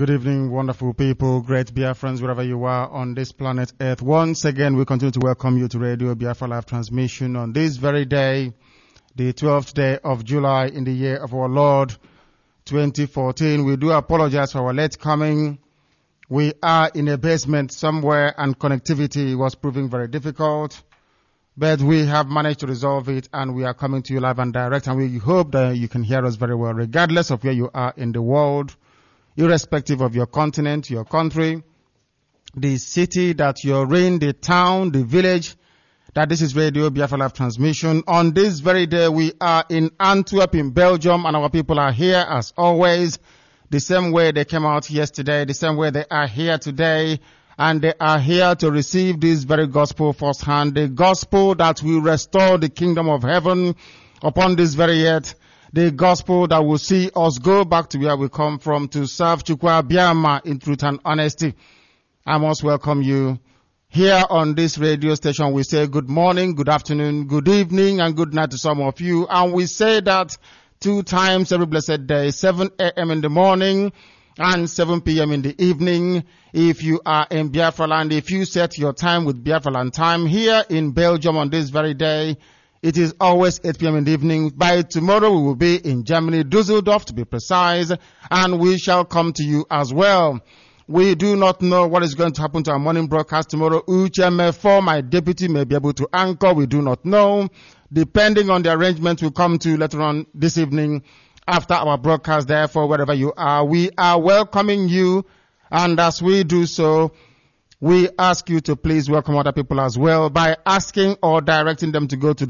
Good evening, wonderful people, great Biafrans, wherever you are on this planet Earth. Once again, we continue to welcome you to Radio Biafra Live Transmission on this very day, the 12th day of July in the year of our Lord, 2014. We do apologize for our late coming. We are in a basement somewhere and connectivity was proving very difficult. But we have managed to resolve it and we are coming to you live and direct, and we hope that you can hear us very well regardless of where you are in the world. Irrespective of your continent, your country, the city that you're in, the town, the village, that this is Radio Biafra Live Transmission. On this very day, we are in Antwerp in Belgium, and our people are here as always, the same way they came out yesterday, the same way they are here today, and they are here to receive this very gospel firsthand, the gospel that will restore the kingdom of heaven upon this very earth. The gospel that will see us go back to where we come from to serve Chukwu Abiama in truth and honesty. I must welcome you here on this radio station. We say good morning, good afternoon, good evening, and good night to some of you. And we say that 2 times every blessed day, 7 a.m. in the morning and 7 p.m. in the evening. If you are in Biafra land, if you set your time with Biafra land time here in Belgium on this very day, it is always 8 p.m. in the evening. By tomorrow, we will be in Germany, Dusseldorf to be precise, and we shall come to you as well. We do not know what is going to happen to our morning broadcast tomorrow. Ucheme4, my deputy, may be able to anchor. We do not know. Depending on the arrangement we'll come to later on this evening after our broadcast. Therefore, wherever you are, we are welcoming you. And as we do so, we ask you to please welcome other people as well by asking or directing them to go to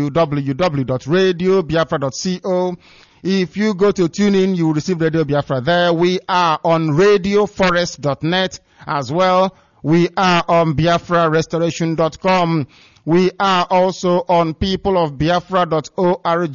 www.radiobiafra.co. If you go to TuneIn, you will receive Radio Biafra there. We are on radioforest.net as well. We are on biafrarestoration.com. We are also on peopleofbiafra.org,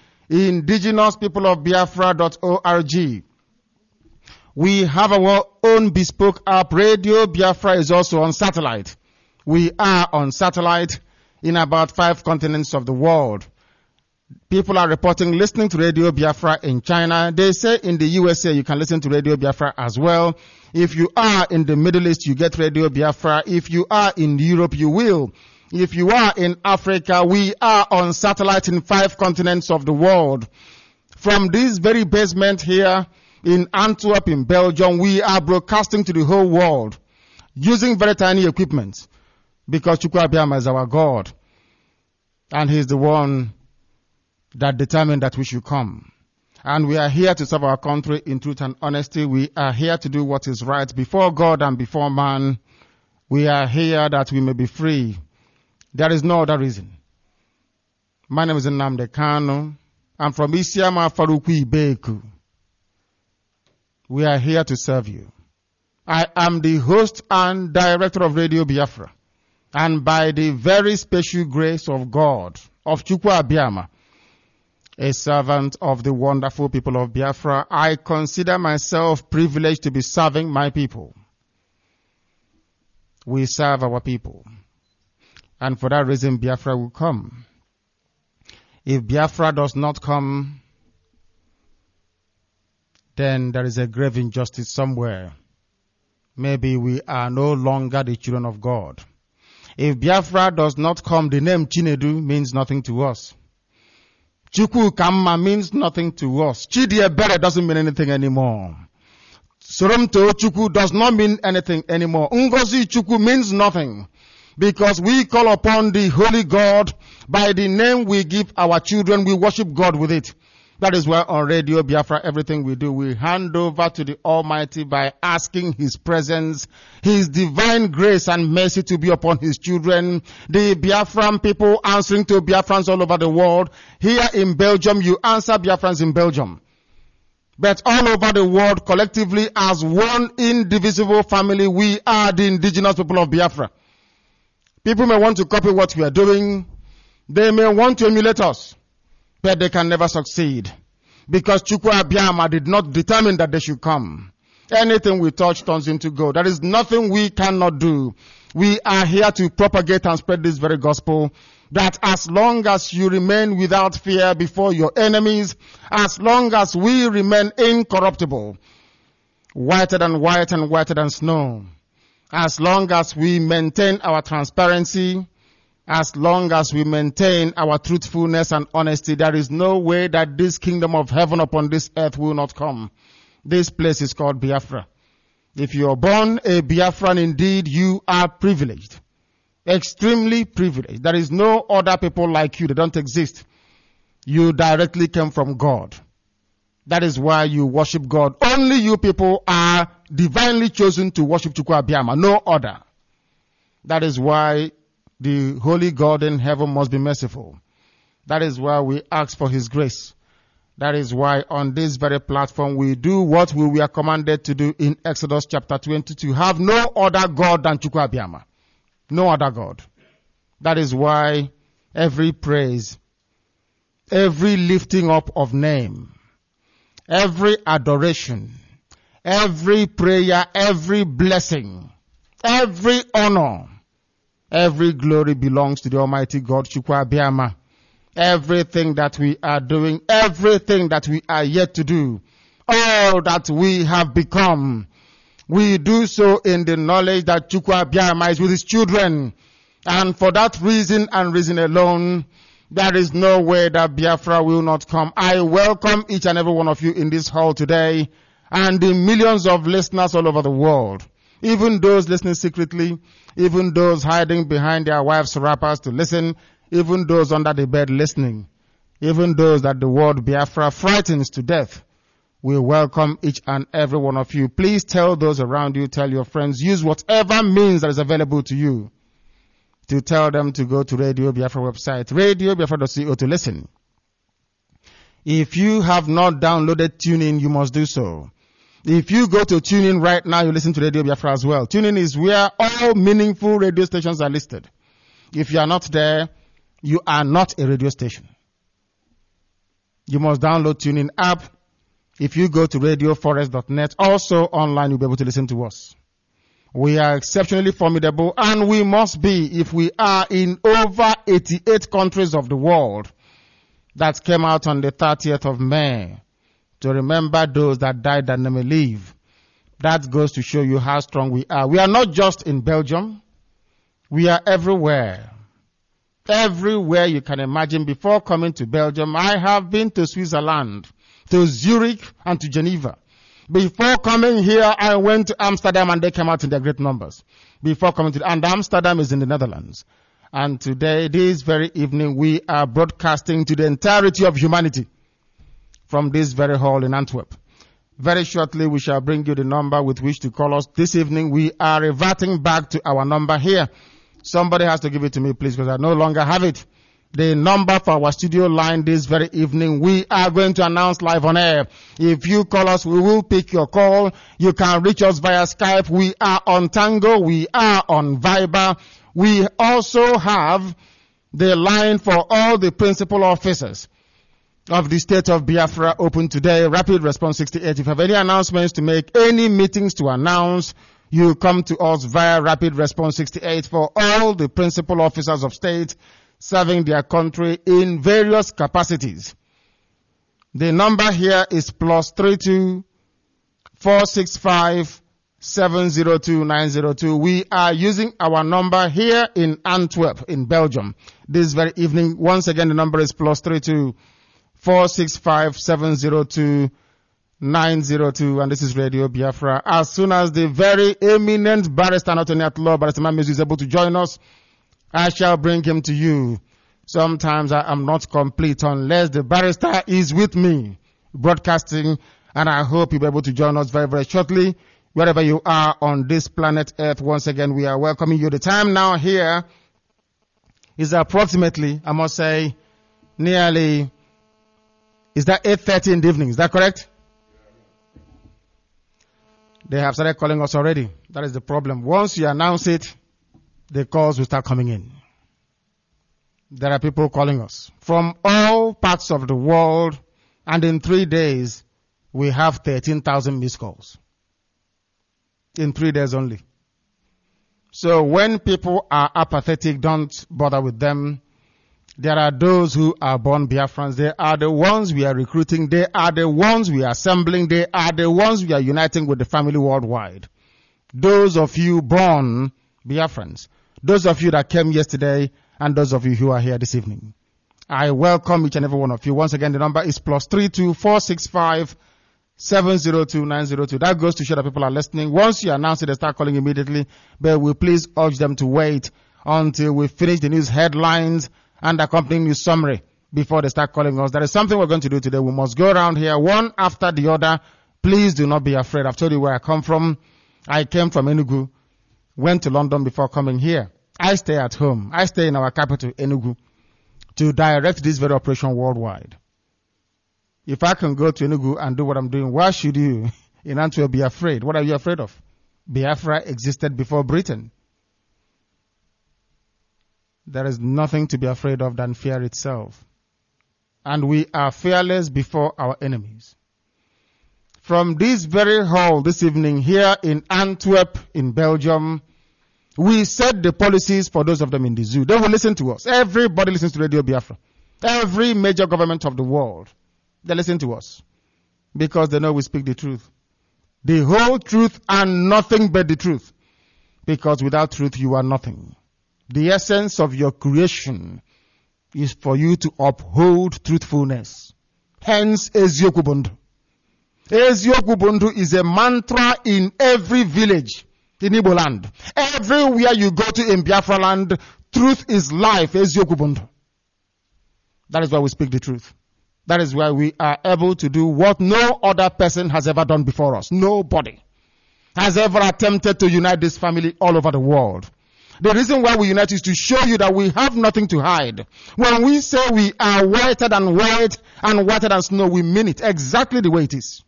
indigenouspeopleofbiafra.org. We have our own bespoke app. Radio Biafra is also on satellite. We are on satellite in about 5 continents of the world. People are reporting listening to Radio Biafra in China. They say in the USA you can listen to Radio Biafra as well. If you are in the Middle East, you get Radio Biafra. If you are in Europe, you will. If you are in Africa, we are on satellite in 5 continents of the world. From this very basement here, in Antwerp, in Belgium, we are broadcasting to the whole world using very tiny equipment because Chukwu Abiama is our God and He is the one that determined that we should come. And we are here to serve our country in truth and honesty. We are here to do what is right before God and before man. We are here that we may be free. There is no other reason. My name is Nnamdi Kanu. I'm from Isiama Faruku Ibeku. We are here to serve you. I am the host and director of Radio Biafra. And by the very special grace of God, of Chukwu Abiama, a servant of the wonderful people of Biafra, I consider myself privileged to be serving my people. We serve our people. And for that reason, Biafra will come. If Biafra does not come, then there is a grave injustice somewhere. Maybe we are no longer the children of God. If Biafra does not come, the name Chinedu means nothing to us. Chukwu Kamma means nothing to us. Chidiebere doesn't mean anything anymore. Soromto Chukwu does not mean anything anymore. Ngozi Chukwu means nothing. Because we call upon the Holy God by the name we give our children, we worship God with it. That is why on Radio Biafra, everything we do, we hand over to the Almighty by asking His presence, His divine grace and mercy to be upon His children. The Biafran people answering to Biafrans all over the world. Here in Belgium, you answer Biafrans in Belgium. But all over the world, collectively, as one indivisible family, we are the indigenous people of Biafra. People may want to copy what we are doing. They may want to emulate us. But they can never succeed. Because Chukwu Abiama did not determine that they should come. Anything we touch turns into gold. There is nothing we cannot do. We are here to propagate and spread this very gospel. That as long as you remain without fear before your enemies, as long as we remain incorruptible, whiter than white and whiter than snow. As long as we maintain our transparency, as long as we maintain our truthfulness and honesty, there is no way that this kingdom of heaven upon this earth will not come. This place is called Biafra. If you are born a Biafran indeed, you are privileged. Extremely privileged. There is no other people like you. They don't exist. You directly came from God. That is why you worship God. Only you people are divinely chosen to worship Chukwu Abiyama, no other. That is why the holy God in heaven must be merciful. That is why we ask for his grace. That is why on this very platform we do what we were commanded to do in Exodus chapter 22. Have no other God than Chukwu Abiyama. No other God. That is why every praise, every lifting up of name, every adoration, every prayer, every blessing, every honor, every glory belongs to the Almighty God, Chukwu Abiyama. Everything that we are doing, everything that we are yet to do, all that we have become, we do so in the knowledge that Chukwu Abiyama is with his children. And for that reason and reason alone, there is no way that Biafra will not come. I welcome each and every one of you in this hall today and the millions of listeners all over the world. Even those listening secretly, even those hiding behind their wives' wrappers to listen, even those under the bed listening, even those that the word Biafra frightens to death. We welcome each and every one of you. Please tell those around you, tell your friends, use whatever means that is available to you to tell them to go to Radio Biafra website, radiobiafra.co, to listen. If you have not downloaded TuneIn, you must do so. If you go to TuneIn right now, you listen to Radio Biafra as well. TuneIn is where all meaningful radio stations are listed. If you are not there, you are not a radio station. You must download TuneIn app. If you go to radioforest.net, also online, you'll be able to listen to us. We are exceptionally formidable, and we must be if we are in over 88 countries of the world. That came out on the 30th of May to remember those that died that never live. That goes to show you how strong we are. We are not just in Belgium. We are everywhere. Everywhere you can imagine. Before coming to Belgium, I have been to Switzerland, to Zurich, and to Geneva. Before coming here, I went to Amsterdam, and they came out in their great numbers. And Amsterdam is in the Netherlands. And today, this very evening, we are broadcasting to the entirety of humanity from this very hall in Antwerp. Very shortly, we shall bring you the number with which to call us. This evening, we are reverting back to our number here. Somebody has to give it to me, please, because I no longer have it. The number for our studio line this very evening, we are going to announce live on air. If you call us, we will pick your call. You can reach us via Skype. We are on Tango. We are on Viber. We also have the line for all the principal officers of the state of Biafra open today. Rapid Response 68. If you have any announcements to make, any meetings to announce, you come to us via Rapid Response 68 for all the principal officers of state serving their country in various capacities. The number here is +32 465 702 902. We are using our number here in Antwerp, in Belgium, this very evening. Once again, the number is +32 465 702 902, and this is Radio Biafra. As soon as the very eminent barrister and attorney at law, Barrister Mamezu, is able to join us, I shall bring him to you. Sometimes I am not complete unless the barrister is with me broadcasting, and I hope you'll be able to join us very, very shortly. Wherever you are on this planet Earth, once again, we are welcoming you. The time now here is approximately, I must say, nearly, is that 8:30 in the evening? Is that correct? They have started calling us already. That is the problem. Once you announce it, the calls will start coming in. There are people calling us from all parts of the world, and in 3 days, we have 13,000 missed calls. In 3 days only. So when people are apathetic, don't bother with them. There are those who are born Biafrans. They are the ones we are recruiting. They are the ones we are assembling. They are the ones we are uniting with the family worldwide. Those of you born Biafrans, those of you that came yesterday, and those of you who are here this evening, I welcome each and every one of you. Once again, the number is +32 465 702 902. That goes to show that people are listening. Once you announce it, they start calling immediately. But we please urge them to wait until we finish the news headlines and accompanying news summary before they start calling us. There is something we're going to do today. We must go around here one after the other. Please do not be afraid. I've told you where I come from. I came from Enugu, went to London before coming here. I stay at home. I stay in our capital, Enugu, to direct this very operation worldwide. If I can go to Enugu and do what I'm doing, why should you in Antwerp be afraid? What are you afraid of? Biafra existed before Britain. There is nothing to be afraid of than fear itself. And we are fearless before our enemies. From this very hall this evening here in Antwerp, in Belgium, we set the policies for those of them in the zoo. They will listen to us. Everybody listens to Radio Biafra. Every major government of the world, they listen to us because they know we speak the truth. The whole truth and nothing but the truth. Because without truth, you are nothing. The essence of your creation is for you to uphold truthfulness. Hence, Ezioku Bundu. Ezioku Bundu is a mantra in every village in Igbo land. Everywhere you go to in Biafra land, truth is life. Ezioku Bundu. That is why we speak the truth. That is why we are able to do what no other person has ever done before us. Nobody has ever attempted to unite this family all over the world. The reason why we unite is to show you that we have nothing to hide. When we say we are whiter than white and whiter than snow, we mean it exactly the way it is.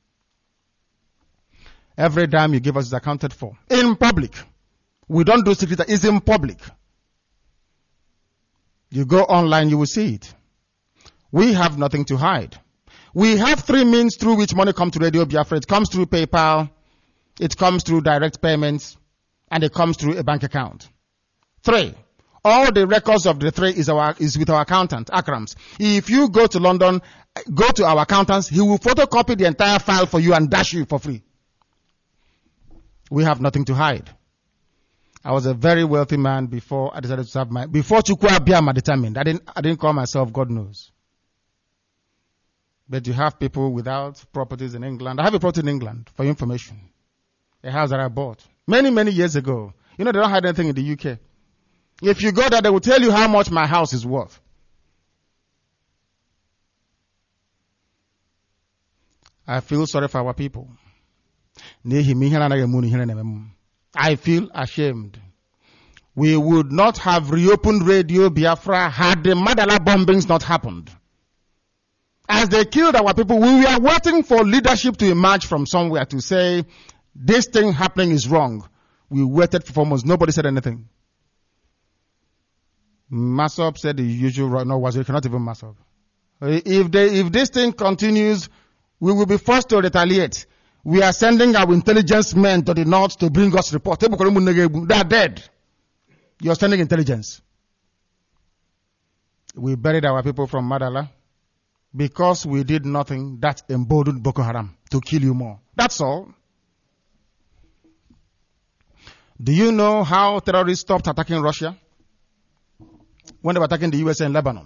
Every dime you give us is accounted for. In public. We don't do secret. It's in public. You go online, you will see it. We have nothing to hide. We have three means through which money comes to Radio Biafra. It comes through PayPal, it comes through direct payments, and it comes through a bank account. 3. All the records of the 3 is with our accountant, Akrams. If you go to London, go to our accountants, he will photocopy the entire file for you and dash you for free. We have nothing to hide. I was a very wealthy man before I decided to serve before Chukwu Abiyama determined. I didn't call myself God knows. But you have people without properties in England. I have a property in England for your information. A house that I bought many, many years ago. You know, they don't hide anything in the UK. If you go there, they will tell you how much my house is worth. I feel sorry for our people. I feel ashamed. We would not have reopened Radio Biafra had the Madala bombings not happened. As they killed our people, we were waiting for leadership to emerge from somewhere to say, this thing happening is wrong. We waited for 4 months. Nobody said anything. Masop said the usual, no, was it cannot even Masop. If this thing continues, we will be forced to retaliate. We are sending our intelligence men to the north to bring us report. They are dead. You are sending intelligence. We buried our people from Madala because we did nothing that emboldened Boko Haram to kill you more. That's all. Do you know how terrorists stopped attacking Russia? When they were attacking the USA and Lebanon.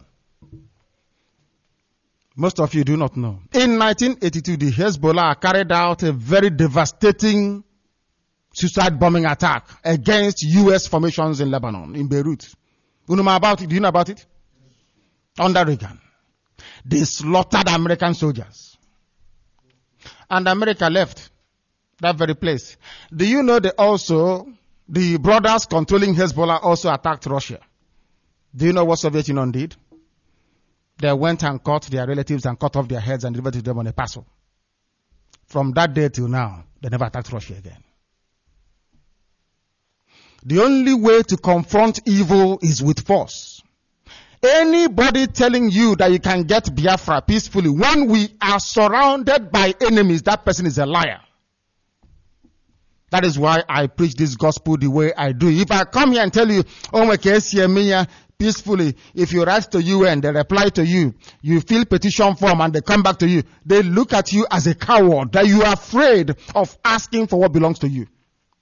Most of you do not know. In 1982, the Hezbollah carried out a very devastating suicide bombing attack against US formations in Lebanon, in Beirut. You know about it? Do you know about it? Under Reagan. They slaughtered American soldiers. And America left that very place. Do you know the brothers controlling Hezbollah also attacked Russia? Do you know what Soviet Union did? They went and caught their relatives and cut off their heads and delivered to them on a parcel. From that day till now, they never attacked Russia again. The only way to confront evil is with force. Anybody telling you that you can get Biafra peacefully when we are surrounded by enemies, that person is a liar. That is why I preach this gospel the way I do. If I come here and tell you, oh my case, peacefully. If you write to UN, they reply to you. You fill petition form and they come back to you. They look at you as a coward, that you are afraid of asking for what belongs to you.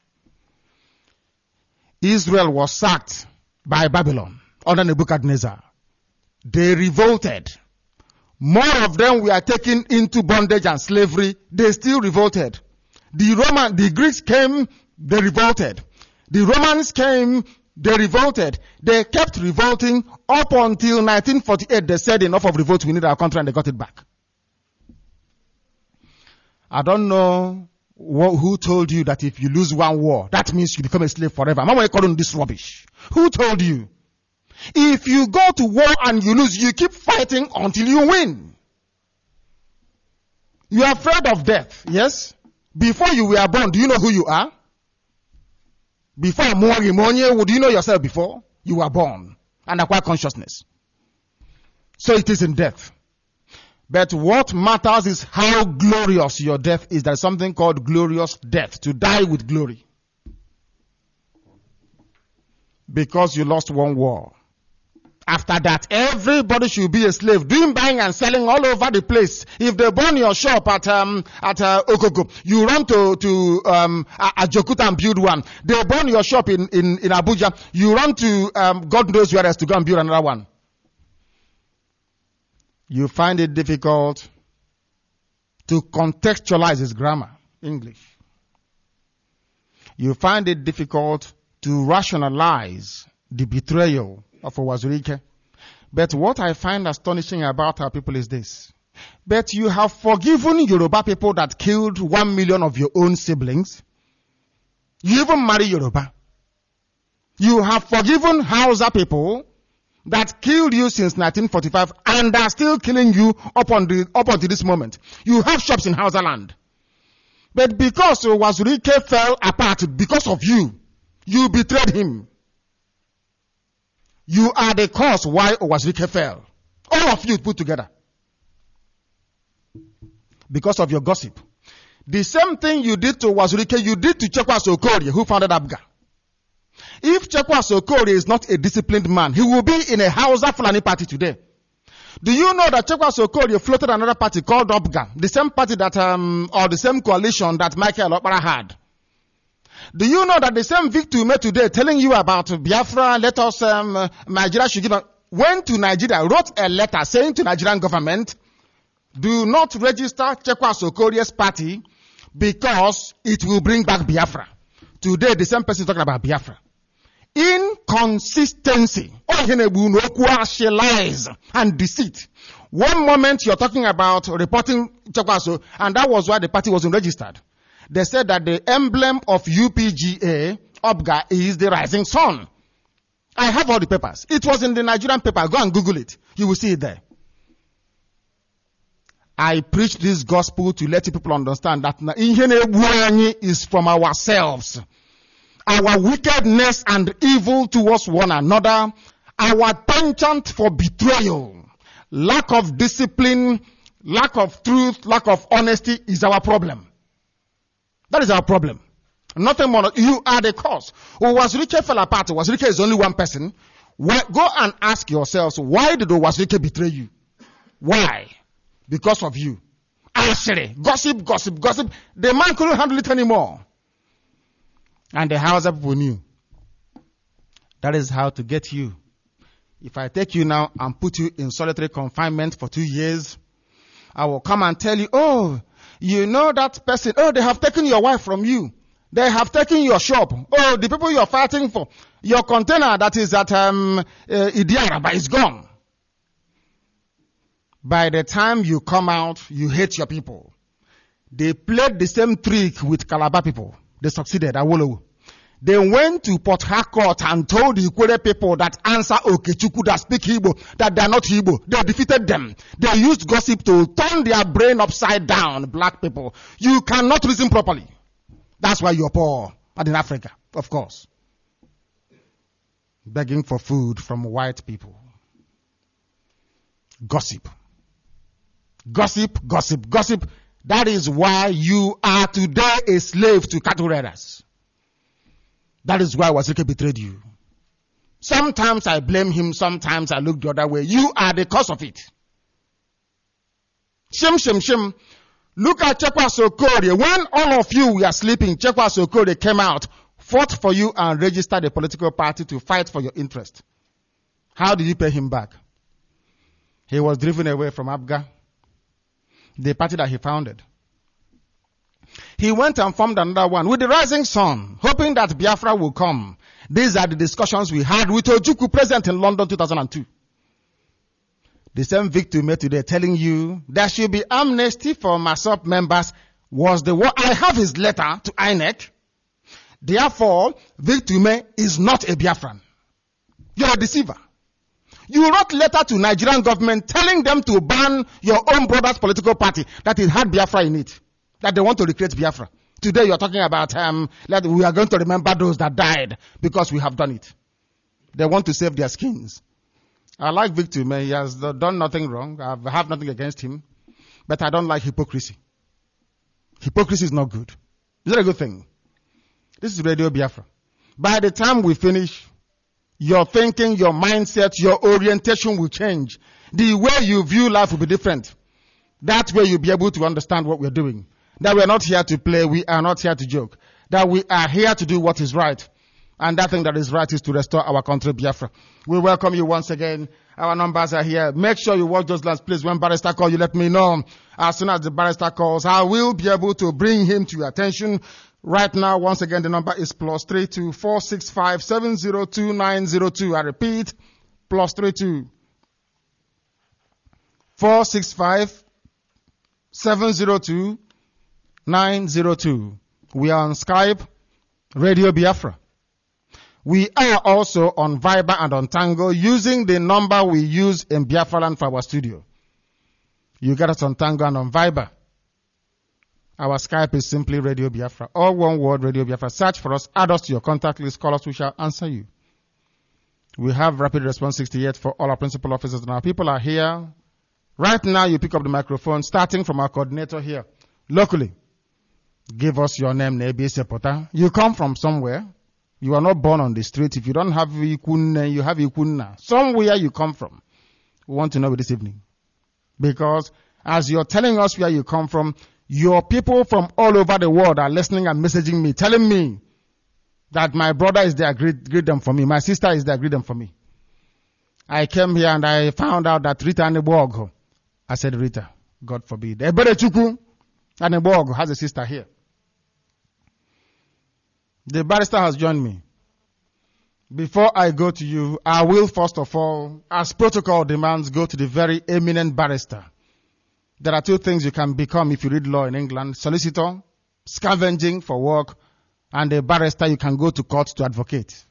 Israel was sacked by Babylon under Nebuchadnezzar. They revolted. More of them were taken into bondage and slavery. They still revolted. The Greeks came, they revolted. The Romans came, they revolted. They kept revolting up until 1948. They said, enough of revolt, we need our country, and they got it back. I don't know who told you that if you lose one war, that means you become a slave forever. I'm not calling this rubbish. Who told you? If you go to war and you lose, you keep fighting until you win. You are afraid of death, yes? Before you were born, do you know who you are? Before do you know yourself before you were born and acquire consciousness? So it is in death. But what matters is how glorious your death is. There is something called glorious death, to die with glory. Because you lost one war. After that, everybody should be a slave, doing buying and selling all over the place. If they burn your shop at Okoko, you run to Ajokuta and build one. They burn your shop in Abuja, you run to God knows where else to go and build another one. You find it difficult to contextualize his grammar, English. You find it difficult to rationalize the betrayal of Owazurike. But what I find astonishing about our people is this. But you have forgiven Yoruba people that killed 1 million of your own siblings. You even marry Yoruba. You have forgiven Hausa people that killed you since 1945 and are still killing you up until this moment. You have shops in Hausa land. But because Owazurike fell apart because of you, you betrayed him. You are the cause why Owazurike fell. All of you put together. Because of your gossip. The same thing you did to Owazurike, you did to Chekwas Okorie, who founded ABGA. If Chekwas Okorie is not a disciplined man, he will be in a Hausa Fulani party today. Do you know that Chekwas Okorie floated another party called ABGA, the same party that, or the same coalition that Michael Okpara had? Do you know that the same Victor you met today telling you about Biafra, let us, Nigeria should give went to Nigeria, wrote a letter saying to Nigerian government, do not register Chekwas Okorie's party because it will bring back Biafra. Today, the same person is talking about Biafra. Inconsistency. Lies and deceit. One moment you're talking about reporting Chekwas, and that was why the party wasn't registered. They said that the emblem of UPGA, ABGA, is the rising sun. I have all the papers. It was in the Nigerian paper. Go and Google it. You will see it there. I preach this gospel to let people understand that is from ourselves. Our wickedness and evil towards one another, our penchant for betrayal, lack of discipline, lack of truth, lack of honesty is our problem. That is our problem. Nothing more. You are the cause. Owazurike fell apart. Owazurike is only one person. Go and ask yourselves, why did Owazurike betray you? Why? Because of you. Actually, gossip. The man couldn't handle it anymore. And the Hausa people knew. That is how to get you. If I take you now and put you in solitary confinement for 2 years, I will come and tell you, oh, you know that person, oh, they have taken your wife from you. They have taken your shop. Oh, the people you are fighting for. Your container that is at Idiaraba is gone. By the time you come out, you hate your people. They played the same trick with Calabar people. They succeeded at Awolowo. They went to Port Harcourt and told the Ikwere people that answer Okechukwu that speak Igbo, that they are not Igbo. They defeated them. They used gossip to turn their brain upside down, black people. You cannot reason properly. That's why you're poor. And in Africa, of course. Begging for food from white people. Gossip. That is why you are today a slave to cattle raiders. That is why Owazurike betrayed you. Sometimes I blame him, sometimes I look the other way. You are the cause of it. Shim. Look at Chekwa Sokore. When all of you were sleeping, Chekwa Sokore came out, fought for you and registered a political party to fight for your interest. How did you pay him back? He was driven away from ABGA, the party that he founded. He went and formed another one with the Rising Sun, hoping that Biafra will come. These are the discussions we had with Ojukwu, present in London 2002. The same Victor made today telling you there should be amnesty for MASSOP members was the one. I have his letter to INEC. Therefore, Victor is not a Biafran. You're a deceiver. You wrote letter to Nigerian government telling them to ban your own brother's political party that it had Biafra in it, that they want to recreate Biafra. Today you're talking about that we are going to remember those that died because we have done it. They want to save their skins. I like Victor, he has done nothing wrong. I have nothing against him, but I don't like hypocrisy. Hypocrisy is not good. Is that a good thing? This is Radio Biafra. By the time we finish, your thinking, your mindset, your orientation will change. The way you view life will be different. That way you'll be able to understand what we're doing. That we're not here to play, we are not here to joke. That we are here to do what is right. And that thing that is right is to restore our country, Biafra. We welcome you once again. Our numbers are here. Make sure you watch those lines, please. When Barrister calls, you let me know. As soon as the Barrister calls, I will be able to bring him to your attention. Right now, once again, the number is +32 465 702 902. I repeat, +32 465 702 902. We are on Skype, Radio Biafra. We are also on Viber and on Tango using the number we use in Biafra land for our studio. You get us on Tango and on Viber. Our Skype is simply Radio Biafra. All one word, Radio Biafra. Search for us, add us to your contact list, call us, we shall answer you. We have Rapid Response 68 for all our principal officers and our people are here. Right now, you pick up the microphone, starting from our coordinator here, locally. Give us your name, Nebi Sepota. You come from somewhere. You are not born on the street. If you don't have Ikunne, you have Ikunna. Somewhere you come from. We want to know this evening. Because as you're telling us where you come from, your people from all over the world are listening and messaging me, telling me that my brother is there, greet them for me. My sister is there, greet them for me. I came here and I found out that Rita Anebogo. I said, Rita, God forbid. Ebere Chukwu Anebogo has a sister here. The barrister has joined me. Before I go to you, I will first of all, as protocol demands, go to the very eminent barrister. There are two things you can become if you read law in England. Solicitor, scavenging for work, and a barrister you can go to court to advocate.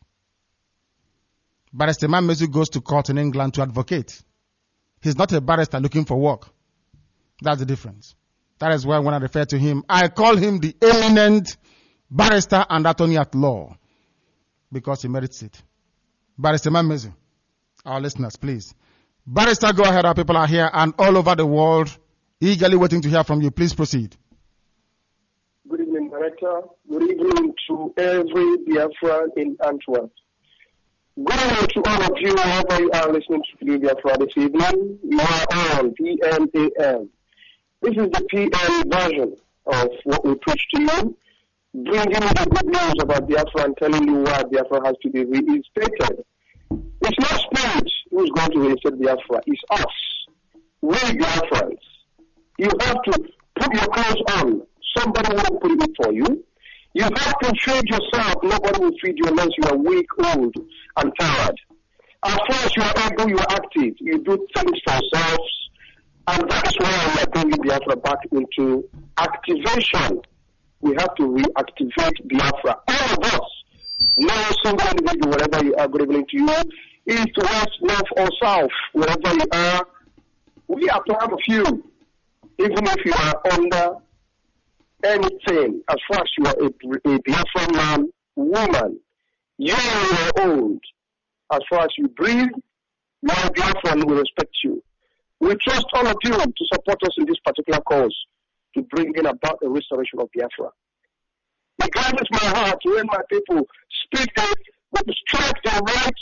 Barrister Mamezu goes to court in England to advocate. He's not a barrister looking for work. That's the difference. That is why when I refer to him, I call him the eminent barrister and attorney at law, because he merits it. Barrister Mamezu, our listeners, please. Barrister, go ahead. Our people are here and all over the world, eagerly waiting to hear from you. Please proceed. Good evening, Director. Good evening to every Biafran in Antwerp. Good evening to all of you, wherever you are listening to Biafra this evening. You are on PMAM. This is the PM version of what we preach to you, bringing you the good news about Biafra and telling you why Biafra has to be reinstated. It's not spirit who's going to reinstate Biafra, it's us. We Biafrans. You have to put your clothes on. Somebody will put it for you. You have to feed yourself. Nobody will feed you unless you are weak, old, and tired. As far as you are able, you are active. You do things for yourselves. And that is why we are bringing Biafra back into activation. We have to reactivate Biafra. All of us, no single individual, wherever you are, good evening to you, east, west, north, or south, wherever you are, we are proud of you. Even if you are under anything, as far as you are a Biafran man, woman, young or old, as far as you breathe, you are Biafran, we respect you. We trust all of you to support us in this particular cause, to bring in about the restoration of Biafra. It gladdens my heart to hear my people speak, strike the right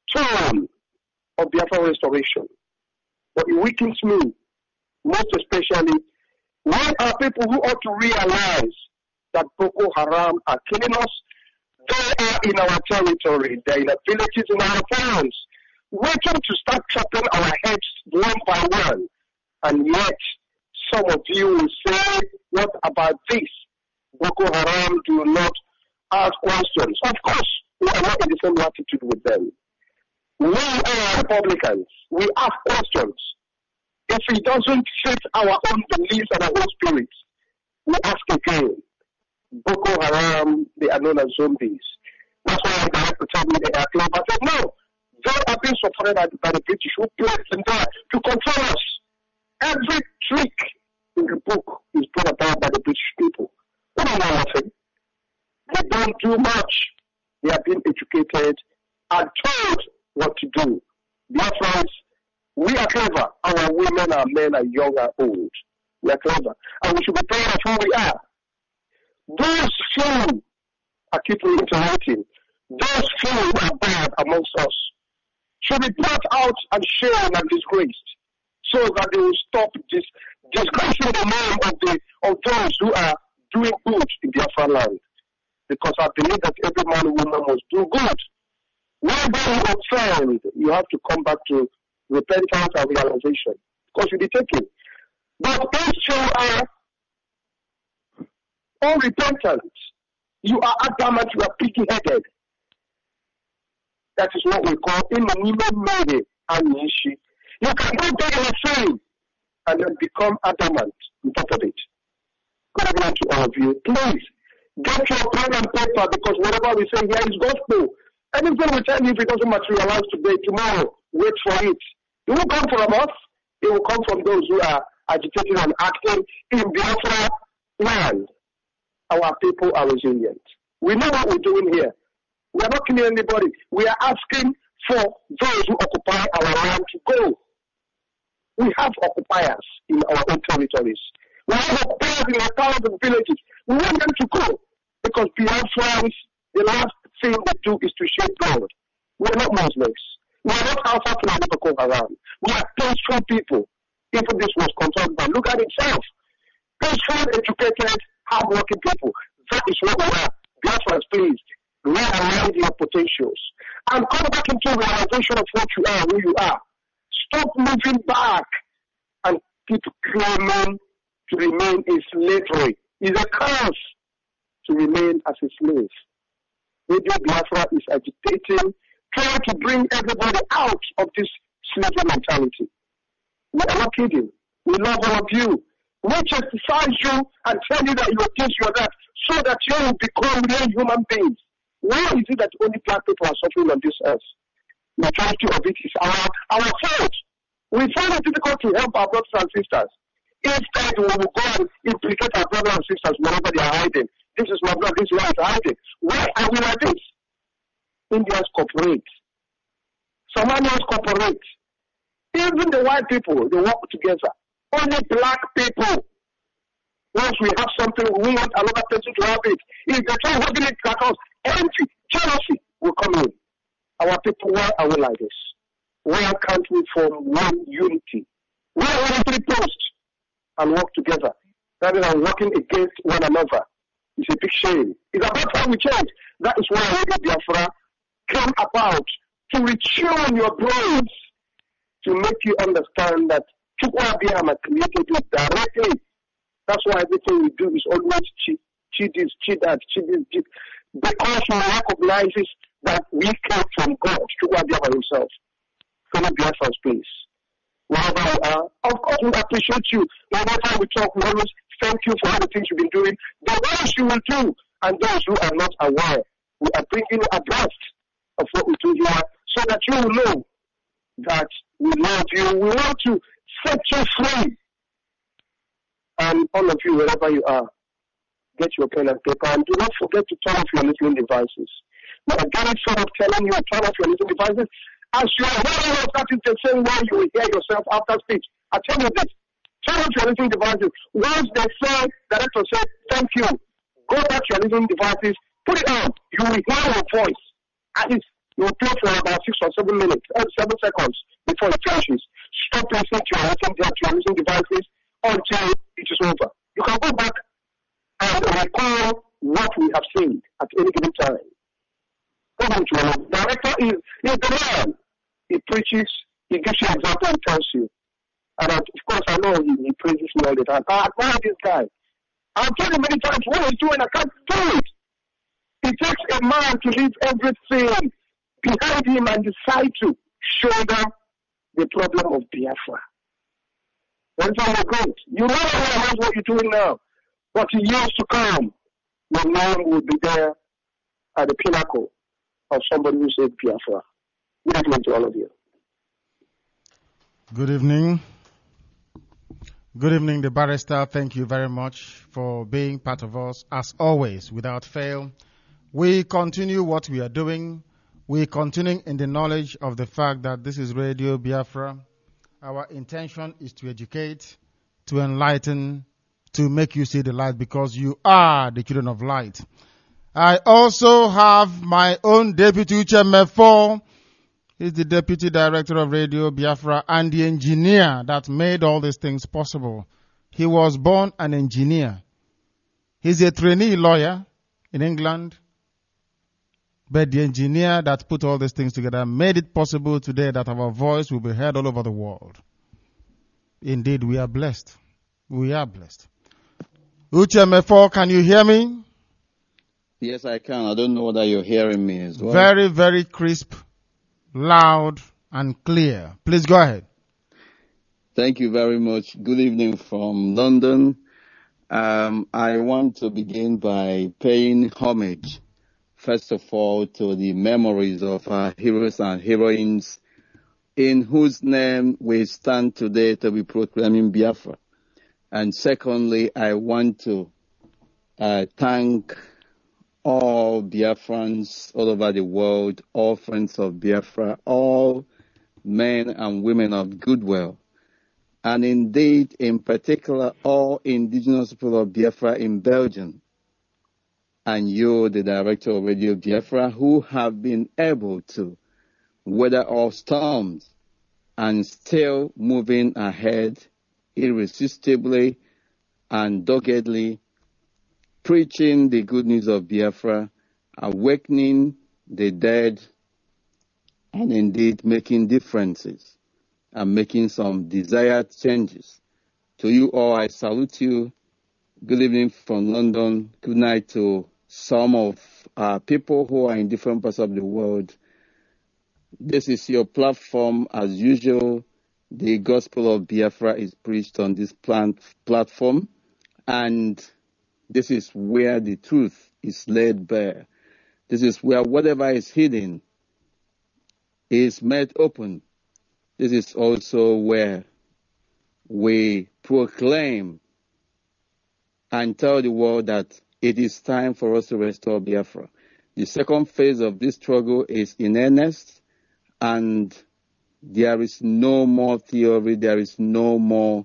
tone of Biafra restoration. But it weakens me, most especially when our people who ought to realize that Boko Haram are killing us. They are in our territory. They're in the villages, in our towns, waiting to start chopping our heads one by one. And yet, some of you will say, what about this? Boko Haram do not ask questions. Of course, we are not in the same latitude with them. We are Republicans. We ask questions. If it doesn't fit our own beliefs and our own spirits, we ask again. Boko Haram, they are known as zombies. That's why I have to tell me they are clever. I said, no, they are being supported by the British who placed them there to control us. Every trick in the book is brought about by the British people. They don't know nothing. They don't do much. They are being educated and told what to do. Dear friends, we are clever. Our women, our men are young and old. We are clever. And we should be proud of who we are. Those few are keeping interacting. Those few are bad amongst us should be brought out and shamed and disgraced, so that they will stop disgracing the name of those who are doing good in Biafra land. Because I believe that every man and woman must do good. Whenever you offend, you have to come back to repentance and realization, because you'll be taken. But if you are unrepentant, you are adamant, you are piggy-headed. That is what we call Imanime and Nishi. You can go there and sin and then become adamant on top of it. God bless to all of you. Please, get your pen and paper, because whatever we say here is gospel. Anything we tell you, if it doesn't materialize today, tomorrow, wait for it. It will come from us. It will come from those who are agitating and acting in Biafra land. Our people are resilient. We know what we're doing here. We are not killing anybody. We are asking for those who occupy our land to go. We have occupiers in our own territories. We have occupiers in our towns and villages. We want them to go, because Biafrans, the last thing they do is to shake God. We are not Muslims. We are not Alpha Fulani Boko Haram. We are peaceful people. Even this was confirmed by look at itself. Peaceful, educated, hard-working people. That is what we are. Biafrans, please, realize your potentials and come back into realization of what you are, who you are. Stop moving back and keep claiming to remain in slavery. It's a curse to remain as a slave. Radio Biafra is agitating, trying to bring everybody out of this slavery mentality. We are not kidding. We love all of you. We exercise you and tell you that you are this, you are that, so that you will become real human beings. Why is it that only black people are suffering on this earth? Majority of it is our fault. We find it difficult to help our brothers and sisters. Instead, we will go and implicate our brothers and sisters wherever they are hiding. This is my brother, this is why he's hiding. Why are we like this? Indians cooperate. Somalians cooperate. Even the white people, they work together. Only black people. Once we have something, we want another person to have it. If they try having it like us, empty, jealousy will come in. Our people, why are we like this? Why can't we form one unity? Why are we three posts and work together rather than working against one another? It's a big shame. It's about time we change. That is why Radio Biafra came about, to retune your brains, to make you understand that Chukwu Abiyama created you directly. That's why everything we do is always cheat this, cheat that, cheat this, cheat. Because we recognize that we came from God, Chukwu Abiyama himself. Fellow Biafrans, please. Wherever you are, of course we appreciate you. Whenever we talk, we always thank you for all the things you've been doing. The ones you will do, and those who are not aware, we are bringing you abreast of what we do here, so that you will know that we love you. We want to set you free. And all of you, wherever you are, get your pen and paper, and do not forget to turn off your listening devices. Now, I'm getting sort of telling you to turn off your listening devices. As you are hearing us, that is the same way you will hear yourself after speech. I tell you this, turn off your listening devices. Once they say, the director said, thank you, go back to your listening devices, put it on, you will hear your voice. And it's You will play for about 6 or 7 minutes, 7 seconds before it finishes. Stop listening to your using devices until it is over. You can go back and recall what we have said at any given time. The director is the man. He preaches, he gives you example, he tells you. And of course, I know he praises me all the time. I admire this guy. I've told him many times what he's doing, I can't do it. It takes a man to leave everything behind him and decide to shoulder the problem of Biafra. That's how you're good. You know what you're doing now. But in years to come, your name will be there at the pinnacle of somebody who said Biafra. Good evening to all of you. Good evening. Good evening, the barrister. Thank you very much for being part of us, as always, without fail. We continue what we are doing. We continue in the knowledge of the fact that this is Radio Biafra. Our intention is to educate, to enlighten, to make you see the light, because you are the children of light. I also have my own deputy, Uche Mefo. He's the deputy director of Radio Biafra and the engineer that made all these things possible. He was born an engineer. He's a trainee lawyer in England, but the engineer that put all these things together made it possible today that our voice will be heard all over the world. Indeed, we are blessed. We are blessed. Uche Mefo, can you hear me? Yes, I can. I don't know whether you're hearing me as well. Very, very crisp, loud, and clear. Please go ahead. Thank you very much. Good evening from London. I want to begin by paying homage, first of all, to the memories of our heroes and heroines in whose name we stand today to be proclaiming Biafra. And secondly, I want to thank all Biafrans all over the world, all friends of Biafra, all men and women of goodwill, and indeed, in particular, all indigenous people of Biafra in Belgium, and you, the director of Radio Biafra, who have been able to weather all storms and still moving ahead irresistibly and doggedly, preaching the good news of Biafra, awakening the dead, and indeed making differences and making some desired changes. To you all, I salute you. Good evening from London. Good night to some of our people who are in different parts of the world. This is your platform. As usual, the gospel of Biafra is preached on this platform, and this is where the truth is laid bare. This is where whatever is hidden is made open. This is also where we proclaim and tell the world that it is time for us to restore Biafra. The second phase of this struggle is in earnest, and there is no more theory, there is no more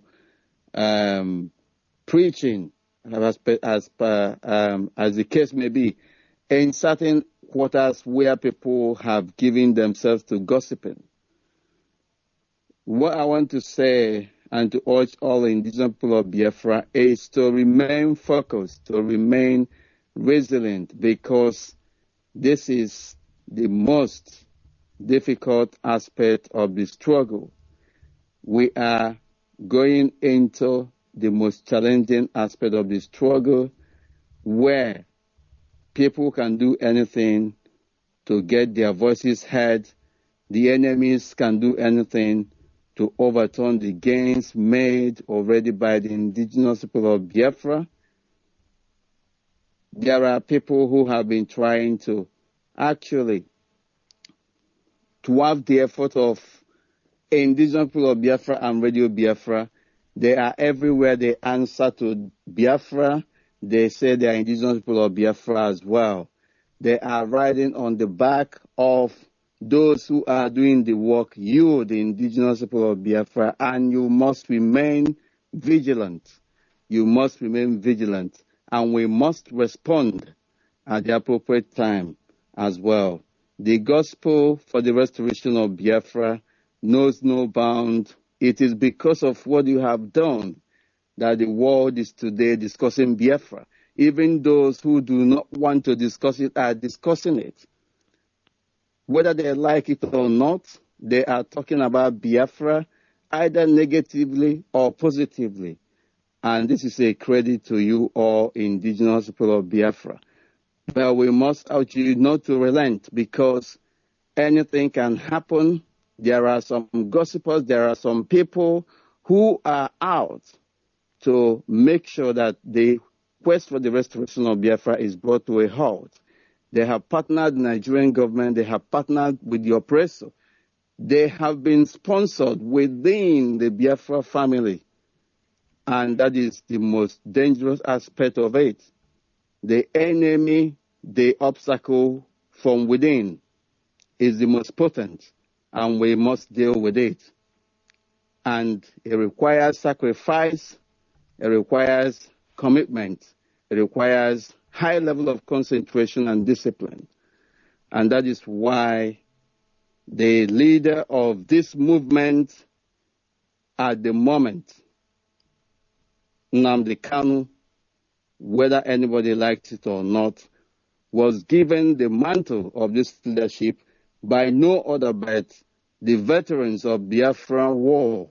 preaching, as the case may be, in certain quarters where people have given themselves to gossiping. What I want to say and to urge all indigenous people of Biafra is to remain focused, to remain resilient, because this is the most difficult aspect of the struggle. We are going into the most challenging aspect of the struggle, where people can do anything to get their voices heard. The enemies can do anything to overturn the gains made already by the indigenous people of Biafra. There are people who have been trying to actually thwart the effort of indigenous people of Biafra and Radio Biafra. They are everywhere. They answer to Biafra. They say they are indigenous people of Biafra as well. They are riding on the back of those who are doing the work, you, the indigenous people of Biafra, and you must remain vigilant. You must remain vigilant, and we must respond at the appropriate time as well. The gospel for the restoration of Biafra knows no bound. It is because of what you have done that the world is today discussing Biafra. Even those who do not want to discuss it are discussing it. Whether they like it or not, they are talking about Biafra either negatively or positively. And this is a credit to you all indigenous people of Biafra. But we must urge you not to relent, because anything can happen. There are some gossipers, there are some people who are out to make sure that the quest for the restoration of Biafra is brought to a halt. They have partnered the Nigerian government, they have partnered with the oppressor. They have been sponsored within the Biafra family. And that is the most dangerous aspect of it. The enemy, the obstacle from within, is the most potent, and we must deal with it. And it requires sacrifice, it requires commitment, it requires high level of concentration and discipline. And that is why the leader of this movement at the moment, Nnamdi Kanu, whether anybody liked it or not, was given the mantle of this leadership by no other but the veterans of Biafra War,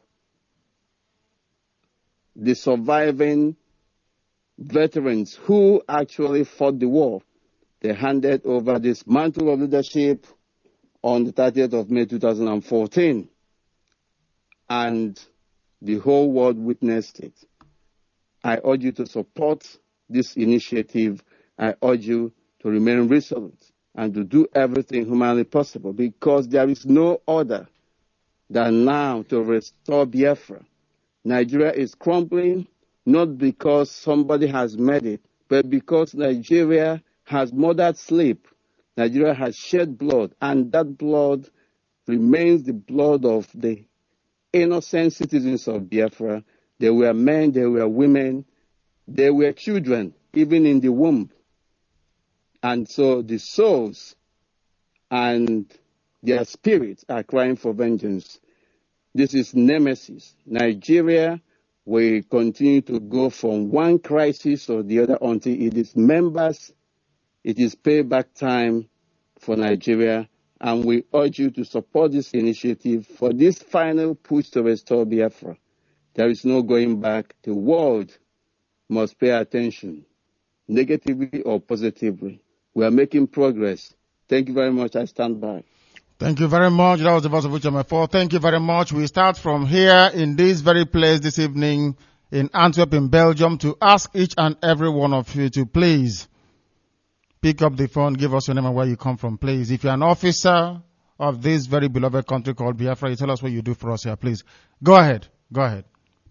the surviving veterans who actually fought the war. They handed over this mantle of leadership on the 30th of May 2014, and the whole world witnessed it. I urge you to support this initiative. I urge you to remain resolute and to do everything humanly possible, because there is no other than now to restore Biafra. Nigeria is crumbling, not because somebody has made it, but because Nigeria has murdered sleep. Nigeria has shed blood, and that blood remains the blood of the innocent citizens of Biafra. They were men, they were women, they were children, even in the womb. And so the souls and their spirits are crying for vengeance. This is nemesis. Nigeria will continue to go from one crisis or the other until it is members. It is payback time for Nigeria, and we urge you to support this initiative for this final push to restore Biafra. There is no going back. The world must pay attention, negatively or positively. We are making progress. Thank you very much. I stand by. Thank you very much. That was the voice of HMF4. Thank you very much. We start from here in this very place this evening in Antwerp in Belgium to ask each and every one of you to please pick up the phone, give us your name and where you come from, please. If you're an officer of this very beloved country called Biafra, you tell us what you do for us here, please. Go ahead. Go ahead.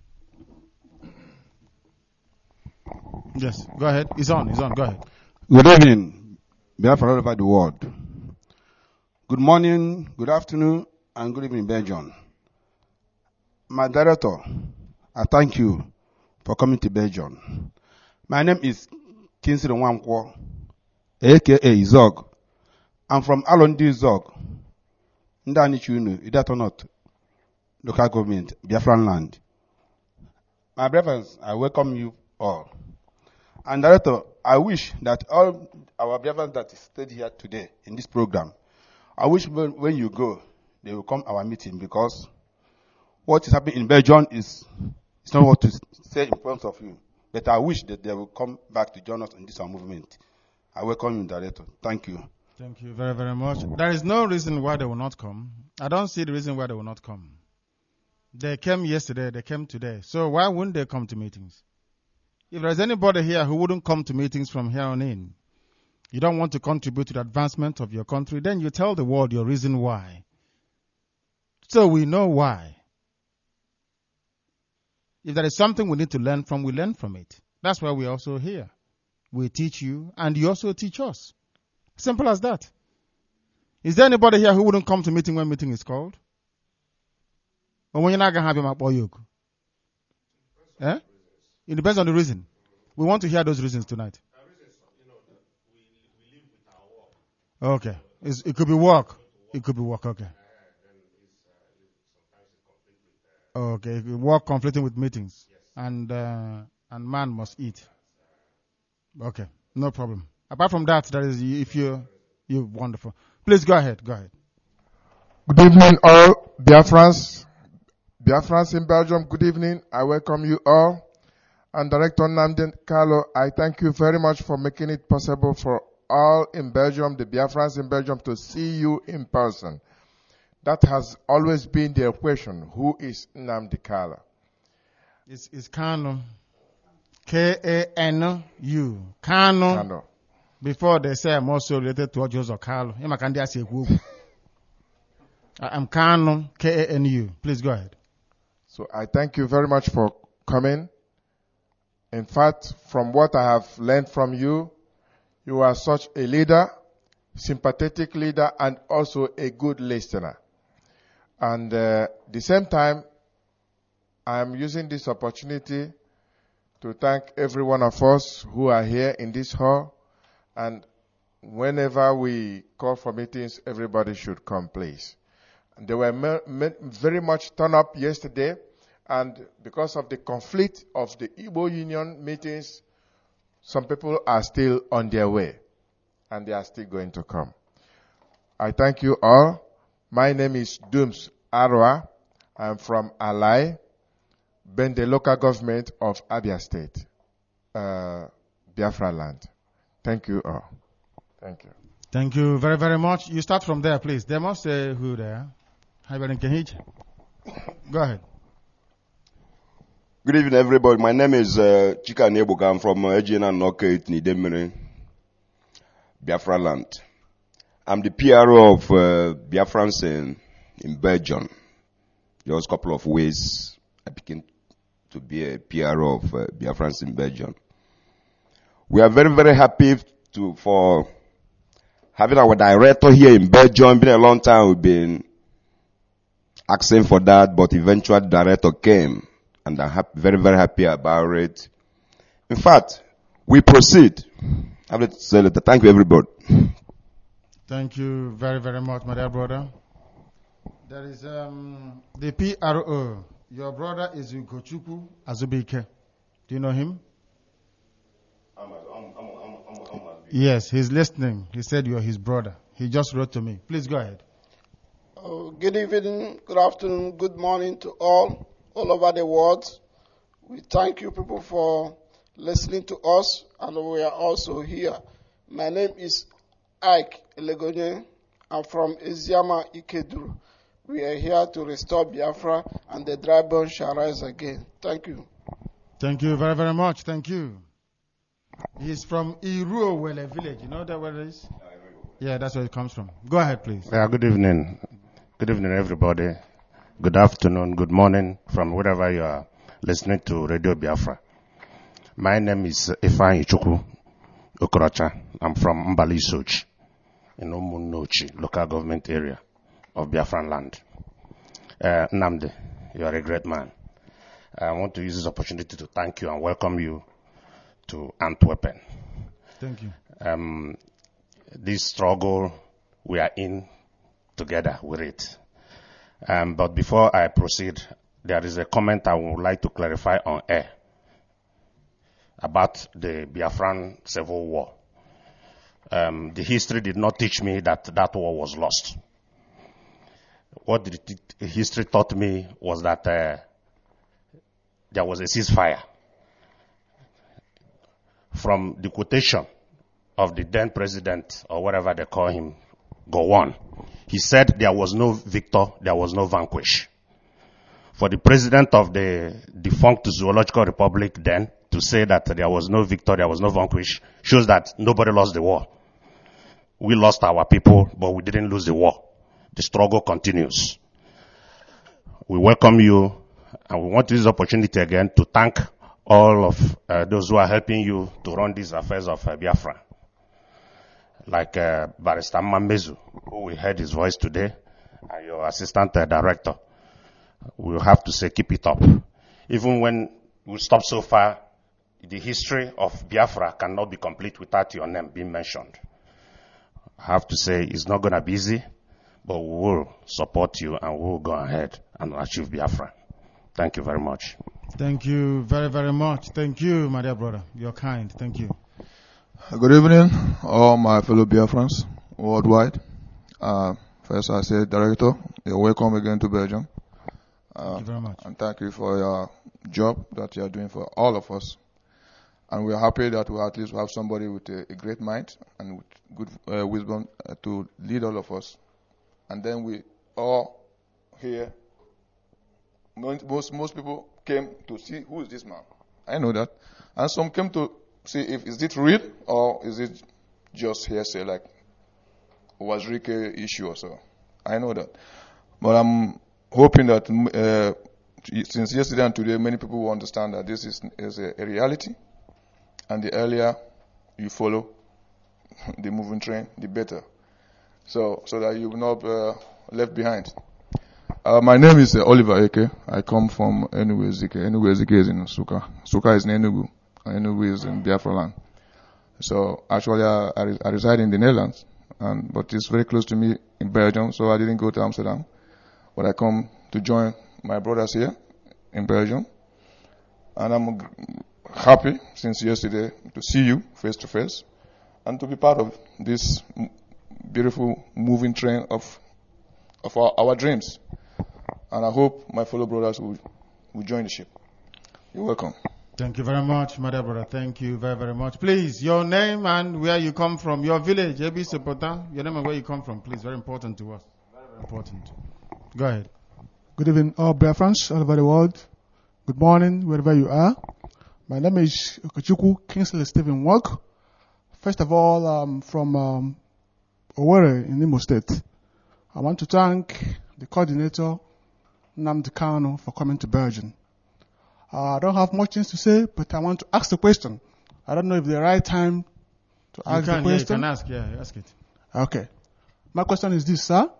Yes, go ahead. It's on. Go ahead. Good evening, Biafra all over the world. Good morning, good afternoon, and good evening, Belgium. My director, I thank you for coming to Belgium. My name is Kingsley Nwankwo, a.k.a. Zog. I'm from Alondi Zog, Ndanichunu, Idatonot, local government, Biafran land. My brothers, I welcome you all. And director, I wish that all our brothers that stayed here today in this program, I wish when you go, they will come our meeting, because what is happening in Belgium is not what to say in front of you. But I wish that they will come back to join us in this movement. I welcome you, director. Thank you. Thank you very, very much. There is no reason why they will not come. I don't see the reason why they will not come. They came yesterday, they came today. So why wouldn't they come to meetings? If there's anybody here who wouldn't come to meetings from here on in, you don't want to contribute to the advancement of your country, then you tell the world your reason why. So we know why. If there is something we need to learn from, we learn from it. That's why we're also here. We teach you, and you also teach us. Simple as that. Is there anybody here who wouldn't come to meeting when meeting is called? Or when you're not going to have your mapoyuk? Eh? It depends on the reason. We want to hear those reasons tonight. Okay. It could be work. It could be work, okay. Okay, work conflicting with meetings. And man must eat. Okay, no problem. Apart from that, that is, if you're wonderful. Please go ahead. Good evening, all Biafrans in Belgium. Good evening. I welcome you all. And Director Nnamdi Kanu, I thank you very much for making it possible for all in Belgium, the Biafrans in Belgium, to see you in person. That has always been the question. Who is Nnamdi Kanu? It's Kanu. K-A-N-U. Kanu. Before they say I'm also related to Joseph Kalu. I'm Kanu. K-A-N-U. Please go ahead. So I thank you very much for coming. In fact, from what I have learned from you, you are such a leader, sympathetic leader, and also a good listener. And at the same time, I am using this opportunity to thank every one of us who are here in this hall. And whenever we call for meetings, everybody should come, please. And they were very much turned up yesterday. And because of the conflict of the Igbo Union meetings, some people are still on their way. And they are still going to come. I thank you all. My name is Dooms Arwa. I'm from Alai, Bende local government of Abia State, Biafra land. Thank you all. Thank you. Thank you very, very much. You start from there, please. They must say who there. Go ahead. Good evening, everybody. My name is Chika Nebuka. I'm from Ejina Noke, Nidemere, Biafra land. I'm the PRO of Biafrans in Belgium. Just a couple of ways I became to be a PRO of Biafrans in Belgium. We are very, very happy for having our director here in Belgium. Been a long time we've been asking for that, but eventually the director came. And I'm very, very happy about it. In fact, we proceed. I have to say that. Thank you, everybody. Thank you very, very much, my dear brother. There is the PRO. Your brother is Ugochukwu Azubike. Do you know him? Yes, he's listening. He said you are his brother. He just wrote to me. Please go ahead. Good evening, good afternoon, good morning to all over the world. We thank you people for listening to us, and we are also here. My name is Ike Elegonye. I'm from Eziama Ikeduru. We are here to restore Biafra, and the dry bone shall rise again. Thank you. Thank you very, very much. Thank you. He's from Iruowele village. You know that where it is? Yeah, that's where it comes from. Go ahead, please. Yeah, good evening. Good evening, everybody. Good afternoon, good morning from wherever you are listening to Radio Biafra. My name is Ifeanyi Chukwu Okorocha. I'm from Mbali Sochi in Umunochi, local government area of Biafran land. Nnamdi, you are a great man. I want to use this opportunity to thank you and welcome you to Antwerpen. Thank you. This struggle, we are in together with it. But before I proceed, there is a comment I would like to clarify on air about the Biafran Civil War. The history did not teach me that war was lost. What the history taught me was that there was a ceasefire. From the quotation of the then president, or whatever they call him, Gowon, he said there was no victor, there was no vanquish. For the president of the defunct Zoological Republic then to say that there was no victor, there was no vanquish, shows that nobody lost the war. We lost our people, but we didn't lose the war. The struggle continues. We welcome you, and we want to use this opportunity again to thank all of those who are helping you to run these affairs of Biafra. Like Barrister Mambezu, who we heard his voice today, and your assistant director. We'll have to say keep it up. Even when we stop so far, the history of Biafra cannot be complete without your name being mentioned. I have to say it's not going to be easy, but we will support you and we will go ahead and achieve Biafra. Thank you very much. Thank you very, very much. Thank you, my dear brother. You're kind. Thank you. Good evening, all my fellow Biafrans worldwide. First, I say, Director, you're welcome again to Belgium. Thank you very much. And thank you for your job that you are doing for all of us. And we are happy that we at least have somebody with a great mind and with good wisdom to lead all of us. And then we all here, most people came to see who is this man. I know that. And some came to see if is it real or is it just hearsay like Wazirike issue or so. I know that. But I'm hoping that since yesterday and today, many people will understand that this is a reality. And the earlier you follow the moving train, the better. So that you will not be left behind. My name is Oliver Eke. I come from Enugu Ezike. Enugu Ezike is in Suka. Suka is in Enugu. Enugu is in Biafra land. So actually I reside in the Netherlands, but it's very close to me in Belgium, so I didn't go to Amsterdam. But I come to join my brothers here in Belgium. And I'm happy since yesterday to see you face to face and to be part of this beautiful moving train of our dreams. And I hope my fellow brothers will join the ship. You're welcome. Thank you very much, my dear brother. Thank you very, very much. Please, your name and where you come from, your village, Ebi Sepota, your name and where you come from, please. Very important to us. Very, very important. Go ahead. Good evening, all Biafrans all over the world. Good morning, wherever you are. My name is Okachukwu Kingsley Stephen Walk. First of all, I'm from Owerri in Imo State. I want to thank the coordinator, Nnamdi Kanu, for coming to Belgium. I don't have much things to say, but I want to ask the question. I don't know if the right time to ask the question. Yeah, you can ask it. Okay. My question is this, sir.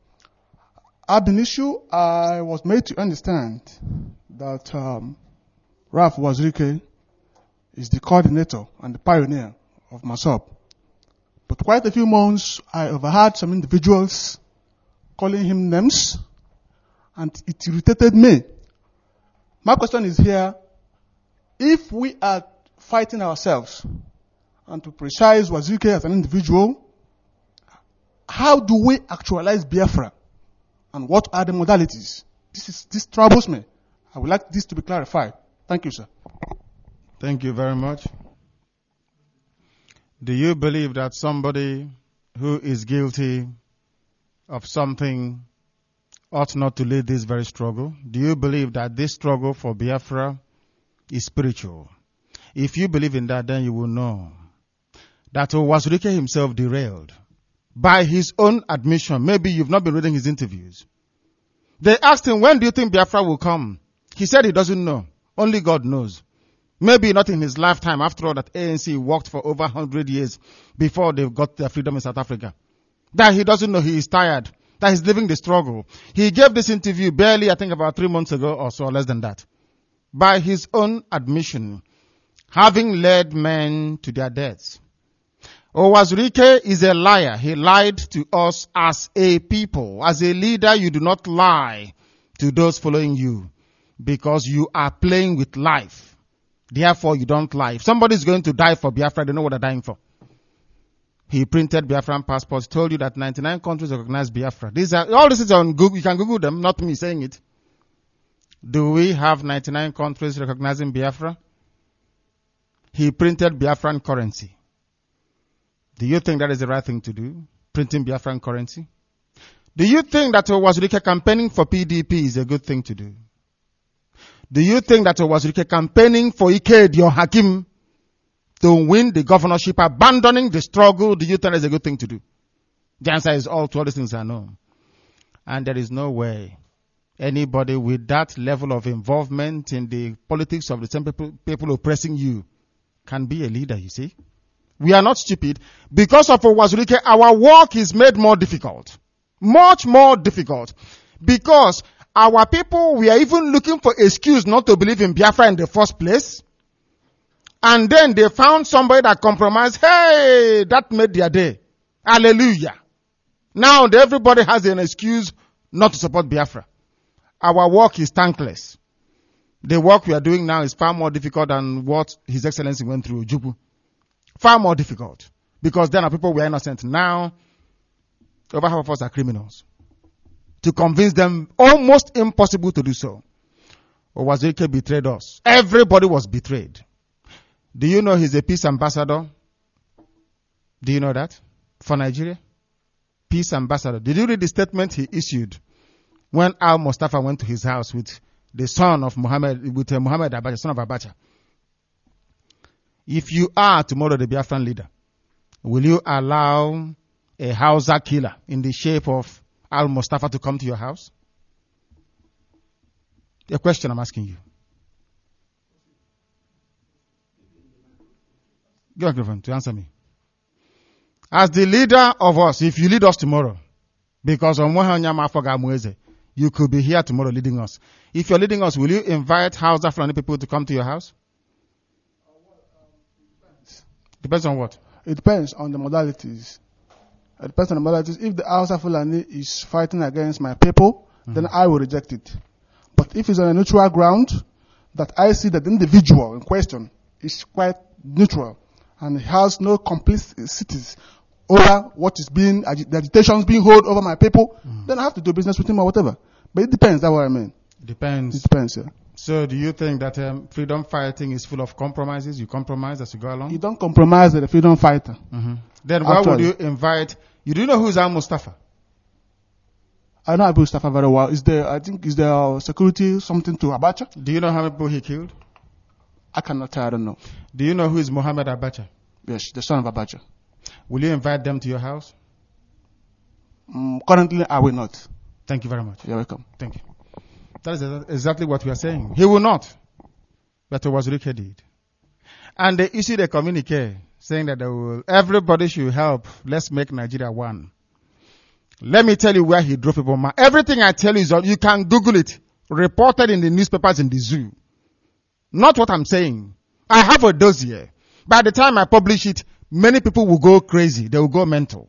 Ab initio, I was made to understand that Ralph Wazirike is the coordinator and the pioneer of MASOP. But quite a few months, I overheard some individuals calling him names, and it irritated me. My question is here, if we are fighting ourselves, and to precise Wazirike as an individual, how do we actualize Biafra? And what are the modalities? This troubles me. I would like this to be clarified. Thank you, sir. Thank you very much. Do you believe that somebody who is guilty of something ought not to lead this very struggle? Do you believe that this struggle for Biafra is spiritual? If you believe in that, then you will know that Wazirike himself derailed. By his own admission, maybe you've not been reading his interviews. They asked him, when do you think Biafra will come? He said he doesn't know. Only God knows. Maybe not in his lifetime, after all that ANC worked for over 100 years before they got their freedom in South Africa. That he doesn't know, he is tired. That he's living the struggle. He gave this interview barely, I think about 3 months ago or so, less than that. By his own admission, having led men to their deaths. Wazirike is a liar. He lied to us as a people. As a leader, you do not lie to those following you because you are playing with life. Therefore, you don't lie. If somebody is going to die for Biafra, they know what they're dying for. He printed Biafran passports, told you that 99 countries recognize Biafra. All this is on Google. You can Google them, not me saying it. Do we have 99 countries recognizing Biafra? He printed Biafran currency. Do you think that is the right thing to do? Printing Biafran currency? Do you think that Wazirike campaigning for PDP is a good thing to do? Do you think that Wazirike campaigning for Ikedio Hakim to win the governorship, abandoning the struggle, do you think that is a good thing to do? The answer is all these things are no. And there is no way anybody with that level of involvement in the politics of the same people oppressing you can be a leader, you see. We are not stupid. Because of Wazirike, our work is made more difficult. Much more difficult. Because our people, we are even looking for excuse not to believe in Biafra in the first place. And then they found somebody that compromised. Hey, that made their day. Hallelujah. Now everybody has an excuse not to support Biafra. Our work is thankless. The work we are doing now is far more difficult than what His Excellency went through, Ojukwu. Far more difficult. Because then our people were innocent. Now, over half of us are criminals. To convince them, almost impossible to do so. Owazirike betrayed us. Everybody was betrayed. Do you know he's a peace ambassador? Do you know that? For Nigeria? Peace ambassador. Did you read the statement he issued when Al Mustafa went to his house with the son of Muhammad, with Muhammad Abacha, son of Abacha? If you are tomorrow the Biafran leader, will you allow a Hausa killer in the shape of Al Mustafa to come to your house? A question I'm asking you. Go on, to answer me. As the leader of us, if you lead us tomorrow, because you could be here tomorrow leading us. If you're leading us, will you invite Hausa Fulani people to come to your house? Depends on what? It depends on the modalities. It depends on the modalities. If the Hausa Fulani is fighting against my people, then I will reject it. But if it's on a neutral ground, that I see that the individual in question is quite neutral and has no complicities over what is being, the agitations being held over my people, then I have to do business with him or whatever. But it depends, that's what I mean. Depends. It depends, yeah. So do you think that freedom fighting is full of compromises? You compromise as you go along? You don't compromise with a freedom fighter. Then why would you invite, you do know who is Al Mustafa? I know Abu Mustafa very well. Is there security something to Abacha? Do you know how many people he killed? I cannot tell, I don't know. Do you know who is Muhammad Abacha? Yes, the son of Abacha. Will you invite them to your house? Currently, I will not. Thank you very much. You're welcome. Thank you. That is exactly what we are saying. He will not. But Owazirike did. And they issued a communique saying that everybody should help. Let's make Nigeria one. Let me tell you where he drove people. Everything I tell you is, you can Google it. Reported in the newspapers in the zoo. Not what I'm saying. I have a dossier. By the time I publish it, many people will go crazy. They will go mental.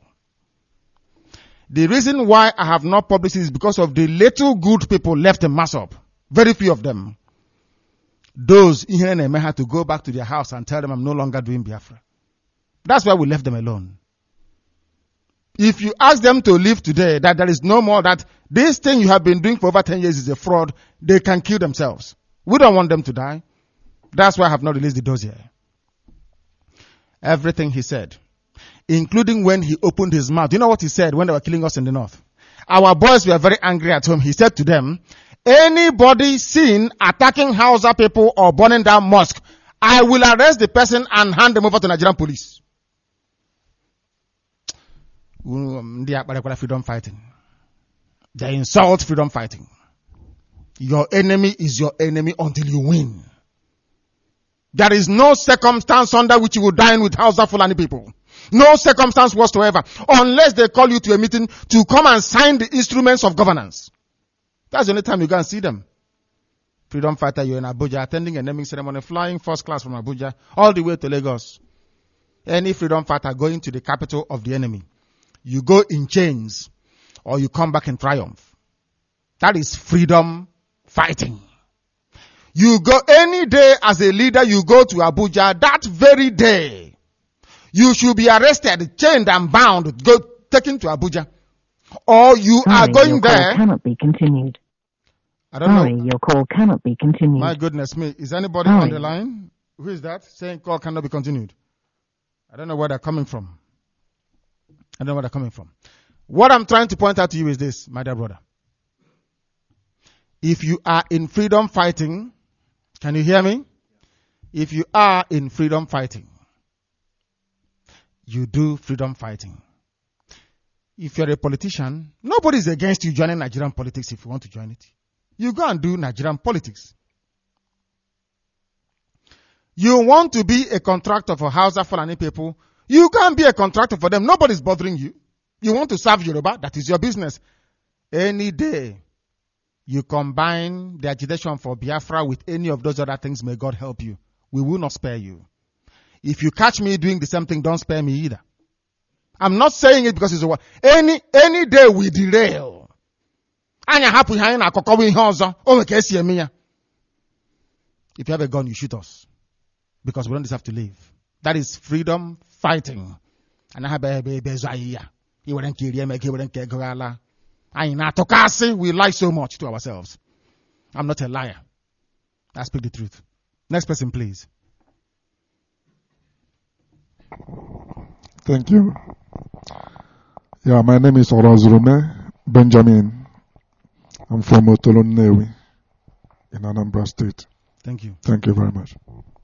The reason why I have not published it is because of the little good people left in Masop. Very few of them. Those Iheneme had to go back to their house and tell them I'm no longer doing Biafra. That's why we left them alone. If you ask them to leave today, that there is no more, that this thing you have been doing for over 10 years is a fraud, they can kill themselves. We don't want them to die. That's why I have not released the dossier. Everything he said, including when he opened his mouth. You know what he said when they were killing us in the north? Our boys were very angry at home. He said to them, anybody seen attacking Hausa people or burning down mosque, I will arrest the person and hand them over to Nigerian police. They are freedom fighting. They insult freedom fighting. Your enemy is your enemy until you win. There is no circumstance under which you will dine with Hausa Fulani people. No circumstance whatsoever. Unless they call you to a meeting to come and sign the instruments of governance. That's the only time you go and see them. Freedom fighter, you're in Abuja, attending a naming ceremony, flying first class from Abuja, all the way to Lagos. Any freedom fighter going to the capital of the enemy, you go in chains, or you come back in triumph. That is freedom fighting. You go any day as a leader, you go to Abuja, that very day, you should be arrested, chained and bound, taken to Abuja. Or you are going there. Your call cannot be continued. I don't know. Your call cannot be continued. My goodness me. Is anybody on the line? Who is that saying call cannot be continued? I don't know where they're coming from. I don't know where they're coming from. What I'm trying to point out to you is this, my dear brother. If you are in freedom fighting, can you hear me? If you are in freedom fighting, you do freedom fighting. If you're a politician, nobody's against you joining Nigerian politics if you want to join it. You go and do Nigerian politics. You want to be a contractor for Hausa Fulani people, you can be a contractor for them. Nobody's bothering you. You want to serve Yoruba, that is your business. Any day you combine the agitation for Biafra with any of those other things, may God help you. We will not spare you. If you catch me doing the same thing, don't spare me either. I'm not saying it because it's a war. Any day we derail. Anya happy hanging a cocoa in house. Oh, okay, if you have a gun, you shoot us. Because we don't deserve to live. That is freedom fighting. And I have a baby. You wouldn't kill him, you wouldn't kill Gorala. We lie so much to ourselves. I'm not a liar. I speak the truth. Next person, please. Thank you. Yeah, my name is Orazurune Benjamin. I'm from Otolon Newi in Anambra State. Thank you. Thank you very much.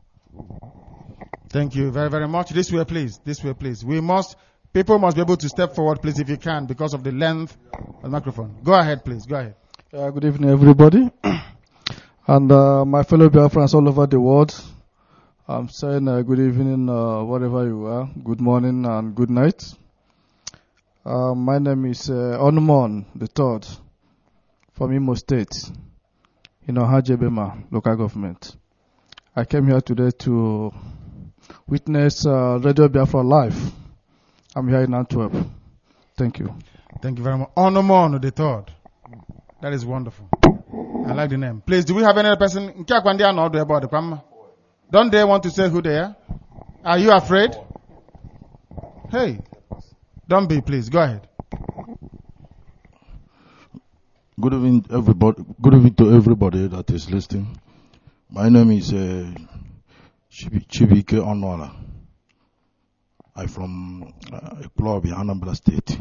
Thank you very, very much. This way, please. This way, please. People must be able to step forward, please, if you can, because of the length of the microphone. Go ahead, please. Go ahead. Good evening, everybody. And my fellow Biafrans all over the world, I'm saying good evening, wherever you are. Good morning and good night. My name is Onumon III from Imo State, in Ohajebema local government. I came here today to witness Radio Biafra live. I'm here in Antwerp. Thank you. Thank you very much. Onumon III. That is wonderful. I like the name. Please, do we have any other person? Don't they want to say who they are? Are you afraid? Hey, don't be, please. Go ahead. Good evening, everybody. Good evening to everybody that is listening. My name is Chibike Onwala. I'm from a club in Anambra State.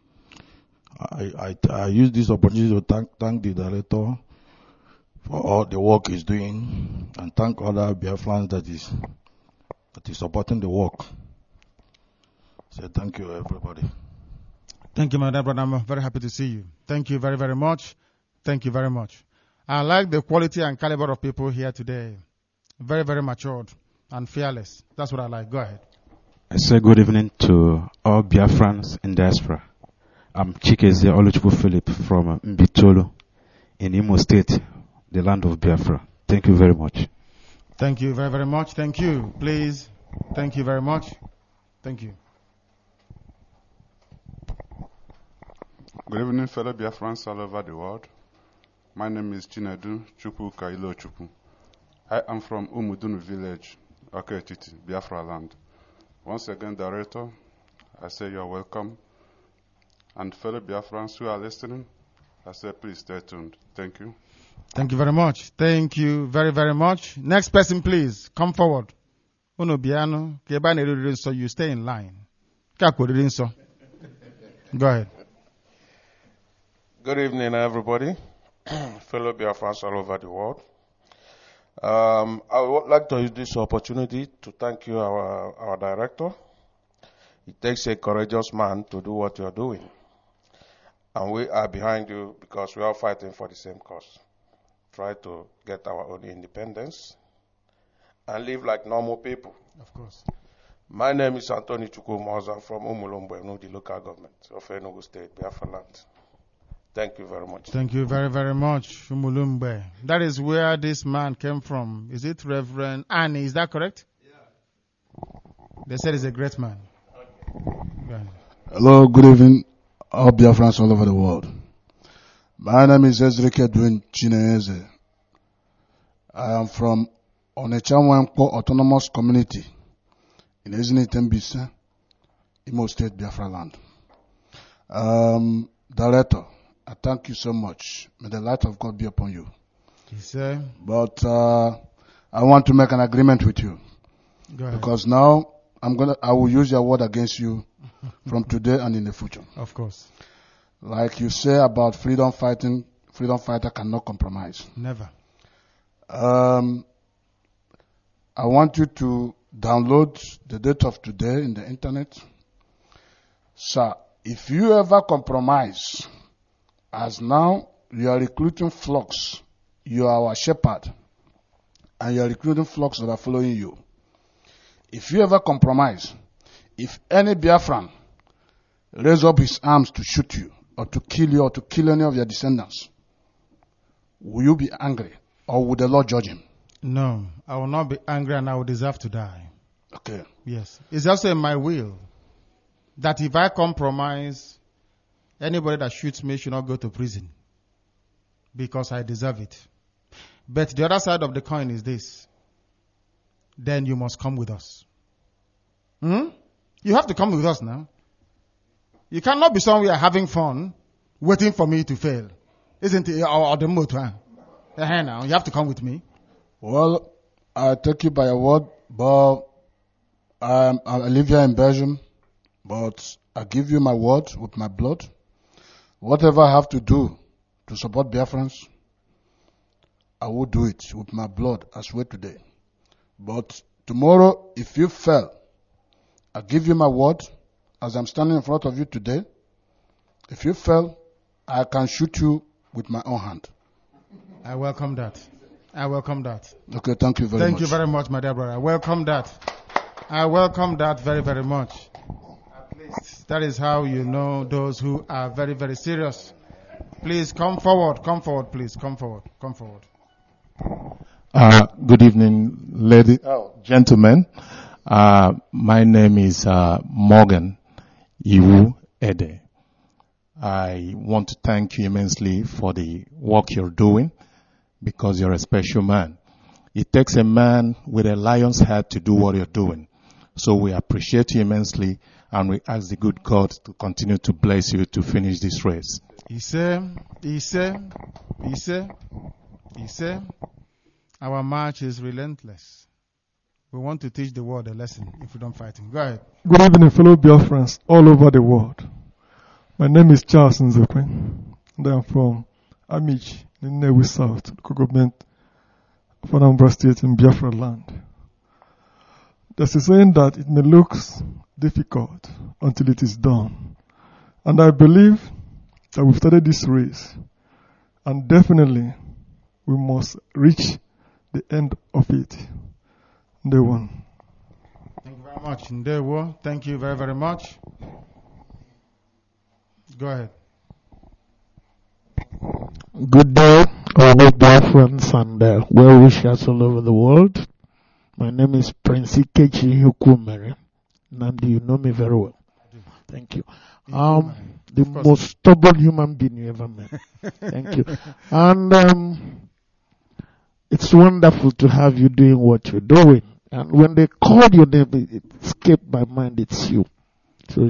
I use this opportunity to thank the director for all the work he's doing and thank other Biafrans that is supporting the work. So thank you, everybody. Thank you, my dear brother. I'm very happy to see you. Thank you very, very much. Thank you very much. I like the quality and caliber of people here today. Very, very matured and fearless. That's what I like. Go ahead. I say good evening to all Biafrans in diaspora. I'm Chikeze Oluchukwu Philip from Mbitolo in Imo State, the land of Biafra. Thank you very much. Thank you very, very much. Thank you. Please. Thank you very much. Thank you. Good evening, fellow Biafrans all over the world. My name is Chinedu Chukwu Kailo Chukwu. I am from Umudunu village, Oketiti, Biafra land. Once again, Director, I say you're welcome. And fellow Biafrans who are listening, I say please stay tuned. Thank you. Thank you very much. Thank you very, very much. Next person, please. Come forward. Unobiano, so you stay in line. Go ahead. Good evening, everybody. Fellow Biafrans all over the world. I would like to use this opportunity to thank you, our director. It takes a courageous man to do what you are doing. And we are behind you because we are fighting for the same cause. Try to get our own independence and live like normal people. Of course. My name is Anthony Chukwumoza from Umulumbe, the local government of Enugu State, Biafra land. Thank you very much. Thank you very, very much, Umulumbe. That is where this man came from. Is it Reverend Annie? Is that correct? Yeah. They said he's a great man. Okay. Hello, good evening, all Biafrans all over the world. My name is Ezrike Edwin Chineze. I am from Onechanwempo Autonomous Community in Ezinitembise, Imo State, Biafra land. Director, I thank you so much. May the light of God be upon you. Yes, sir. But I want to make an agreement with you. Go ahead. Because now I will use your word against you from today and in the future. Of course. Like you say about freedom fighter cannot compromise. Never. I want you to download the date of today in the internet. Sir, if you ever compromise, as now you are recruiting flocks, you are our shepherd, and you are recruiting flocks that are following you. If you ever compromise, if any Biafran raise up his arms to shoot you, or to kill you, or to kill any of your descendants, will you be angry, or will the Lord judge him? No, I will not be angry, and I will deserve to die. Okay. Yes. It's also in my will. that if I compromise, anybody that shoots me should not go to prison because I deserve it. But the other side of the coin is this. Then you must come with us. You have to come with us now. You cannot be somewhere having fun, waiting for me to fail. Isn't it? Or the motor. Now, you have to come with me. Well, I take you by your word, but I live here in Belgium, but I give you my word with my blood. Whatever I have to do to support Biafrans, I will do it with my blood as well today. But tomorrow, if you fail, I give you my word as I'm standing in front of you today. If you fail, I can shoot you with my own hand. I welcome that. I welcome that. Okay, thank you very much. Thank you very much, my dear brother. I welcome that. I welcome that very, very much. At least that is how you know those who are very, very serious. Please come forward, please. Come forward. Good evening, gentlemen. My name is Morgan Iwu Ede. I want to thank you immensely for the work you're doing because you're a special man. It takes a man with a lion's heart to do what you're doing. So we appreciate you immensely and we ask the good God to continue to bless you to finish this race. He said, our march is relentless. We want to teach the world a lesson if we don't fight him. Go ahead. Good evening, fellow Biafrans all over the world. My name is Charles Nzekwe, and I am from Amich, in Nnewi South, local government of Anambra State in Biafra land. There's a saying that it may look difficult until it is done. And I believe that we've started this race, and definitely we must reach the end of it. Day one. Thank you very much. Ndewo. Thank you very, very much. Go ahead. Good day, all my Biafrans and well-wishers all over the world. My name is Prince Ikechi Hukumere. Nandi, you know me very well. Thank you. The most stubborn human being you ever met. Thank you. And it's wonderful to have you doing what you're doing. And when they called your name, it escaped my mind, it's you. So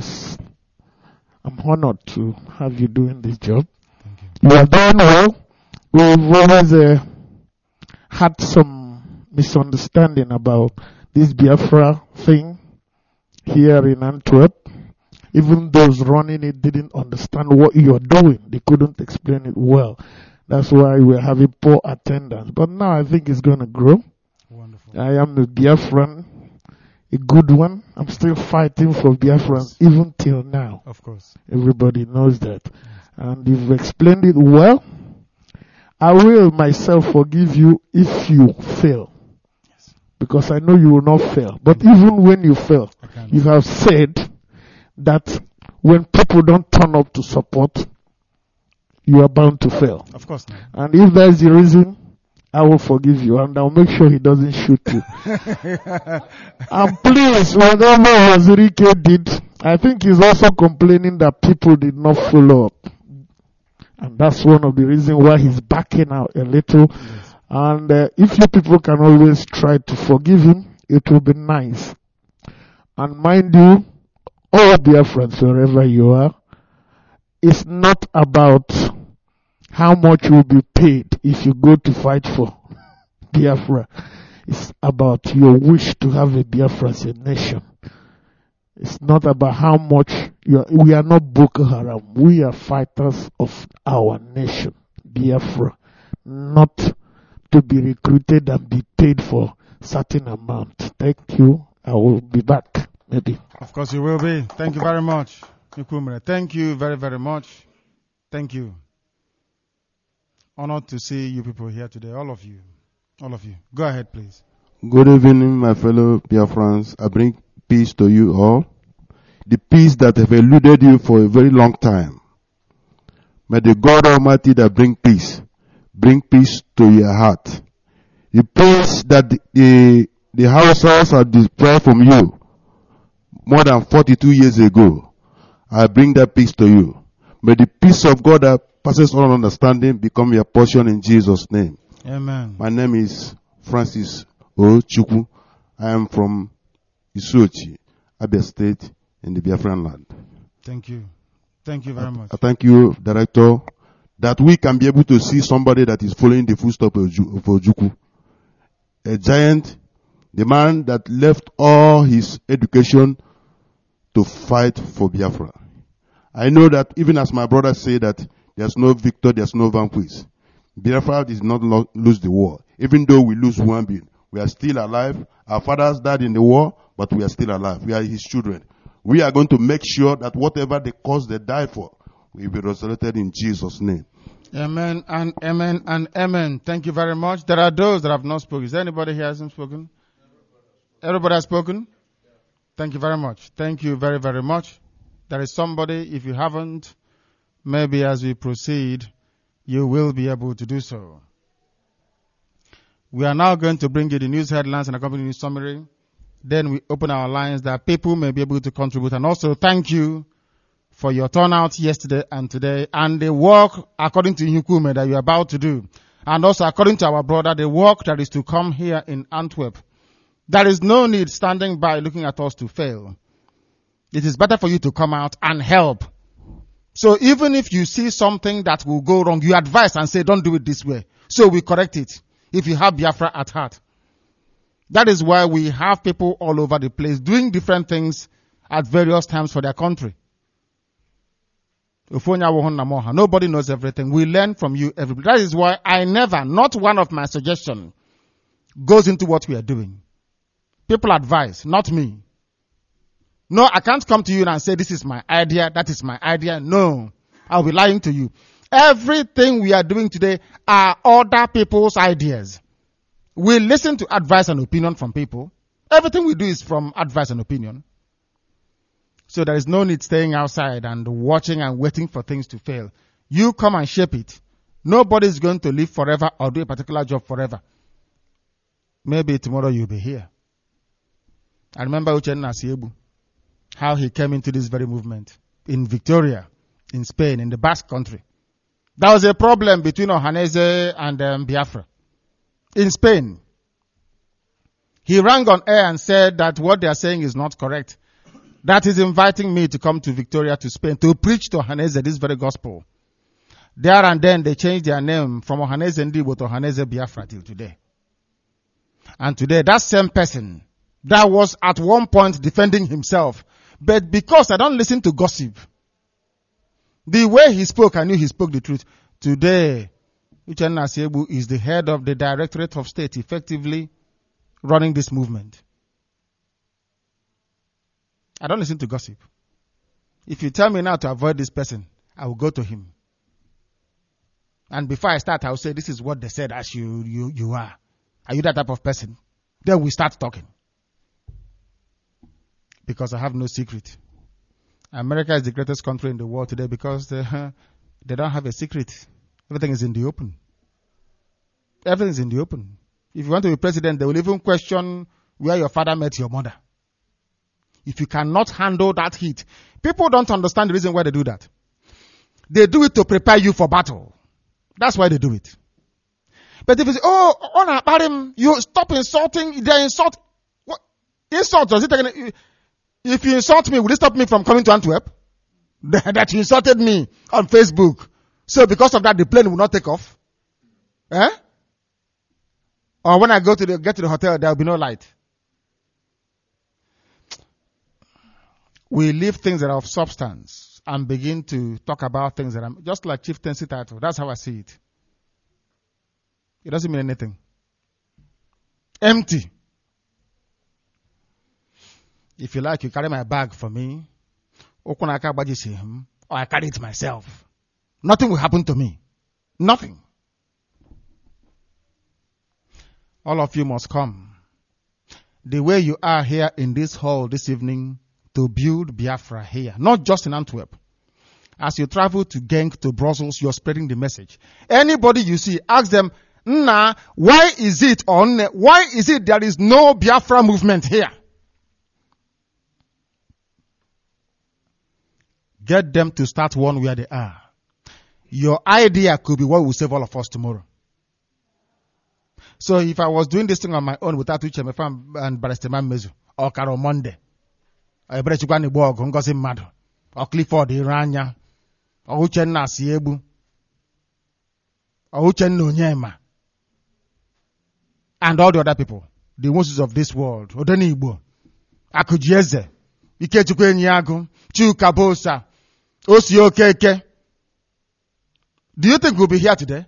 I'm honored to have you doing this job. You are doing well. We've always had some misunderstanding about this Biafra thing here in Antwerp. Even those running it didn't understand what you're doing. They couldn't explain it well. That's why we're having poor attendance. But now I think it's going to grow. Wonderful. I am a Biafran, a good one. I'm still fighting for Biafrans even till now. Of course. Everybody knows that. And you've explained it well. I will myself forgive you if you fail. Yes. Because I know you will not fail. But even when you fail, you have said that when people don't turn up to support, you are bound to fail. Of course not. And if that's the reason, I will forgive you and I'll make sure he doesn't shoot you. And please, whatever Wazirike did, I think he's also complaining that people did not follow up. And that's one of the reasons why he's backing out a little. Yes. And if you people can always try to forgive him, it will be nice. And mind you, all Biafrans, wherever you are, it's not about how much you will be paid if you go to fight for Biafra. It's about your wish to have a Biafra as a nation. It's not about how much we are not Boko Haram. We are fighters of our nation, Biafra, not to be recruited and be paid for certain amount. Thank you. I will be back, maybe. Of course you will be. Thank you very much, Nkumere. Thank you very, very much. Thank you. Honored to see you people here today, all of you. All of you. Go ahead, please. Good evening, my fellow Biafrans. I bring peace to you all. The peace that have eluded you for a very long time. May the God Almighty that bring peace to your heart. The peace that the households are deprived from you more than 42 years ago. I bring that peace to you. May the peace of God that passes all understanding become your portion in Jesus' name. Amen. My name is Francis O. Chukwu. I am from Isuochi, Abia State, in the Biafran land. Thank you. Thank you very much. I thank you, Director, that we can be able to see somebody that is following the footsteps of Ojukwu. A giant, the man that left all his education to fight for Biafra. I know that even as my brother say that there's no victor, there's no vanquish. Biafra did not lose the war. Even though we lose one being, we are still alive. Our fathers died in the war, but we are still alive. We are his children. We are going to make sure that whatever the cause they die for will be resurrected in Jesus' name. Amen and amen and amen. Thank you very much. There are those that have not spoken. Is there anybody here who hasn't spoken? Everybody has spoken? Thank you very much. Thank you very, very much. There is somebody, if you haven't, maybe as we proceed, you will be able to do so. We are now going to bring you the news headlines and accompanying summary. Then we open our lines that people may be able to contribute. And also thank you for your turnout yesterday and today and the work according to Nkume that you are about to do. And also according to our brother, the work that is to come here in Antwerp. There is no need standing by looking at us to fail. It is better for you to come out and help. So even if you see something that will go wrong, you advise and say, don't do it this way. So we correct it if you have Biafra at heart. That is why we have people all over the place doing different things at various times for their country. Nobody knows everything. We learn from you everybody. That is why I never, not one of my suggestions, goes into what we are doing. People advise, not me. No, I can't come to you and say, this is my idea, that is my idea. No, I'll be lying to you. Everything we are doing today are other people's ideas. We listen to advice and opinion from people. Everything we do is from advice and opinion. So there is no need staying outside and watching and waiting for things to fail. You come and shape it. Nobody is going to live forever or do a particular job forever. Maybe tomorrow you'll be here. I remember Uchenna Siebu, how he came into this very movement in Victoria, in Spain, in the Basque country. There was a problem between Ohaneze and Biafra. In Spain, he rang on air and said that what they are saying is not correct. That is inviting me to come to Victoria, to Spain, to preach to Ohaneze this very gospel. There and then they changed their name from Ohaneze Ndibo to Ohaneze Biafra till today. And today, that same person that was at one point defending himself, but because I don't listen to gossip, the way he spoke, I knew he spoke the truth. Today, Uchenna Siebu is the head of the Directorate of State, effectively running this movement. I don't listen to gossip. If you tell me now to avoid this person, I will go to him. And before I start, I will say, this is what they said as you are. Are you that type of person? Then we start talking. Because I have no secret. America is the greatest country in the world today because they don't have a secret. Everything is in the open. Everything is in the open. If you want to be president, they will even question where your father met your mother. If you cannot handle that heat. People don't understand the reason why they do that. They do it to prepare you for battle. That's why they do it. But if you say, you stop insulting, they insult. What? Insult, does it? If you insult me, will it stop me from coming to Antwerp? That you insulted me on Facebook. So because of that, the plane will not take off? Eh? Or when I get to the hotel, there will be no light. We leave things that are of substance and begin to talk about things that are just like chieftaincy title. That's how I see it. It doesn't mean anything. Empty. If you like, you carry my bag for me. Or I carry it myself. Nothing will happen to me. Nothing. All of you must come. The way you are here in this hall this evening to build Biafra here, not just in Antwerp. As you travel to Genk, to Brussels, you're spreading the message. Anybody you see, ask them, why is it there is no Biafra movement here? Get them to start one where they are. Your idea could be what will save all of us tomorrow. So if I was doing this thing on my own without Uche Mefam and Barrister Mezu, or Carol Monday, or Ebrechukwane Borg, Ngozi Mmadụ, or Clifford Iranya, or Uchenna Siebu, or Uchenna Onyema, and all the other people, the Moses of this world, Odeni Igbo, Akujieze, Ikechukwe Nyagu, Chuka Bosa, Osi Okeke. Do you think we'll be here today?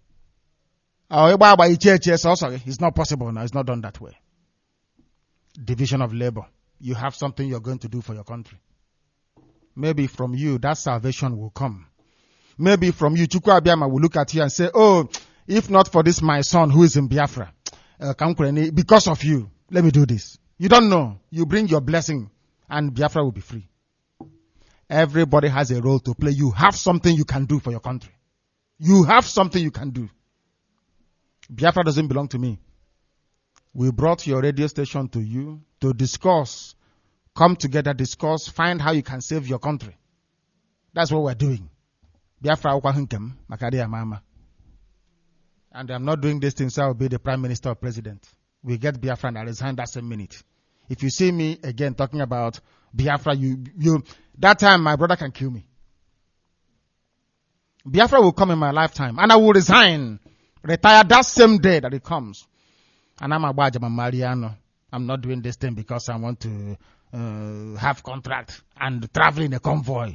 Sorry, it's not possible now. It's not done that way. Division of labor. You have something you're going to do for your country. Maybe from you, that salvation will come. Maybe from you, Chukwu Abiyama will look at you and say, oh, if not for this, my son who is in Biafra, because of you, let me do this. You don't know. You bring your blessing and Biafra will be free. Everybody has a role to play. You have something you can do for your country. You have something you can do. Biafra doesn't belong to me. We brought your radio station to you to discuss, come together, discuss, find how you can save your country. That's what we're doing. Biafra Ukwahinkem, Makadia Mama. And I'm not doing this thing so I'll be the Prime Minister or President. We get Biafra and I resign that same minute. If you see me again talking about Biafra, that time my brother can kill me. Biafra will come in my lifetime and I will resign. Retire that same day that it comes. And I'm Mariano. I'm not doing this thing because I want to have contract and travel in a convoy.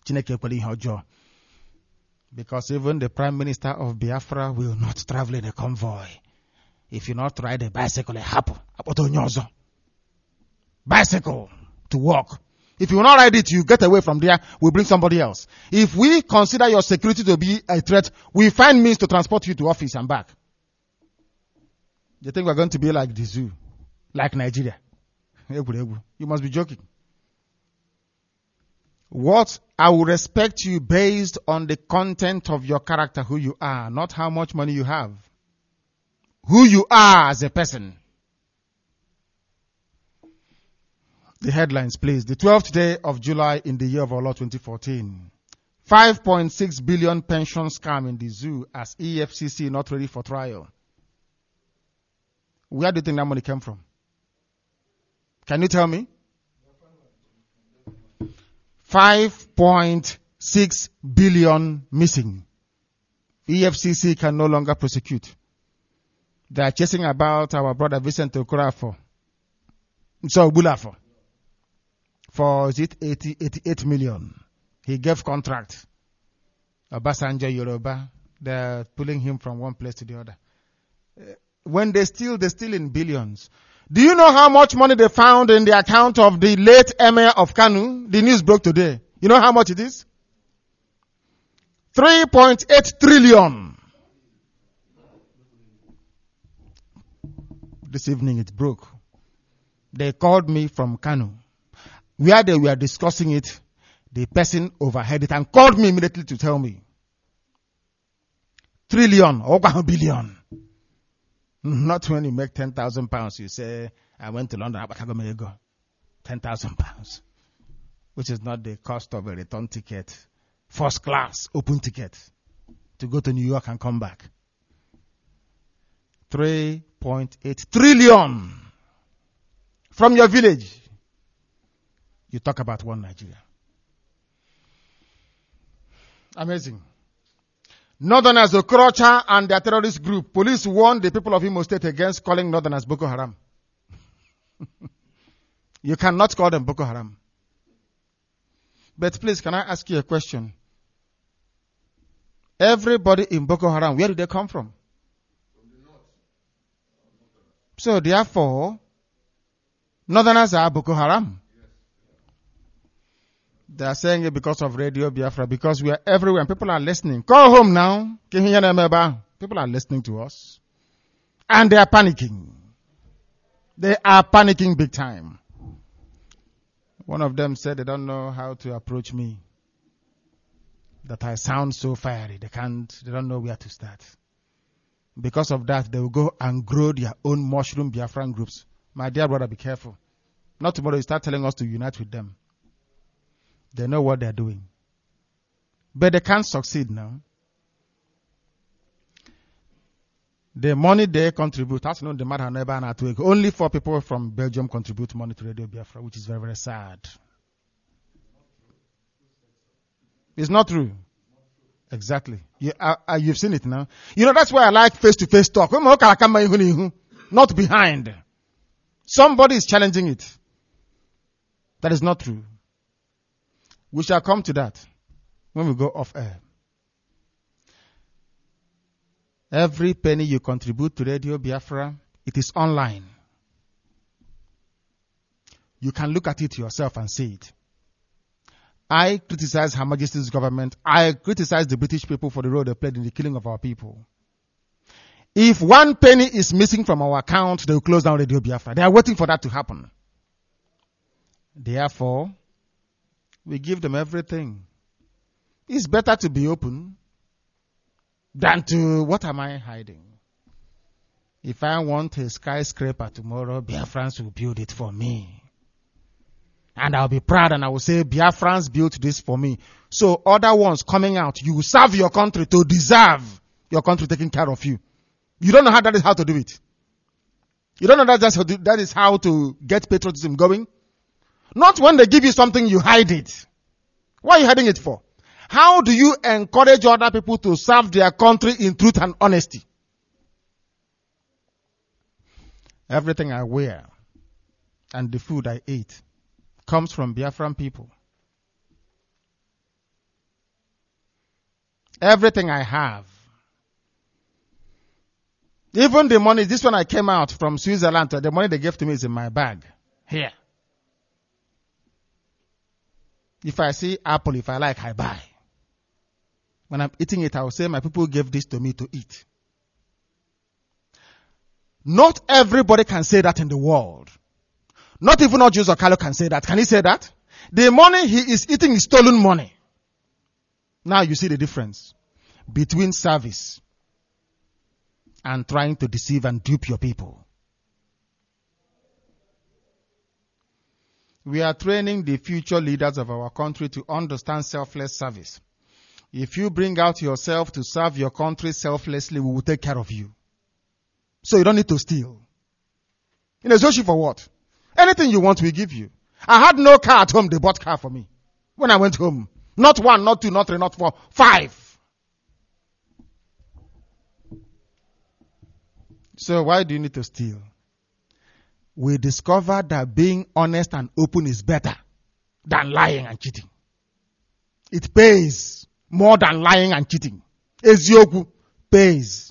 Because even the Prime Minister of Biafra will not travel in a convoy. If you not ride a bicycle, bicycle to walk. If you will not ride it, you get away from there, we bring somebody else. If we consider your security to be a threat, we find means to transport you to office and back. You think we're going to be like the zoo, like Nigeria? You must be joking. What I will respect you based on the content of your character, who you are, not how much money you have. Who you are as a person. The headlines, please. The 12th day of July in the year of our Lord 2014. 5.6 billion pension scam in the zoo as EFCC not ready for trial. Where do you think that money came from? Can you tell me? 5.6 billion missing. EFCC can no longer prosecute. They are chasing about our brother Vincent Okorafor. So Bulafo. For is it 88 million. He gave contract. Obasanjo Yoruba. They're pulling him from one place to the other. When they steal in billions. Do you know how much money they found in the account of the late Emir of Kanu? The news broke today. You know how much it is? 3.8 trillion. This evening it broke. They called me from Kanu. Where they were discussing it, the person overheard it and called me immediately to tell me. Trillion or billion. Not when you make 10,000 pounds, you say, I went to London, 10,000 pounds. Which is not the cost of a return ticket. First class, open ticket. To go to New York and come back. 3.8 trillion. From your village. You talk about one Nigeria. Amazing. Northerners, Okorocha and their terrorist group. Police warned the people of Imo State against calling Northerners Boko Haram. You cannot call them Boko Haram. But please, can I ask you a question? Everybody in Boko Haram, where did they come from? So therefore, Northerners are Boko Haram. They are saying it because of Radio Biafra, because we are everywhere and people are listening. Go home now. People are listening to us. And they are panicking. They are panicking big time. One of them said they don't know how to approach me. That I sound so fiery. They don't know where to start. Because of that, they will go and grow their own mushroom Biafran groups. My dear brother, be careful. Not tomorrow you start telling us to unite with them. They know what they're doing. But they can't succeed now. The money they contribute, that's not the matter never at work. Only 4 people from Belgium contribute money to Radio Biafra, which is very, very sad. It's not true. Exactly. You've seen it now. You know, that's why I like face-to-face talk. Not behind. Somebody is challenging it. That is not true. We shall come to that when we go off air. Every penny you contribute to Radio Biafra, it is online. You can look at it yourself and see it. I criticize Her Majesty's government. I criticize the British people for the role they played in the killing of our people. If 1 penny is missing from our account, they will close down Radio Biafra. They are waiting for that to happen. Therefore, we give them everything. It's better to be open than to, what am I hiding? If I want a skyscraper tomorrow, Biafrans will build it for me. And I'll be proud and I will say, Biafrans built this for me. So other ones coming out, you will serve your country to deserve your country taking care of you. You don't know how that is how to do it. You don't know that is how to get patriotism going. Not when they give you something, you hide it. What are you hiding it for? How do you encourage other people to serve their country in truth and honesty? Everything I wear and the food I eat comes from Biafran people. Everything I have. Even the money, this one I came out from Switzerland, the money they gave to me is in my bag. Here. If I see apple, if I like, I buy. When I'm eating it, I will say, my people gave this to me to eat. Not everybody can say that in the world. Not even Ojus Okalo can say that. Can he say that? The money he is eating is stolen money. Now you see the difference between service and trying to deceive and dupe your people. We are training the future leaders of our country to understand selfless service. If you bring out yourself to serve your country selflessly, we will take care of you. So you don't need to steal. In a Zoshi for what? Anything you want, we give you. I had no car at home. They bought car for me. When I went home. Not 1, not 2, not 3, not 4, 5. So why do you need to steal? We discovered that being honest and open is better than lying and cheating. It pays more than lying and cheating. Ezioku pays.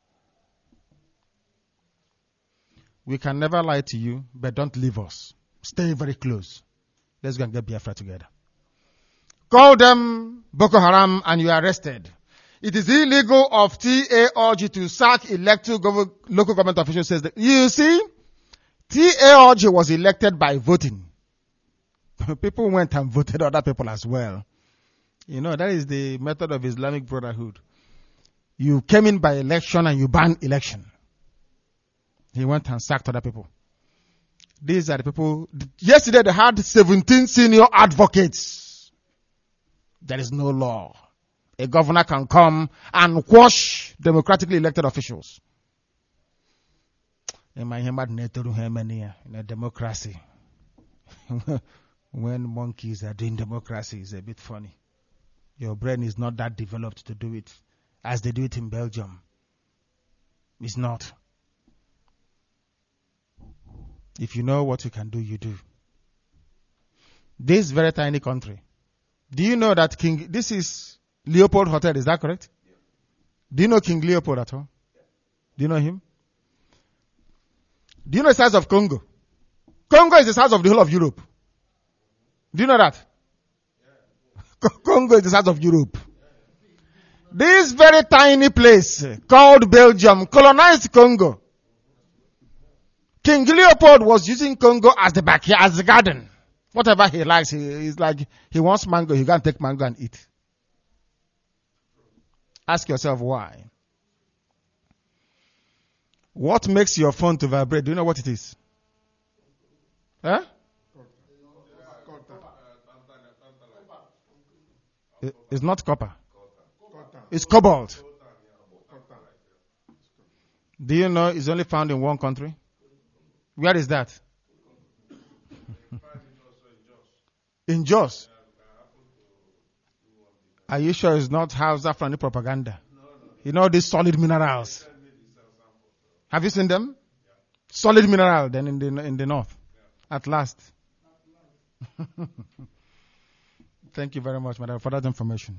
We can never lie to you, but don't leave us. Stay very close. Let's go and get Biafra together. Call them Boko Haram and you are arrested. It is illegal of TAOG to sack elected local government officials, says that. You see, TAOG was elected by voting. People went and voted other people as well. You know, that is the method of Islamic Brotherhood. You came in by election and you banned election. He went and sacked other people. These are the people. Yesterday they had 17 senior advocates. There is no law. A governor can come and quash democratically elected officials. In a democracy. When monkeys are doing democracy, it's a bit funny. Your brain is not that developed to do it as they do it in Belgium. It's not. If you know what you can do, you do. This very tiny country. Do you know that this is Leopold Hotel, is that correct? Yeah. Do you know King Leopold at all? Yeah. Do you know him? Do you know the size of Congo? Congo is the size of the whole of Europe. Do you know that? Yeah. Congo is the size of Europe. This very tiny place called Belgium colonized Congo. King Leopold was using Congo as the backyard, as the garden. Whatever he likes, he's like, he wants mango, he can take mango and eat. Ask yourself why. What makes your phone to vibrate? Do you know what it is? Huh? It's not copper. It's cobalt. Do you know it's only found in one country? Where is that? In Jos. Are you sure it's not Hausa from the propaganda? You know these solid minerals. Have you seen them? Solid mineral then in the north. At last. Thank you very much, madam, for that information.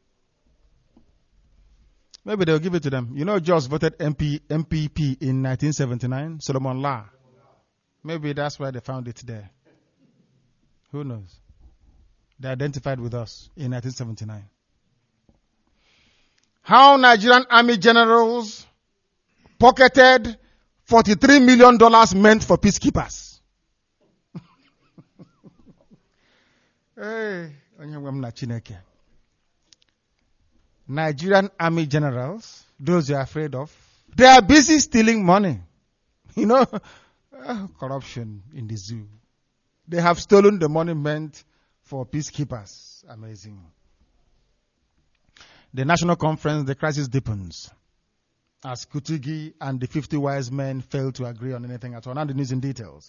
Maybe they'll give it to them. You know, Jos voted MPP in 1979, Solomon La. Maybe that's why they found it there. Who knows? They identified with us in 1979. How Nigerian army generals pocketed $43 million meant for peacekeepers. Hey, Nigerian army generals, those you are afraid of, they are busy stealing money. You know, corruption in the zoo. They have stolen the money meant for peacekeepers. Amazing. The national conference, the crisis deepens as Kutugi and the 50 wise men fail to agree on anything at all. Now the news in details.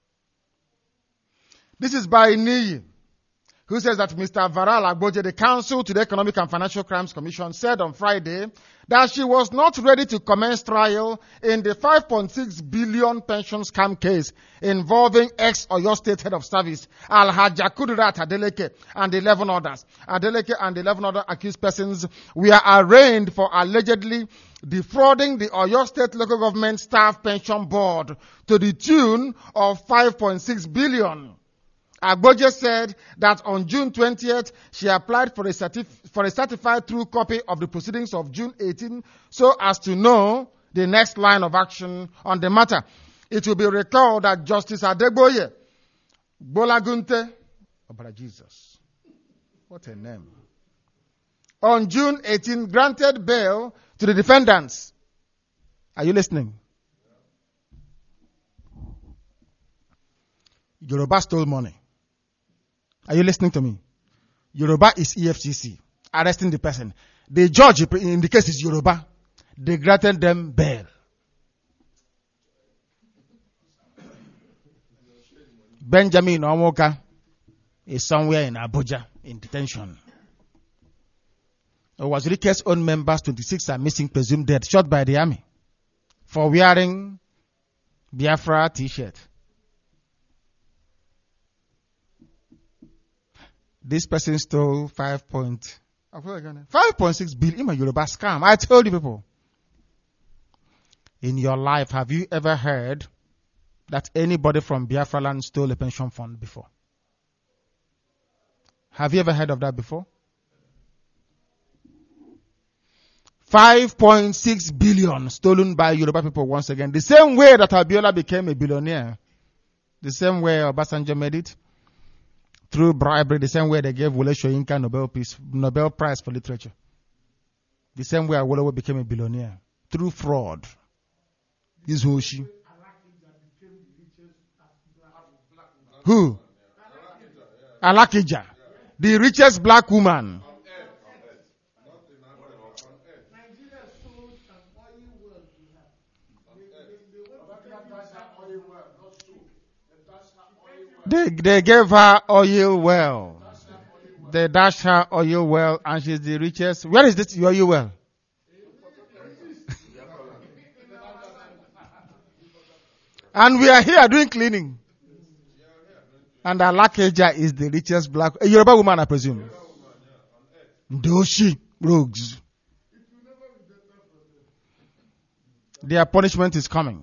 This is by Niyi, who says that Mr. Varal Agboje, the counsel to the Economic and Financial Crimes Commission, said on Friday that she was not ready to commence trial in the 5.6 billion pension scam case involving ex-Oyo State Head of Service, Alhaja Kudirat Adeleke and 11 others. Adeleke and 11 other accused persons were arraigned for allegedly defrauding the Oyo State Local Government Staff Pension Board to the tune of 5.6 billion. Agboje said that on June 20th, she applied for a certified true copy of the proceedings of June 18 so as to know the next line of action on the matter. It will be recalled that Justice Adegboye Bolagunte, oh, Jesus, what a name, on June 18 granted bail to the defendants. Are you listening? Yoruba stole money. Are you listening to me? Yoruba is EFCC, arresting the person. The judge in the case is Yoruba. They granted them bail. Benjamin Omoka is somewhere in Abuja in detention. Wazirike's own members, 26, are missing, presumed dead, shot by the army for wearing Biafra t-shirt. This person stole 5.6 billion in my Yoruba scam. I told you people. In your life, have you ever heard that anybody from Biafra land stole a pension fund before? Have you ever heard of that before? 5.6 billion stolen by Yoruba people once again. The same way that Abiola became a billionaire. The same way Obasanjo made it. Through bribery, the same way they gave Wole Soyinka Nobel Prize for Literature. The same way Awolowo became a billionaire. Through fraud. This Hoshi. Who? Alakija. The richest black woman. They gave her oil well. They dashed her oil well, and she's the richest. Where is this oil well? And we are here doing cleaning. And Alakeja is the richest black, a Yoruba woman, I presume. Doshi rogues. Their punishment is coming.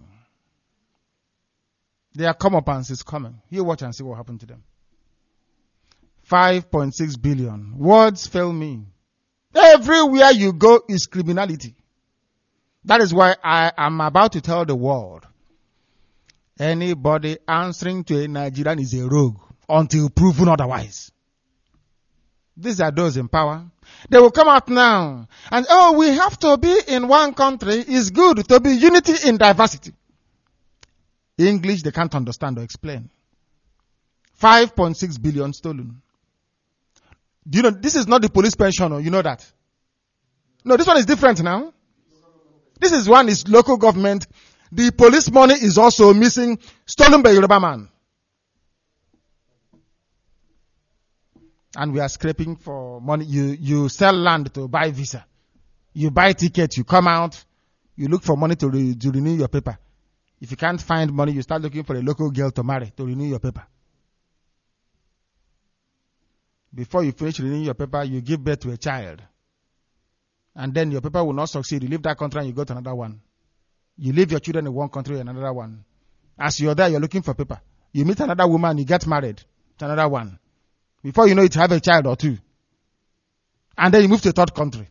Their comeuppance is coming. You watch and see what happened to them. 5.6 billion. Words fail me. Everywhere you go is criminality. That is why I am about to tell the world. Anybody answering to a Nigerian is a rogue until proven otherwise. These are those in power. They will come out now and, we have to be in one country. It's good to be unity in diversity. English they can't understand or explain. 5.6 billion stolen. Do you know, this is not the police pension, you know that? No, this one is different now. This is one is local government. The police money is also missing, stolen by Yoruba man. And we are scraping for money. You sell land to buy visa. You buy ticket, you come out, you look for money to renew your paper. If you can't find money, you start looking for a local girl to marry to renew your paper. Before you finish renewing your paper, you give birth to a child. And then your paper will not succeed. You leave that country and you go to another one. You leave your children in one country and another one. As you're there, you're looking for paper. You meet another woman, you get married to another one. Before you know it, you have a child or two. And then you move to a third country.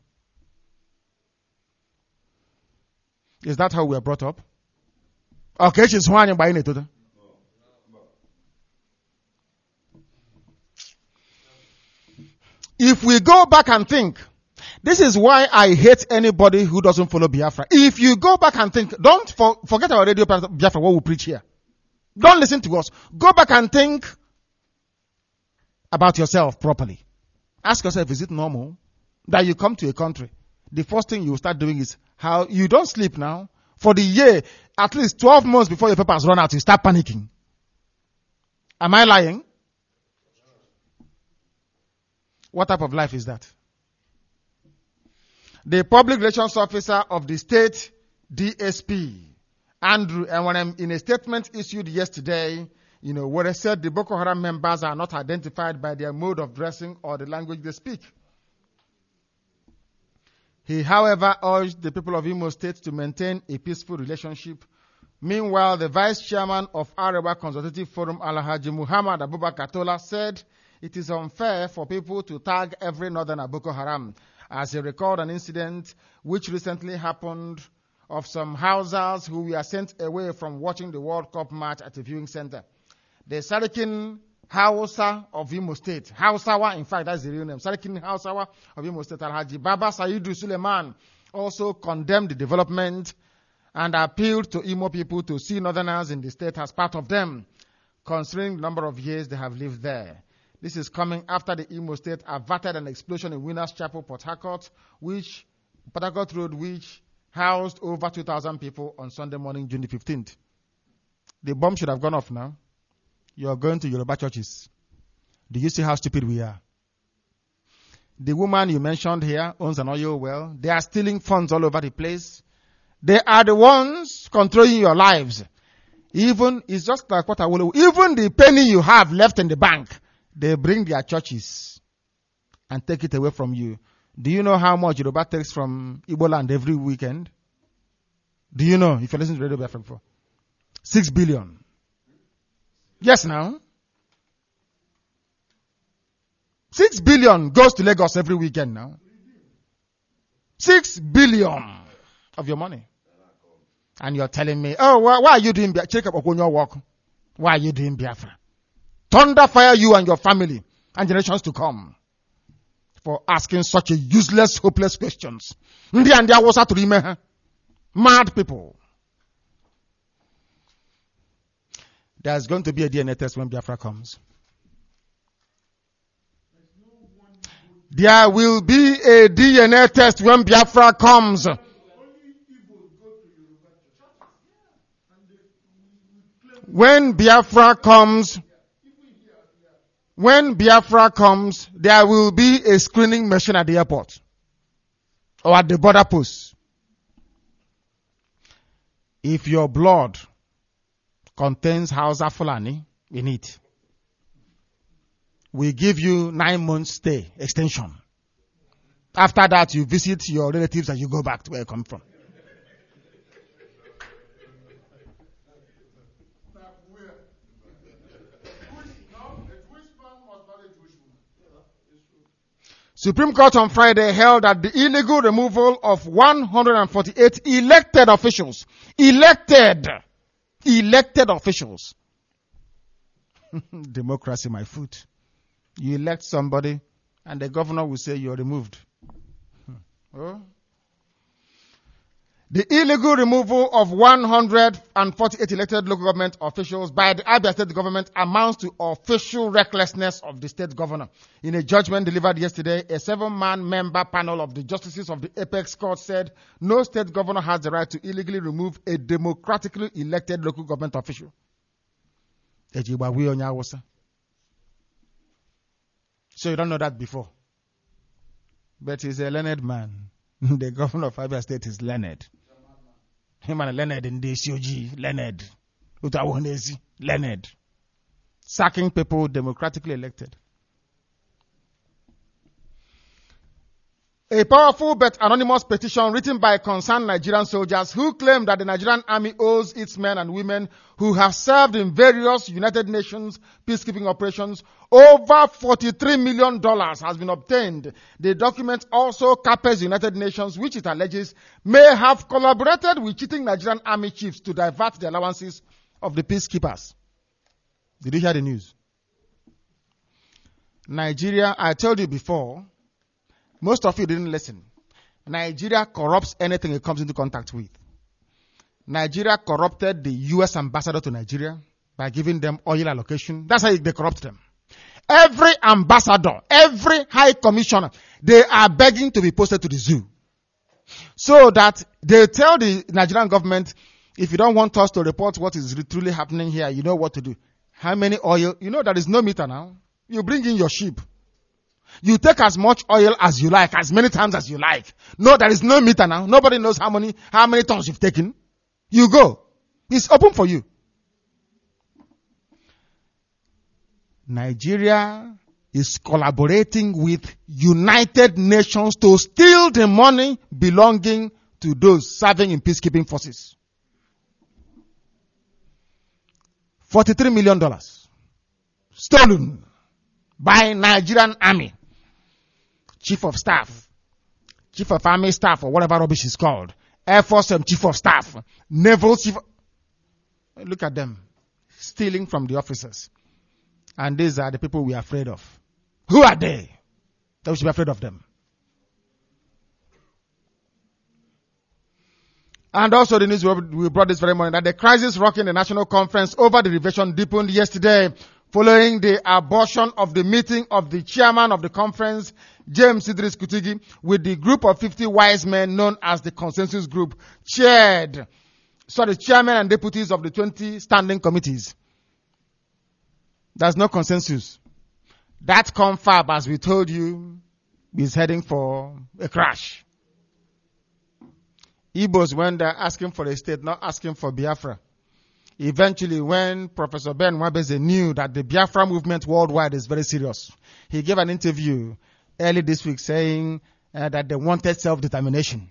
Is that how we are brought up? Okay, she's one buying it. If we go back and think, this is why I hate anybody who doesn't follow Biafra. If you go back and think, don't forget our radio Biafra, what we preach here. Don't listen to us. Go back and think about yourself properly. Ask yourself, is it normal that you come to a country? The first thing you start doing is how you don't sleep now. For the year, at least 12 months before your papers run out, you start panicking. Am I lying? What type of life is that? The public relations officer of the state DSP, Andrew, and in a statement issued yesterday, where he said the Boko Haram members are not identified by their mode of dressing or the language they speak. He, however, urged the people of Imo State to maintain a peaceful relationship. Meanwhile, the vice chairman of Arewa Consultative Forum, Alhaji Muhammad Abubakar Tola, said it is unfair for people to tag every northerner Boko Haram, as he recalled an incident which recently happened of some Hausas who were sent away from watching the World Cup match at a viewing center. The Sarikin Hausa of Imo State, Hausawa, in fact, that's the real name, Sarikin Hausawa of Imo State, Alhaji Baba Saidu Suleiman, also condemned the development and appealed to Imo people to see northerners in the state as part of them, considering the number of years they have lived there. This is coming after the Imo State averted an explosion in Winners Chapel, Port Harcourt Road, which housed over 2,000 people on Sunday morning, June the 15th. The bomb should have gone off now. You are going to Yoruba churches. Do you see how stupid we are? The woman you mentioned here owns an oil well. They are stealing funds all over the place. They are the ones controlling your lives. It's just like what I will. Even the penny you have left in the bank, they bring their churches and take it away from you. Do you know how much Yoruba takes from Igbo land every weekend? Do you know, if you listen to Radio Biafra before? 6 billion. Yes, now. 6 billion goes to Lagos every weekend now. 6 billion of your money. And you're telling me, oh, why are you doing Biafra? Check up on your work. Why are you doing Biafra? Thunder fire you and your family and generations to come for asking such a useless, hopeless questions. Mad people. There's going to be a DNA test when Biafra comes. There will be a DNA test when Biafra comes. When Biafra comes, there will be a screening machine at the airport or at the border post. If your blood contains Hausa Fulani in it, we give you 9 months stay extension. After that, you visit your relatives and you go back to where you come from. Supreme Court on Friday held that the illegal removal of 148 elected officials, democracy, my foot. You elect somebody and the governor will say you're removed. Oh. The illegal removal of 148 elected local government officials by the Abia State government amounts to official recklessness of the state governor. In a judgment delivered yesterday, a 7-man member panel of the justices of the Apex Court said no state governor has the right to illegally remove a democratically elected local government official. So you don't know that before. But he's a learned man. The governor of Abia State is learned. Him and Leonard in the COG, Leonard. Utawonezi, Leonard. Sacking people democratically elected. A powerful but anonymous petition written by concerned Nigerian soldiers who claim that the Nigerian army owes its men and women who have served in various United Nations peacekeeping operations over $43 million has been obtained. The document also captures the United Nations, which it alleges may have collaborated with cheating Nigerian army chiefs to divert the allowances of the peacekeepers. Did you hear the news? Nigeria, I told you before, most of you didn't listen. Nigeria corrupts anything it comes into contact with. Nigeria corrupted the U.S. ambassador to Nigeria by giving them oil allocation. That's how they corrupt them. Every ambassador, every high commissioner, they are begging to be posted to the zoo. So that they tell the Nigerian government, if you don't want us to report what is truly happening here, you know what to do. How many oil? You know there is no meter now. You bring in your ship. You take as much oil as you like, as many times as you like. No, there is no meter now. Nobody knows how many tons you've taken. You go. It's open for you. Nigeria is collaborating with United Nations to steal the money belonging to those serving in peacekeeping forces. $43 million. Stolen by Nigerian army. Chief of Staff, Chief of Army Staff, or whatever rubbish is called. Air Force Chief of Staff, Naval Chief. Look at them. Stealing from the officers. And these are the people we are afraid of. Who are they? That we should be afraid of them. And also the news we brought this very morning that the crisis rocking the National Conference over the revision deepened yesterday following the abortion of the meeting of the chairman of the conference, James Idris Kutigi, with the group of 50 wise men known as the Consensus Group, chairman and deputies of the 20 standing committees. There's no consensus. That confab, as we told you, is heading for a crash. Igbos, when they're asking for a state, not asking for Biafra. Eventually, when Professor Ben Wabeze knew that the Biafra movement worldwide is very serious, he gave an interview early this week saying that they wanted self-determination.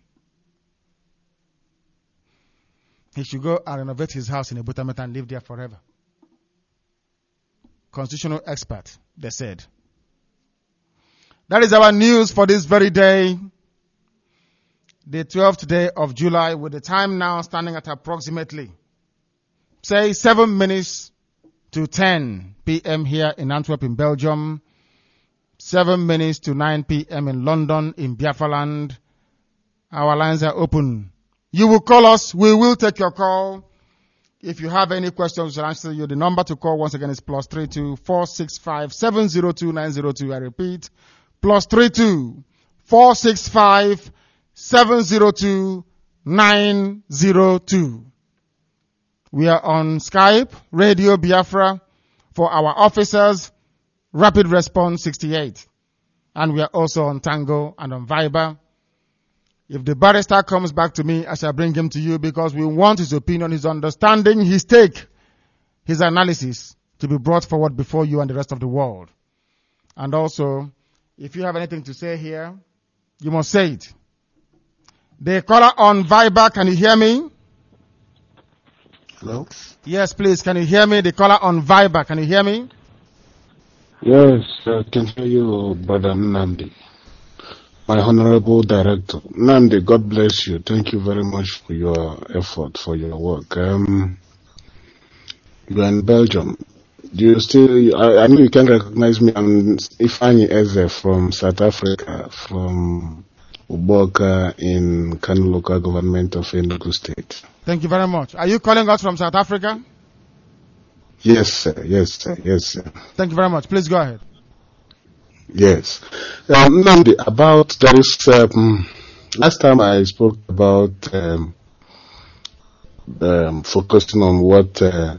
He should go and renovate his house in Ebutamet and live there forever. Constitutional expert, they said. That is our news for this very day, the 12th day of July, with the time now standing at approximately, say, 7 minutes to 10 p.m. here in Antwerp in Belgium, 7 minutes to 9 p.m. in London in Biafra land. Our lines are open. You will call us. We will take your call. If you have any questions, we'll answer you. The number to call once again is +32 465 702 902. I repeat, +32 465 702 902. We are on Skype, Radio Biafra, for our officers, Rapid Response 68. And we are also on Tango and on Viber. If the barrister comes back to me, I shall bring him to you because we want his opinion, his understanding, his take, his analysis to be brought forward before you and the rest of the world. And also, if you have anything to say here, you must say it. The caller on Viber, can you hear me? Hello? Yes, please. Can you hear me? The caller on Viber, can you hear me? Yes, I can hear you, Brother Nandi. My Honorable Director. Nandi, God bless you. Thank you very much for your effort, for your work. You're in Belgium. Do you still, I know you can recognize me. I'm Ifani Eze from South Africa, from Uboka in Kano local government of Enugu State. Thank you very much. Are you calling us from South Africa? Yes, sir. Yes, sir. Yes, sir. Thank you very much. Please go ahead. Yes. Nandi, about there is, last time I spoke about focusing on what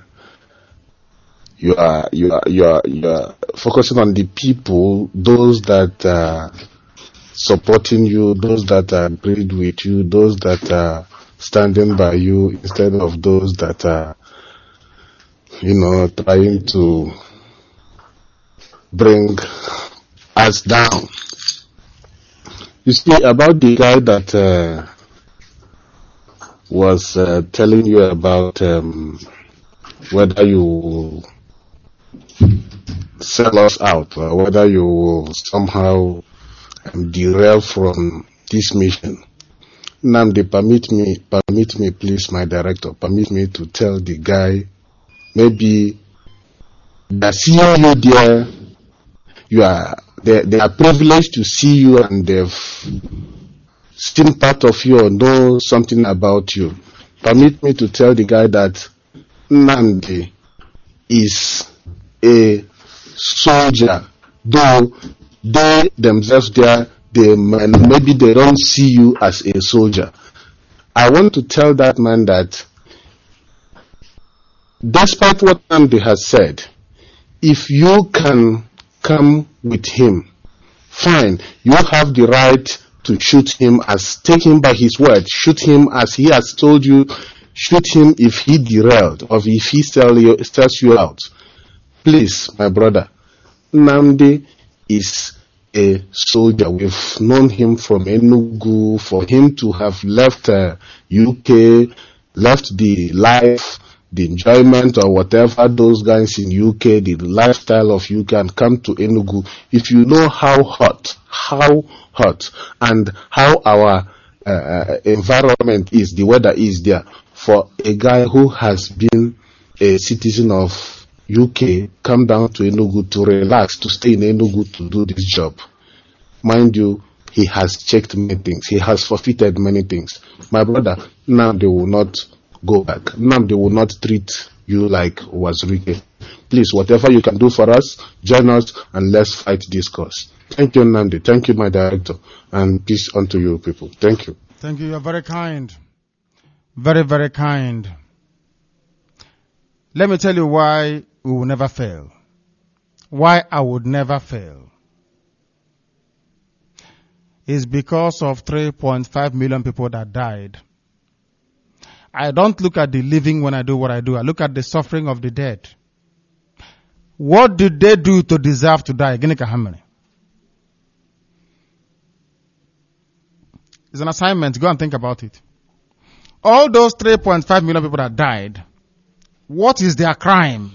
you are focusing on the people, those that are supporting you, those that are agreed with you, those that are standing by you, instead of those that are, trying to bring us down. You see, about the guy that was telling you about whether you will sell us out or whether you will somehow derail from this mission. Namdi, permit me, please, my director, permit me to tell the guy, maybe they're seeing you there, they are privileged to see you and they've seen part of you or know something about you. Permit me to tell the guy that Nnamdi is a soldier, though they themselves maybe they don't see you as a soldier. I want to tell that man that despite what Nnamdi has said, if you can come with him, fine, you have the right to shoot him, take him by his word, shoot him as he has told you, shoot him if he derailed or if he sells you out. Please, my brother, Nnamdi is a soldier. We've known him from Enugu. For him to have left UK, left the life, the enjoyment or whatever those guys in UK, the lifestyle of UK, and come to Enugu. If you know how hot and how our environment is, the weather is there, for a guy who has been a citizen of UK, come down to Enugu to relax, to stay in Enugu to do this job. Mind you, he has checked many things. He has forfeited many things. My brother, now they will not go back. Now they will not treat you like Wazirike. Please, whatever you can do for us, join us and let's fight this cause. Thank you, Nnamdi. Thank you, my director. And peace unto you people. Thank you. Thank you. You're very kind. Very, very kind. Let me tell you why we will never fail. Why I would never fail. Is because of 3.5 million people that died. I don't look at the living when I do what I do. I look at the suffering of the dead. What did they do to deserve to die? It's an assignment. Go and think about it. All those 3.5 million people that died, what is their crime?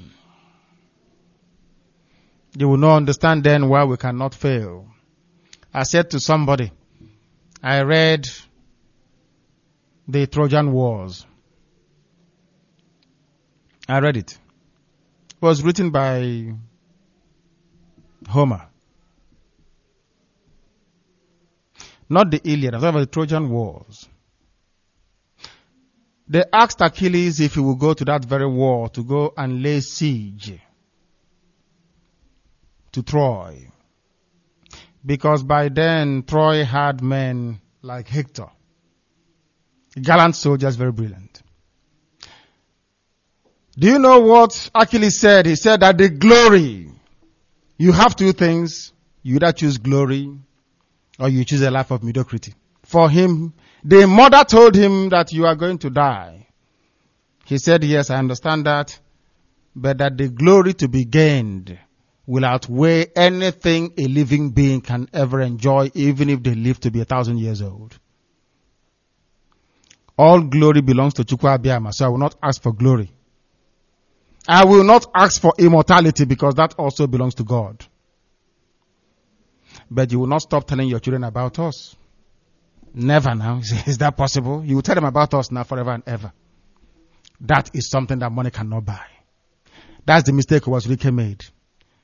You will not understand then why we cannot fail. I said to somebody, I read the Trojan Wars. I read it. It was written by Homer. Not the Iliad, I'm talking about the Trojan Wars. They asked Achilles if he would go to that very war to go and lay siege to Troy. Because by then, Troy had men like Hector. Gallant soldiers, very brilliant. Do you know what Achilles said? He said that the glory, you have two things. You either choose glory or you choose a life of mediocrity. For him, the mother told him that you are going to die. He said, yes, I understand that, but that the glory to be gained will outweigh anything a living being can ever enjoy, even if they live to be 1,000 years old. All glory belongs to Chukwu Abiyama, so I will not ask for glory. I will not ask for immortality because that also belongs to God. But you will not stop telling your children about us. Never now. Is that possible? You will tell them about us now forever and ever. That is something that money cannot buy. That's the mistake Wazirike made.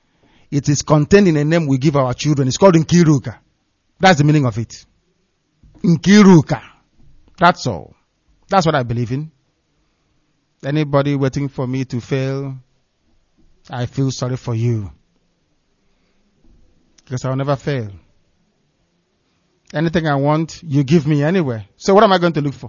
It is contained in a name we give our children. It's called Nkiruka. That's the meaning of it. Nkiruka. That's all. That's what I believe in. Anybody waiting for me to fail, I feel sorry for you. Because I'll never fail. Anything I want, you give me anywhere. So what am I going to look for?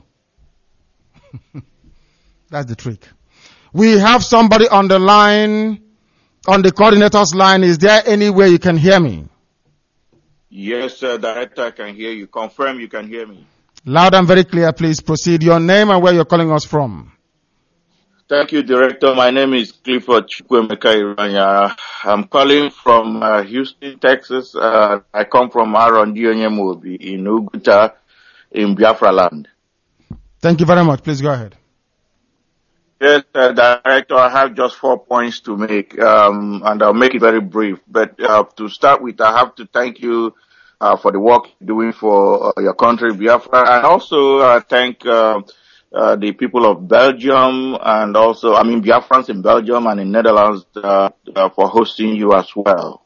That's the trick. We have somebody on the line, on the coordinator's line. Is there any way you can hear me? Yes, Director, I can hear you. Confirm you can hear me. Loud and very clear, please proceed. Your name and where you're calling us from. Thank you, Director. My name is Clifford Chukwemeka Iranya. I'm calling from Houston, Texas. I come from Aaron Dionyemobi in Uguta in Biafra land. Thank you very much. Please go ahead. Yes, Director, I have just 4 points to make, and I'll make it very brief. But to start with, I have to thank you for the work you're doing for your country, Biafra, and also thank the people of Belgium and also, Biafrans in Belgium and in Netherlands for hosting you as well.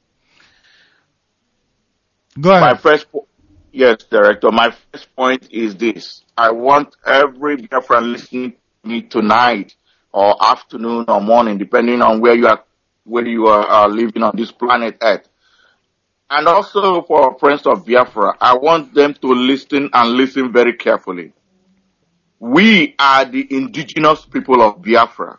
Go ahead. Yes, Director, my first point is this. I want every Biafran listening to me tonight or afternoon or morning, depending on where you are living on this planet Earth. And also for friends of Biafra, I want them to listen and listen very carefully. We are the indigenous people of Biafra.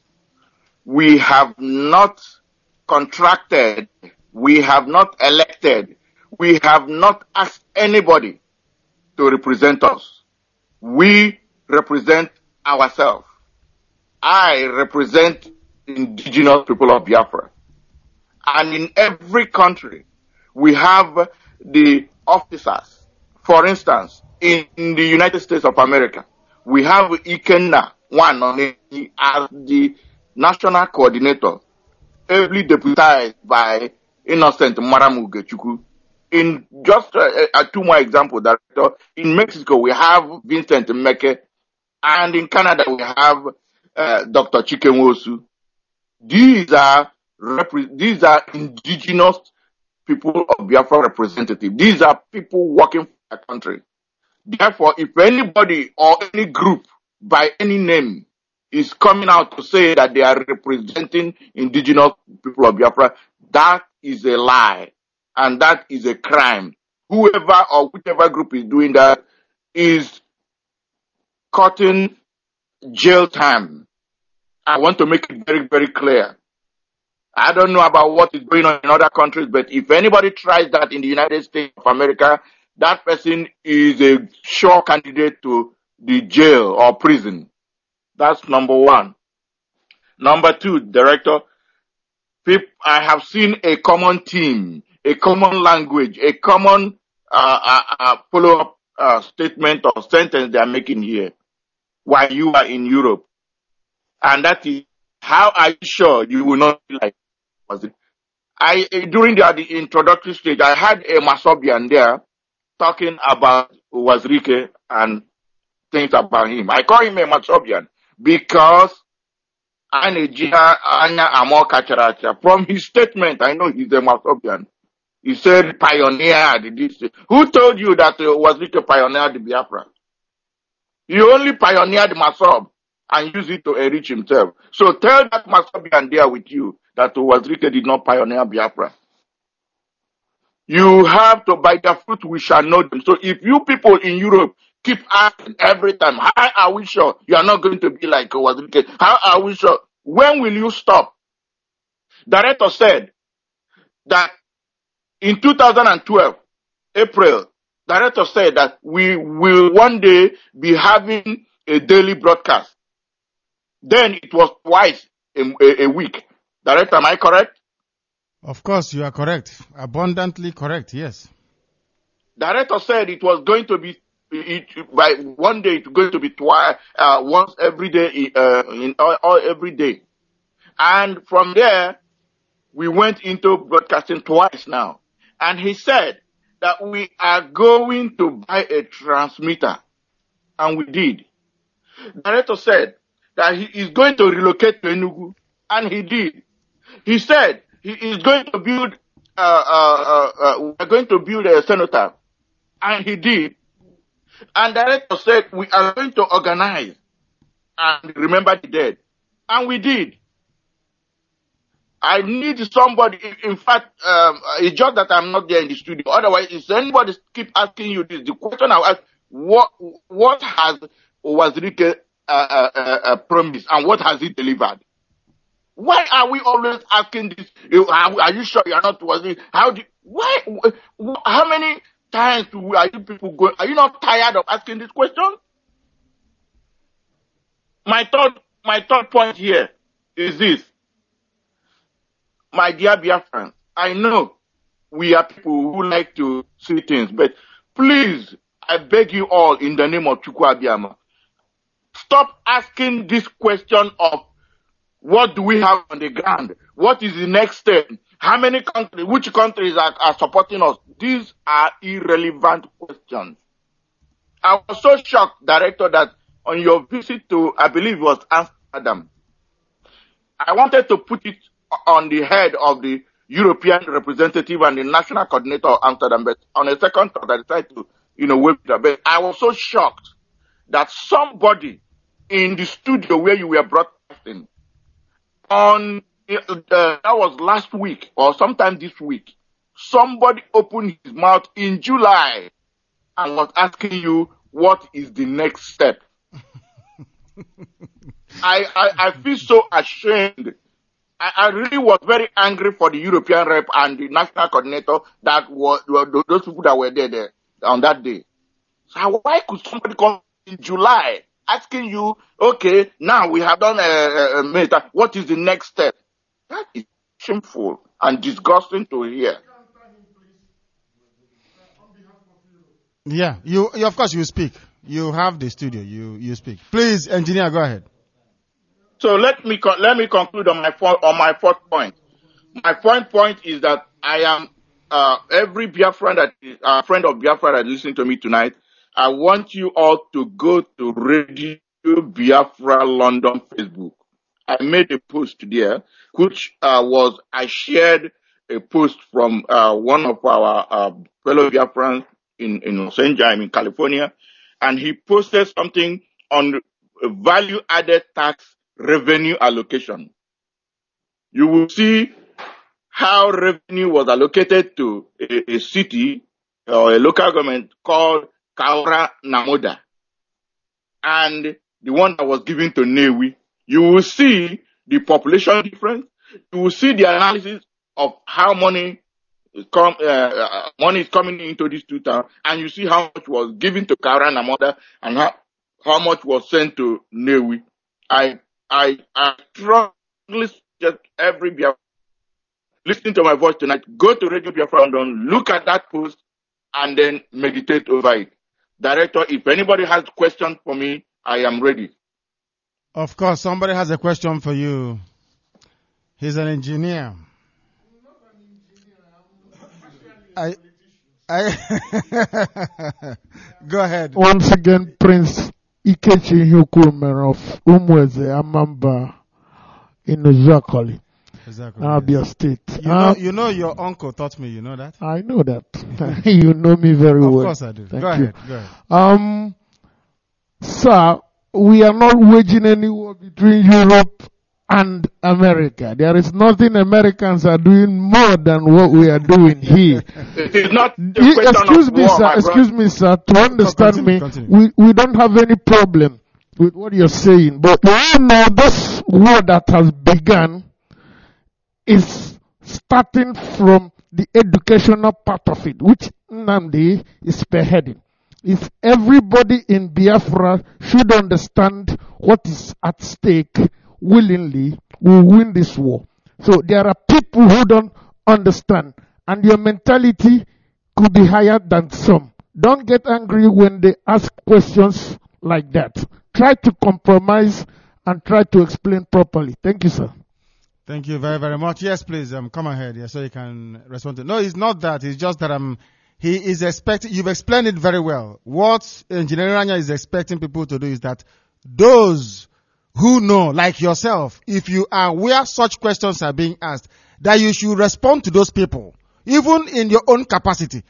We have not contracted, we have not elected, we have not asked anybody to represent us. We represent ourselves. I represent indigenous people of Biafra. And in every country, we have the officers. For instance, in the United States of America, we have Ikenna, one on it, as the national coordinator, ably deputized by Innocent Maramugechukwu. In just 2 more examples, Director, in Mexico we have Vincent Meke, and in Canada we have Dr. Chikenwosu. These are indigenous people of Biafra representatives. These are people working for the country. Therefore, if anybody or any group by any name is coming out to say that they are representing indigenous people of Biafra, that is a lie. And that is a crime. Whoever or whichever group is doing that is cutting jail time. I want to make it very, very clear. I don't know about what is going on in other countries, but if anybody tries that in the United States of America, that person is a sure candidate to the jail or prison. That's number one. Number two, Director, I have seen a common theme, a common language, a common follow-up statement or sentence they are making here while you are in Europe. And that is, how are you sure you will not be like, was it? During the introductory stage, I had a Masobian there talking about Wazirike and things about him. I call him a Masobian because from his statement, I know he's a Masobian. He said pioneered this. Who told you that Wazirike pioneered the Biafra? He only pioneered Masob and used it to enrich himself. So tell that Masobian there with you that Wazirike did not pioneer Biafra. You have to, by their fruit we shall know them. So if you people in Europe keep asking every time, how are we sure you are not going to be like Wazirike? How are we sure? When will you stop? Director said that in 2012, April, Director said that we will one day be having a daily broadcast. Then it was twice a week. Director, am I correct? Of course, you are correct. Abundantly correct, yes. Director said it was going to be, by one day it's going to be twice, once every day, every day. And from there, we went into broadcasting twice now. And he said that we are going to buy a transmitter. And we did. Director said that he is going to relocate to Enugu. And he did. He said he is going to build, we're going to build a senator. And he did. And the director said, we are going to organize and remember the dead. And we did. I need somebody, in fact, it's just that I'm not there in the studio. Otherwise, if anybody keep asking you this, the question I'll ask, what has Wazirike promised and what has he delivered? Why are we always asking this? Are you sure you're not Wazirike? How many times are you people going? Are you not tired of asking this question? My third point here is this. My dear Biafrans, I know we are people who like to see things, but please, I beg you all in the name of Chukwu Abiyama, stop asking this question of what do we have on the ground? What is the next step? How many countries, which countries are supporting us? These are irrelevant questions. I was so shocked, Director, that on your visit to, I believe it was Amsterdam, I wanted to put it on the head of the European representative and the national coordinator of Amsterdam, but on a second thought, I decided to, wait it. But I was so shocked that somebody in the studio where you were broadcasting that was last week or sometime this week, somebody opened his mouth in July and was asking you, what is the next step? I feel so ashamed. I really was very angry for the European rep and the national coordinator that were those people that were there on that day. So why could somebody come in July asking you, okay, now we have done a meeting, what is the next step? That is shameful and disgusting to hear. Yeah, you of course you speak. You have the studio. You speak. Please, engineer, go ahead. So let me conclude on my fourth point. My fourth point is that I am every Biafran that is a friend of Biafra that is listening to me tonight. I want you all to go to Radio Biafra London Facebook. I made a post there, which I shared a post from one of our fellow Biafrans in St. James in California, and he posted something on value-added tax revenue allocation. You will see how revenue was allocated to a city or a local government called Kaura Namoda and the one that was given to Newi. You will see the population difference. You will see the analysis of how money is coming into these two towns, and you see how much was given to Kaura Namoda and how much was sent to Newi. I strongly suggest every Biafra listening to my voice tonight, go to Radio Biafra London, look at that post, and then meditate over it. Director, if anybody has questions for me, I am ready. Of course, somebody has a question for you. He's an engineer. Go ahead. Once again, Prince Ikechi Hukumer of Umweze Amamba in Uzakoli, Abia State. You know your uncle taught me, you know that? I know that. You know me very well. Of course I do. Thank Go you. ahead. Sir, we are not waging any war between Europe and America. There is nothing Americans are doing more than what we are doing here. It is not the question excuse me, sir. To understand me, we don't have any problem with what you're saying. But you know, this war that has begun is starting from the educational part of it, which Nnamdi is spearheading. If everybody in Biafra should understand what is at stake willingly, we win this war. So there are people who don't understand, and your mentality could be higher than some. Don't get angry when they ask questions like that. Try to compromise and try to explain properly. Thank you, sir. Thank you very, very much. Yes, please, come ahead, so you can respond to it. No, it's not that. It's just that he is expecting, you've explained it very well. What Engineer Ranya is expecting people to do is that those who know, like yourself, if you are where such questions are being asked, that you should respond to those people, even in your own capacity.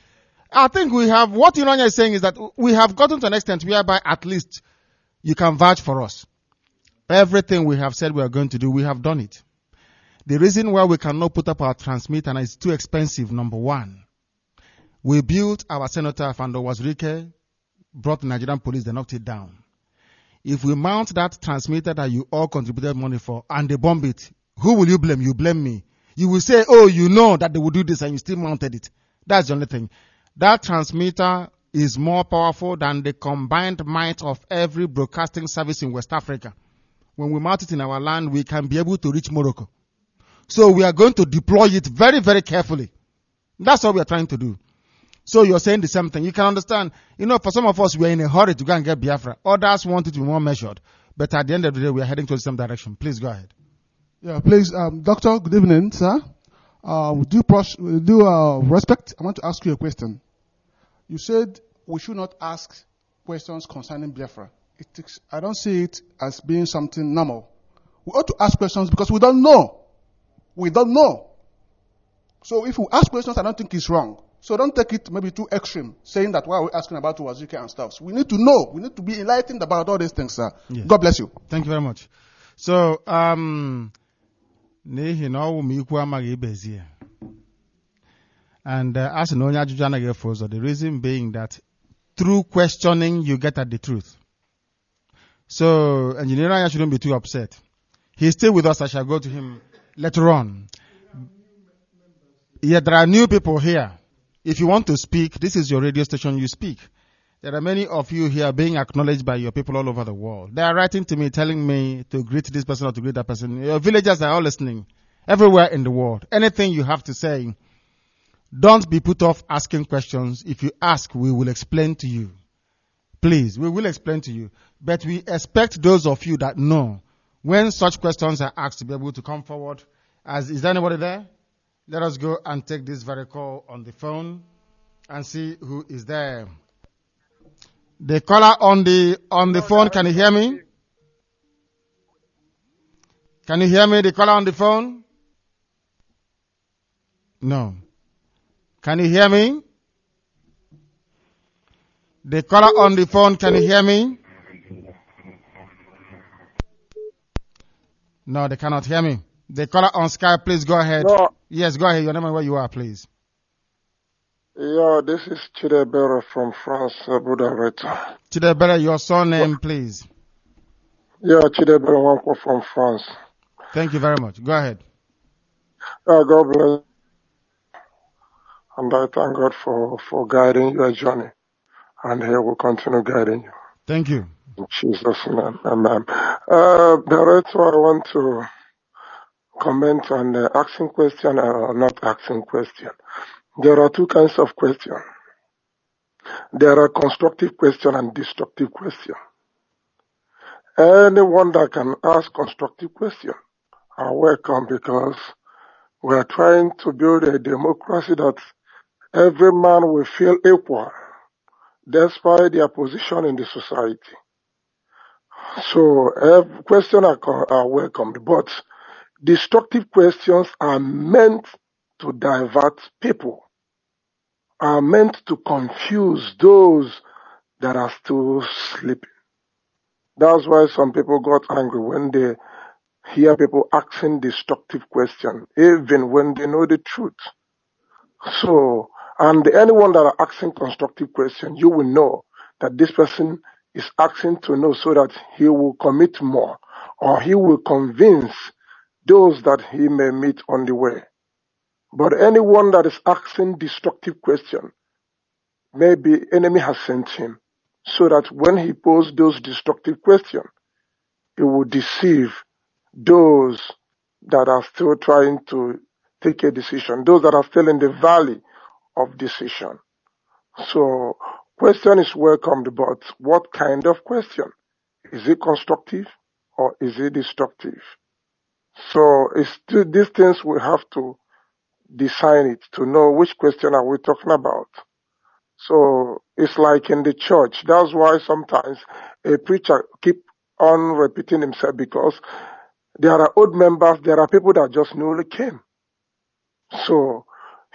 I think we have, what Ironya is saying is that we have gotten to an extent whereby at least you can vouch for us. Everything we have said we are going to do, we have done it. The reason why we cannot put up our transmitter and it's too expensive, number one, we built our senator, Fando Wazirike, brought the Nigerian police, they knocked it down. If we mount that transmitter that you all contributed money for and they bomb it, who will you blame? You blame me. You will say, oh, you know that they will do this and you still mounted it. That's the only thing. That transmitter is more powerful than the combined might of every broadcasting service in West Africa. When we mount it in our land, we can be able to reach Morocco. So we are going to deploy it very, very carefully. That's what we are trying to do. So you're saying the same thing. You can understand, for some of us, we are in a hurry to go and get Biafra. Others want it to be more measured. But at the end of the day, we are heading towards the same direction. Please go ahead. Yeah, please, Doctor, good evening, sir. With due respect, I want to ask you a question. You said we should not ask questions concerning Biafra. I don't see it as being something normal. We ought to ask questions because we don't know. We don't know. So if we ask questions, I don't think it's wrong. So don't take it maybe too extreme, saying that why are we asking about Wazirike and stuff. So we need to know. We need to be enlightened about all these things, sir. Yes. God bless you. Thank you very much. So, and as the reason being that through questioning, you get at the truth. So, Engineer Ryan shouldn't be too upset. He's still with us. I shall go to him later on. Yeah, there are new people here. If you want to speak, this is your radio station, you speak. There are many of you here being acknowledged by your people all over the world. They are writing to me, telling me to greet this person or to greet that person. Your villagers are all listening everywhere in the world. Anything you have to say, don't be put off asking questions. If you ask, we will explain to you. Please, we will explain to you. But we expect those of you that know when such questions are asked to be able to come forward. Is there anybody there? Let us go and take this very call on the phone and see who is there. The caller on the phone, can you hear me? Can you hear me, the caller on the phone? No. Can you hear me? The caller on the phone, can you hear me? No, they cannot hear me. The caller on Skype, please go ahead. No. Yes, go ahead. Your name and where you are, please. Yeah, this is Chidebere from France, Budareta. Chidebere, your surname, please. Yeah, Chidebere Wanko from France. Thank you very much. Go ahead. God bless. And I thank God for guiding your journey. And He will continue guiding you. Thank you. In Jesus' name, amen. Director, I want to comment on the asking question or not asking question. There are two kinds of questions. There are constructive question and destructive question. Anyone that can ask constructive question are welcome, because we are trying to build a democracy that every man will feel equal despite their position in the society. So every question are welcomed, but destructive questions are meant to divert people, are meant to confuse those that are still sleeping. That's why some people got angry when they hear people asking destructive questions, even when they know the truth. So, and anyone that are asking constructive questions, you will know that this person is asking to know so that he will commit more, or he will convince those that he may meet on the way. But anyone that is asking destructive question, maybe enemy has sent him, so that when he poses those destructive questions, he will deceive those that are still trying to take a decision, those that are still in the valley of decision. So, question is welcomed, but what kind of question? Is it constructive or is it destructive? So, these things we have to design it to know which question are we talking about. So, it's like in the church. That's why sometimes a preacher keep on repeating himself, because there are old members, there are people that just newly came. So,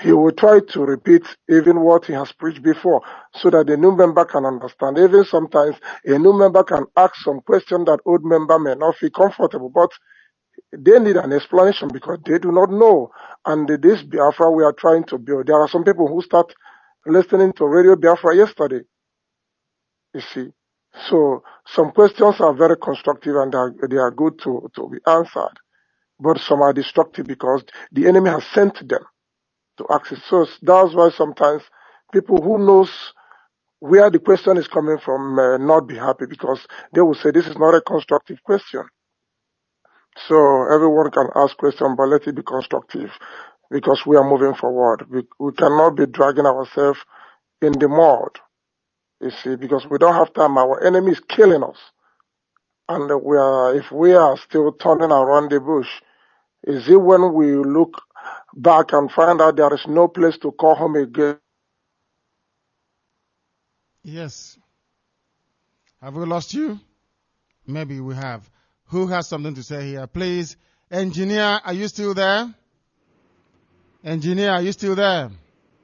he will try to repeat even what he has preached before so that the new member can understand. Even sometimes a new member can ask some question that old member may not feel comfortable, but they need an explanation because they do not know. And this Biafra we are trying to build, there are some people who start listening to Radio Biafra yesterday, you see. So some questions are very constructive and they are good to be answered. But some are destructive because the enemy has sent them to ask it. So that's why sometimes people who knows where the question is coming from may not be happy because they will say this is not a constructive question. So everyone can ask questions, but let it be constructive because we are moving forward. We cannot be dragging ourselves in the mud, you see, because we don't have time. Our enemy is killing us. And if we are still turning around the bush, is it when we look back and find out there is no place to call home again? Yes. Have we lost you? Maybe we have. Who has something to say here? Please, engineer, are you still there? Engineer, are you still there?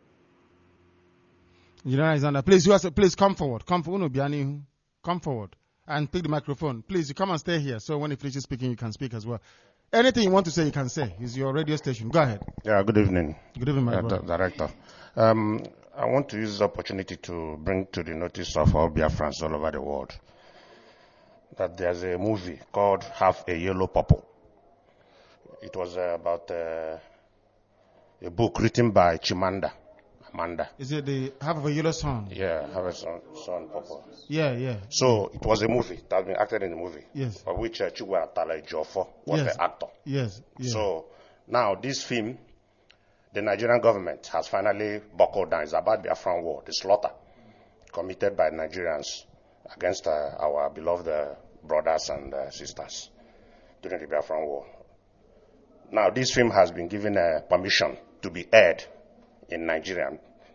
Engineer is under. Please, please come forward. Come forward and pick the microphone. Please, you come and stay here. So when he finishes speaking, you can speak as well. Anything you want to say, you can say. It's your radio station. Go ahead. Yeah, good evening. Good evening, my brother. Director. I want to use this opportunity to bring to the notice of all Biafrans all over the world that there's a movie called Half a Yellow Purple. It was about a book written by Chimamanda. Amanda. Is it the Half of a Yellow Sun? Yeah, Half a Sun Purple. Yeah. So it was a movie that has been acted in the movie. Yes. For which Chigwa Atala Ejiofor was the actor. Yes. So now this film, the Nigerian government has finally buckled down. It's about the Biafran war, the slaughter committed by Nigerians against our beloved brothers and sisters during the Biafran war. Now this film has been given permission to be aired in Nigeria.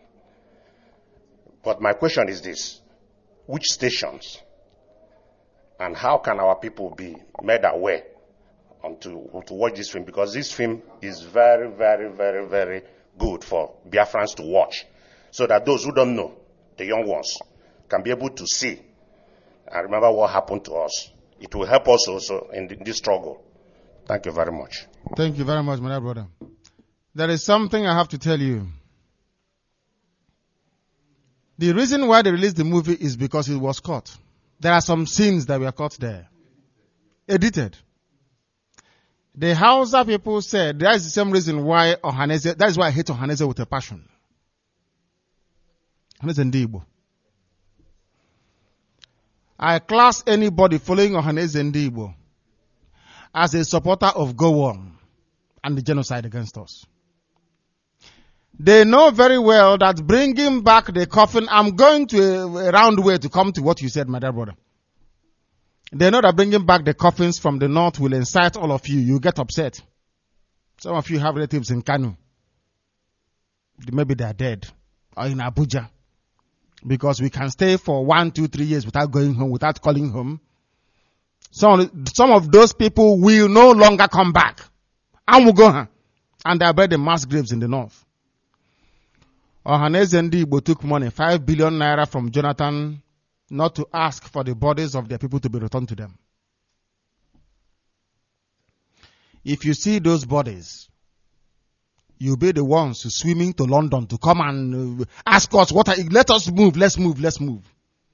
But my question is this: which stations and how can our people be made aware to watch this film? Because this film is very, very, very, very good for Biafrans to watch, so that those who don't know, the young ones, can be able to see and remember what happened to us. It will help us also in this struggle. Thank you very much. Thank you very much, my brother. There is something I have to tell you. The reason why they released the movie is because it was cut. There are some scenes that were cut there. Edited. The Hausa people said that is the same reason why Ohaneze, that is why I hate Ohaneze with a passion. Ohaneze Ndigbo. I class anybody following Ohaneze Ndigbo as a supporter of Gowon and the genocide against us. They know very well that bringing back the coffin, I'm going to a round way to come to what you said, my dear brother. They know that bringing back the coffins from the north will incite all of you. You get upset. Some of you have relatives in Kanu. Maybe they are dead. Or in Abuja. Because we can stay for 1, 2, 3 years without going home, without calling home. Some of those people will no longer come back. And will go home. And they are buried in mass graves in the north. Ohaneze Ndigbo took money, 5 billion naira from Jonathan, not to ask for the bodies of their people to be returned to them. If you see those bodies, you'll be the ones swimming to London to come and ask us, let us move, let's move.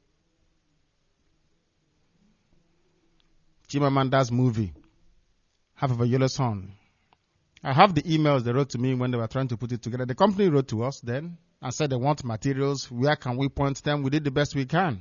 Chimamanda's movie, Half of a Yellow Sun. I have the emails they wrote to me when they were trying to put it together. The company wrote to us then and said they want materials. Where can we point them? We did the best we can.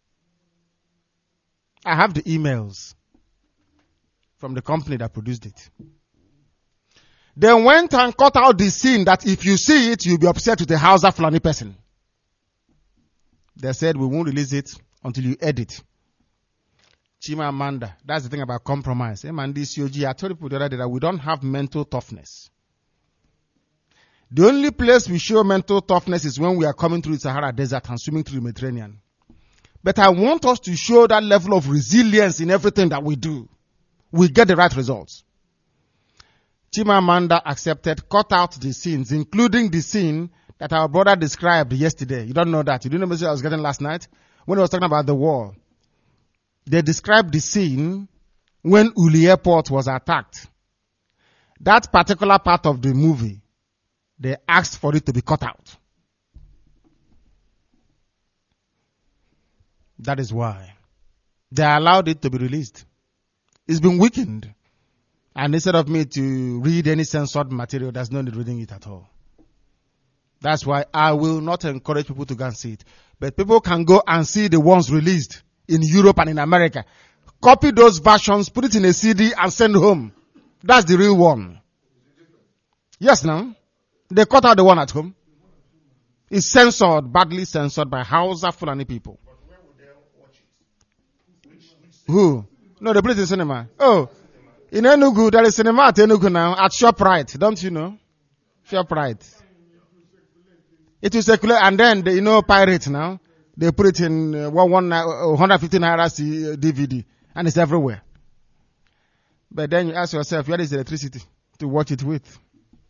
I have the emails from the company that produced it. They went and cut out the scene that if you see it, you'll be upset with the Hausa Fulani person. They said we won't release it until you edit. Chimamanda, that's the thing about compromise. I told people the other day that we don't have mental toughness. The only place we show mental toughness is when we are coming through the Sahara Desert and swimming through the Mediterranean. But I want us to show that level of resilience in everything that we do. We get the right results. Chimamanda accepted, cut out the scenes, including the scene that our brother described yesterday. You don't know that. You didn't know the message I was getting last night when he was talking about the war. They described the scene when Uli Airport was attacked. That particular part of the movie, they asked for it to be cut out. That is why they allowed it to be released. It's been weakened. And instead of me to read any censored material, there's no need reading it at all. That's why I will not encourage people to go and see it. But people can go and see the ones released in Europe and in America. Copy those versions, put it in a CD and send home. That's the real one. Yes, now. They cut out the one at home. It's censored, badly censored by Hausa Fulani people. Who? No, they put it in cinema. Oh, in Enugu, there is cinema at Enugu now, at ShopRite. Don't you know? ShopRite. It will circulate, and then, pirate now. They put it in 150 naira DVD, and it's everywhere. But then you ask yourself, where is the electricity to watch it with?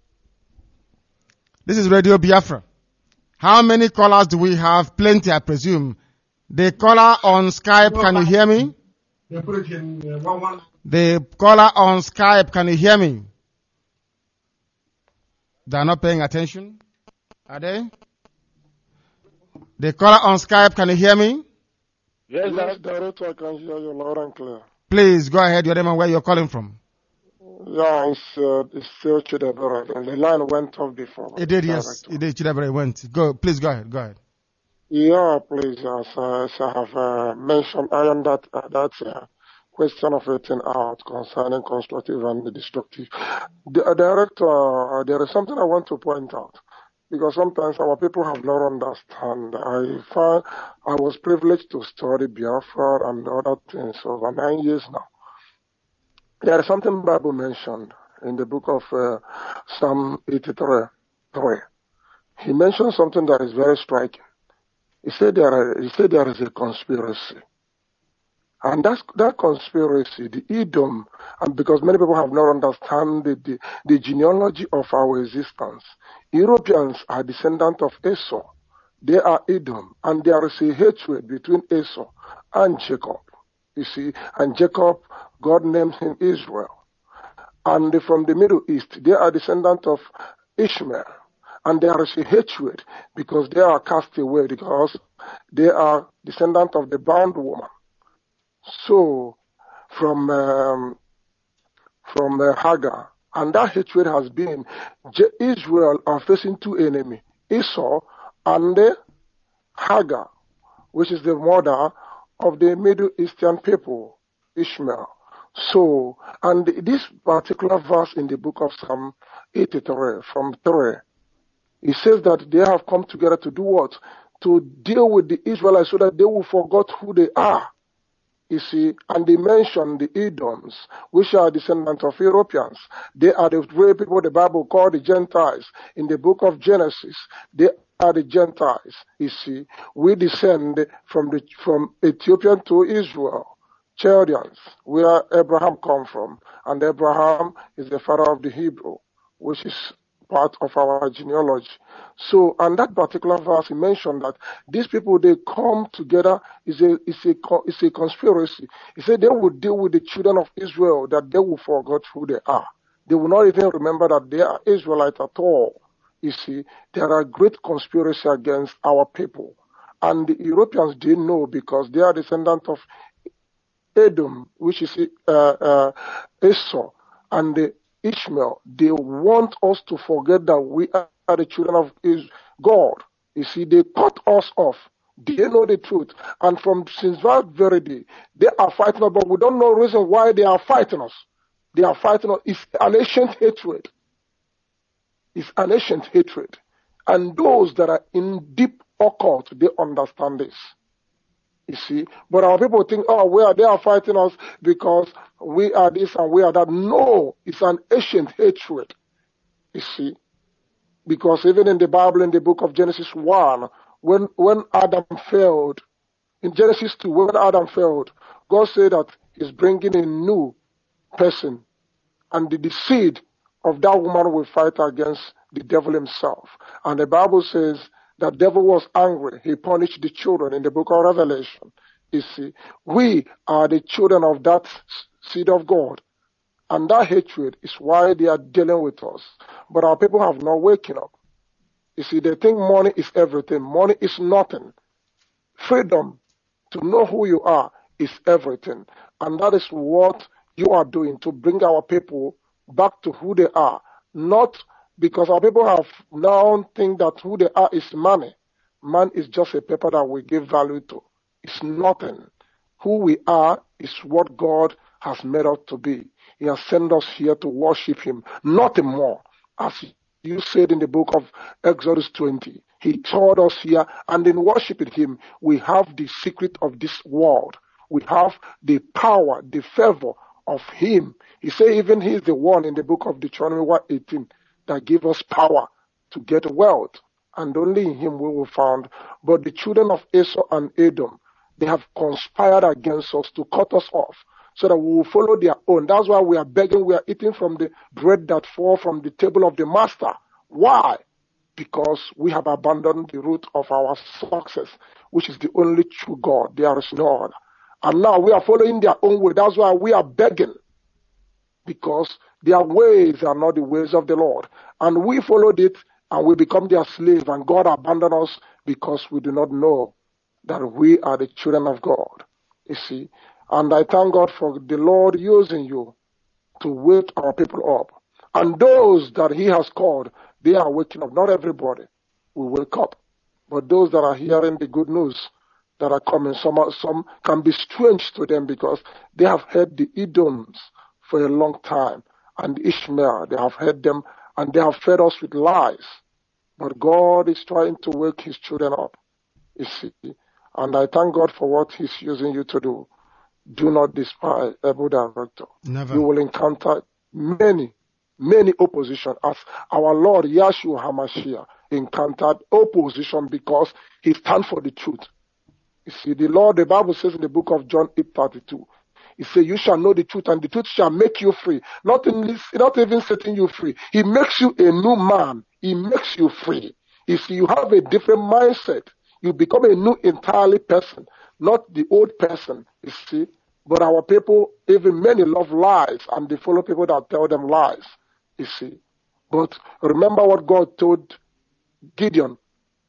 This is Radio Biafra. How many callers do we have? Plenty, I presume. The caller on Skype, can you hear me? They put it in The caller on Skype, can you hear me? They are not paying attention, are they? The caller on Skype, can you hear me? Yes, Director, I can hear you loud and clear. Please, go ahead, your name and where you're calling from. Yeah, it's still Chidebere. The line went off before. It did, yes. It did, Chidebere went. Please go ahead. Yeah, please, as I have mentioned, I am that question of 18 out concerning constructive and destructive. Director, there is something I want to point out, because sometimes our people have not understand. I was privileged to study Biafra and other things over 9 years now. There is something Bible mentioned in the book of Psalm 83:3. He mentioned something that is very striking. He said there is a conspiracy. And that conspiracy, the Edom, and because many people have not understand the genealogy of our existence. Europeans are descendants of Esau. They are Edom, and there is a hatred between Esau and Jacob. You see, and Jacob, God named him Israel. And from the Middle East, they are descendants of Ishmael. And there is a hatred because they are cast away, because they are descendants of the bound woman. So, from Hagar, and that hatred has been, Israel are facing two enemies, Esau and Hagar, which is the mother of the Middle Eastern people, Ishmael. So, and this particular verse in the book of Psalm 83 from 3, it says that they have come together to do what? To deal with the Israelites so that they will forget who they are. You see, and they mention the Edoms, which are descendants of Europeans. They are the very people the Bible called the Gentiles. In the book of Genesis, they are the Gentiles. You see, we descend from Ethiopian to Israel, Chaldeans, where Abraham come from. And Abraham is the father of the Hebrew, which is part of our genealogy. So, and that particular verse, he mentioned that these people, they come together, it's a conspiracy. He said they will deal with the children of Israel, that they will forget who they are. They will not even remember that they are Israelites at all. You see, there are great conspiracy against our people. And the Europeans didn't know, because they are descendants of Edom, which is Esau, and the Ishmael. They want us to forget that we are the children of God. You see, they cut us off. They know the truth. And since that very day, they are fighting us, but we don't know the reason why they are fighting us. They are fighting us. It's an ancient hatred. It's an ancient hatred. And those that are in deep occult, they understand this. You see, but our people think, they are fighting us because we are this and we are that. No, it's an ancient hatred. You see, because even in the Bible, in the book of Genesis 1, when Adam failed, in Genesis 2, when Adam failed, God said that he's bringing a new person, and the seed of that woman will fight against the devil himself. And the Bible says that devil was angry. He punished the children in the book of Revelation. You see, we are the children of that seed of God. And that hatred is why they are dealing with us. But our people have not waken up. You see, they think money is everything. Money is nothing. Freedom to know who you are is everything. And that is what you are doing to bring our people back to who they are. Not because our people have now think that who they are is money. Man is just a paper that we give value to. It's nothing. Who we are is what God has made us to be. He has sent us here to worship Him, nothing more. As you said in the book of Exodus 20, He told us here, and in worshiping Him, we have the secret of this world. We have the power, the favor of Him. He said even He is the one in the book of Deuteronomy 1:18 that gave us power to get wealth. And only in Him we will find. But the children of Esau and Edom, they have conspired against us to cut us off so that we will follow their own. That's why we are begging, we are eating from the bread that falls from the table of the master. Why? Because we have abandoned the root of our success, which is the only true God. There is no other. And now we are following their own way. That's why we are begging. Because their ways are not the ways of the Lord. And we followed it and we become their slave. And God abandoned us because we do not know that we are the children of God. You see. And I thank God for the Lord using you to wake our people up. And those that He has called, they are waking up. Not everybody will wake up. But those that are hearing the good news that are coming, some can be strange to them because they have heard the Edoms for a long time. And Ishmael, they have heard them and they have fed us with lies. But God is trying to wake His children up. You see. And I thank God for what He's using you to do. Do not despise Able Director. Never. You will encounter many opposition as our Lord Yahshua HaMashiach encountered opposition because He stands for the truth. You see, the Bible says in the book of John 8:32, He says, you shall know the truth and the truth shall make you free. Not even setting you free. He makes you a new man. He makes you free. You see, you have a different mindset. You become a new entirely person, not the old person, you see. But our people, even many love lies and they follow people that tell them lies, you see. But remember what God told Gideon.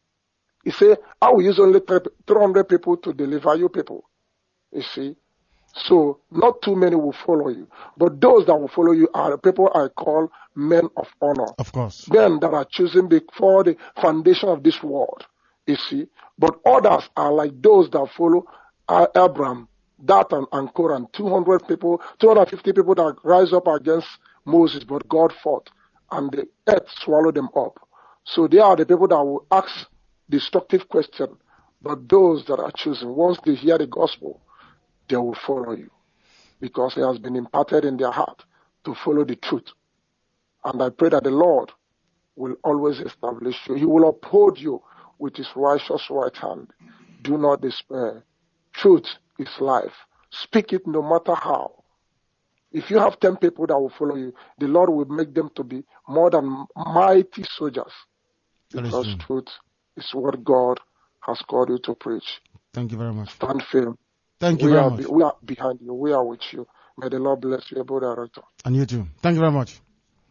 He said, I will use only 300 people to deliver you people, you see. So not too many will follow you. But those that will follow you are the people I call men of honor. Of course. Men that are chosen before the foundation of this world, you see. But others are like those that follow Abraham, Dathan, and Korah. 200 people, 250 people that rise up against Moses, but God fought, and the earth swallowed them up. So they are the people that will ask destructive questions. But those that are chosen, once they hear the gospel, they will follow you, because it has been imparted in their heart to follow the truth. And I pray that the Lord will always establish you. He will uphold you with His righteous right hand. Do not despair. Truth is life. Speak it no matter how. If you have 10 people that will follow you, the Lord will make them to be more than mighty soldiers. Because truth is what God has called you to preach. Thank you very much. Stand firm. Thank you very much. We are behind you. We are with you. May the Lord bless you, Able Director. And you too. Thank you very much.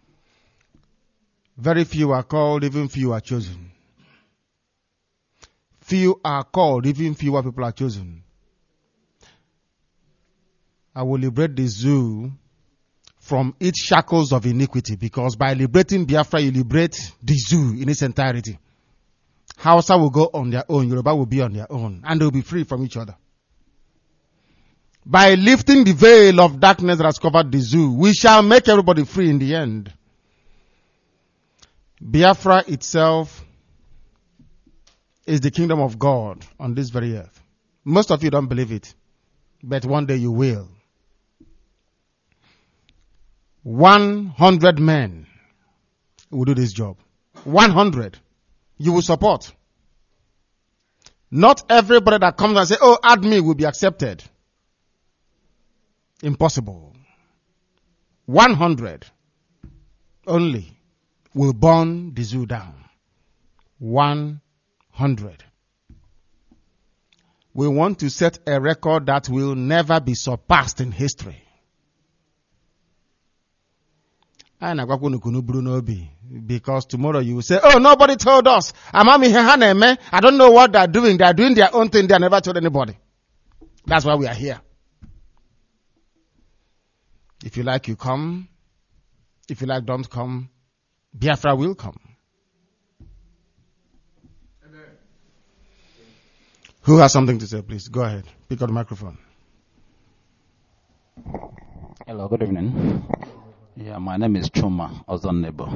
Very few are called, even few are chosen. Few are called, even fewer people are chosen. I will liberate the zoo from its shackles of iniquity, because by liberating Biafra, you liberate the zoo in its entirety. Hausa will go on their own, Yoruba will be on their own, and they will be free from each other. By lifting the veil of darkness that has covered the zoo, we shall make everybody free in the end. Biafra itself is the kingdom of God on this very earth. Most of you don't believe it, but one day you will. 100 men will do this job. 100. You will support. Not everybody that comes and says, oh, add me, will be accepted. Impossible. 100. only will burn the zoo down. 100. We want to set a record that will never be surpassed in history. Because tomorrow you will say, oh, nobody told us. I don't know what they're doing. They're doing their own thing. They never told anybody. That's why we are here. If you like, you come. If you like, don't come. Biafra will come. Amen. Who has something to say, please? Go ahead. Pick up the microphone. Hello, good evening. Yeah, my name is Chuma Ozonnebo.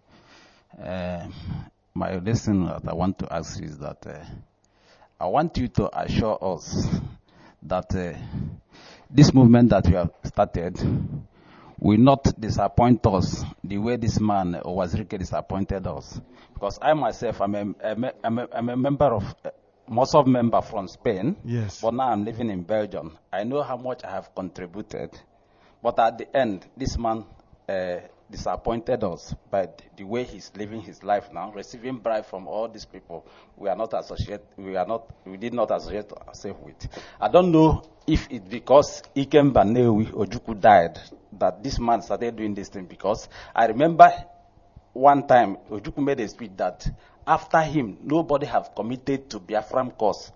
My lesson that I want to ask is that I want you to assure us that this movement that we have started will not disappoint us the way this man Wazirike disappointed us. Because I myself, I'm a member of MOSOV member from Spain. Yes. But now I'm living in Belgium. I know how much I have contributed. But at the end, this man disappointed us by the way he's living his life now, receiving bribe from all these people we did not associate ourselves with. I don't know if it's because Ikem Banewi Ojukwu died that this man started doing this thing, because I remember one time Ojukwu made a speech that after him nobody have committed to Biafran cause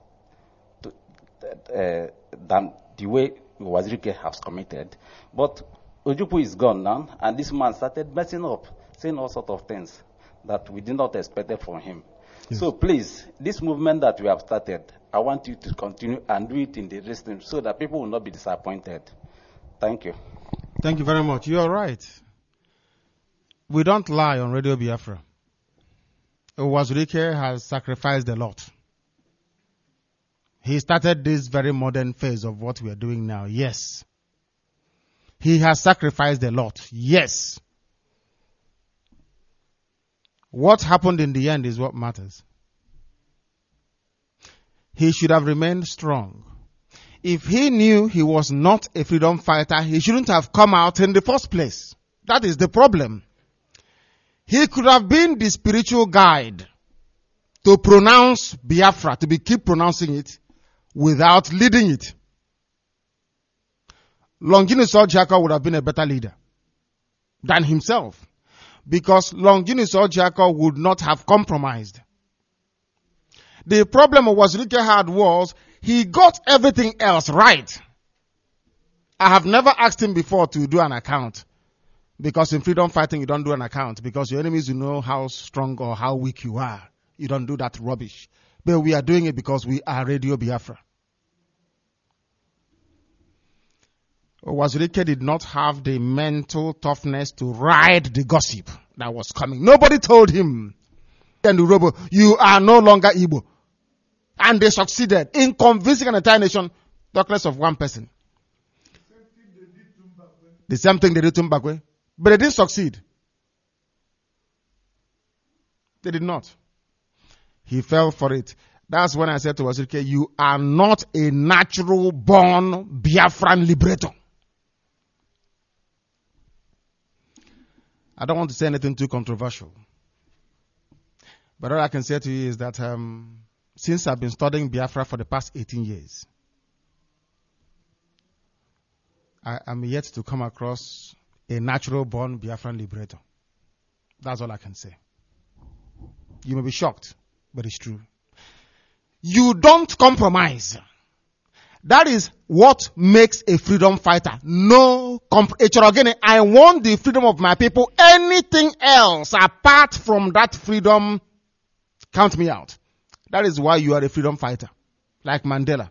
than the way Wazirike has committed. But Ojukwu is gone now, and this man started messing up, saying all sorts of things that we did not expect from him. Yes. So please, this movement that we have started, I want you to continue and do it in the distance so that people will not be disappointed. Thank you. Thank you very much. You're right. We don't lie on Radio Biafra. Wazirike has sacrificed a lot. He started this very modern phase of what we are doing now. Yes. He has sacrificed a lot. Yes. What happened in the end is what matters. He should have remained strong. If he knew he was not a freedom fighter, he shouldn't have come out in the first place. That is the problem. He could have been the spiritual guide to pronounce Biafra, to keep pronouncing it without leading it. Longinus Ojiako would have been a better leader than himself, because Longinus Ojiako would not have compromised. The problem Wazirike had was he got everything else right. I have never asked him before to do an account, because in freedom fighting you don't do an account, because your enemies will know how strong or how weak you are. You don't do that rubbish. But we are doing it because we are Radio Biafra. Wazirike did not have the mental toughness to ride the gossip that was coming. Nobody told him, and Urobo, you are no longer Igbo. And they succeeded in convincing an entire nation, talk less of one person. The same thing they did to Mbakwe. But they didn't succeed. They did not. He fell for it. That's when I said to Wazirike, you are not a natural born Biafran liberator. I don't want to say anything too controversial. But all I can say to you is that since I've been studying Biafra for the past 18 years, I am yet to come across a natural-born Biafran liberator. That's all I can say. You may be shocked, but it's true. You don't compromise. That is what makes a freedom fighter. No compromise. I want the freedom of my people. Anything else apart from that freedom, count me out. That is why you are a freedom fighter. Like Mandela.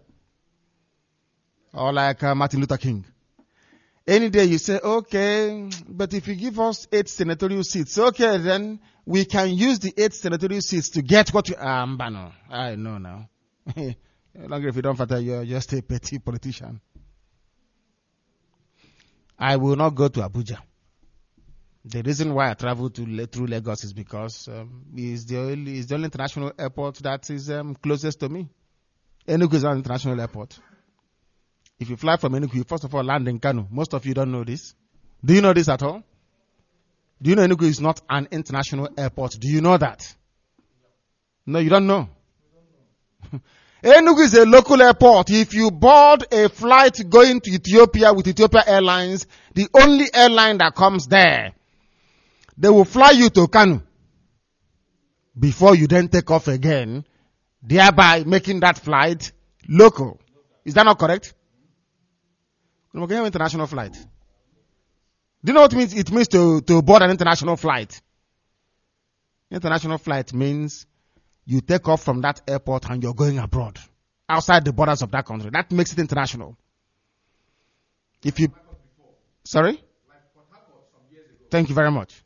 Or like Martin Luther King. Any day you say, okay, but if you give us 8 senatorial seats, okay, then we can use the 8 senatorial seats to get what you, Mbano. I know now. Longer if you don't fight, you're just a petty politician. I will not go to Abuja. The reason why I travel through Lagos is because it's the only international airport that is closest to me. Enugu is an international airport. If you fly from Enugu, you first of all land in Kano. Most of you don't know this. Do you know this at all? Do you know Enugu is not an international airport? Do you know that? No, you don't know. Enugu is a local airport. If you board a flight going to Ethiopia with Ethiopia Airlines, the only airline that comes there, they will fly you to Kanu before you then take off again, thereby making that flight local. Is that not correct? International flight. Do you know what it means to board an international flight? International flight means you take off from that airport and you're going abroad, outside the borders of that country. That makes it international. If you, sorry? Thank you very much.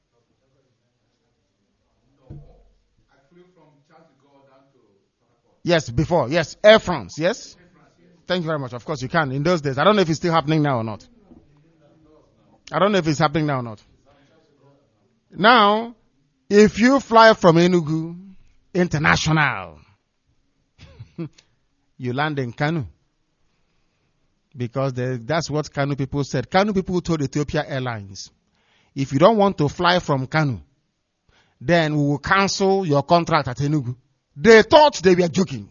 Yes, before. Yes, Air France. Yes. Thank you very much. Of course you can. In those days, I don't know if it's still happening now or not. Now, if you fly from Enugu International, you land in Kanu. Because that's what Kanu people said. Kanu people told Ethiopia Airlines, if you don't want to fly from Kanu, then we will cancel your contract at Enugu. They thought they were joking.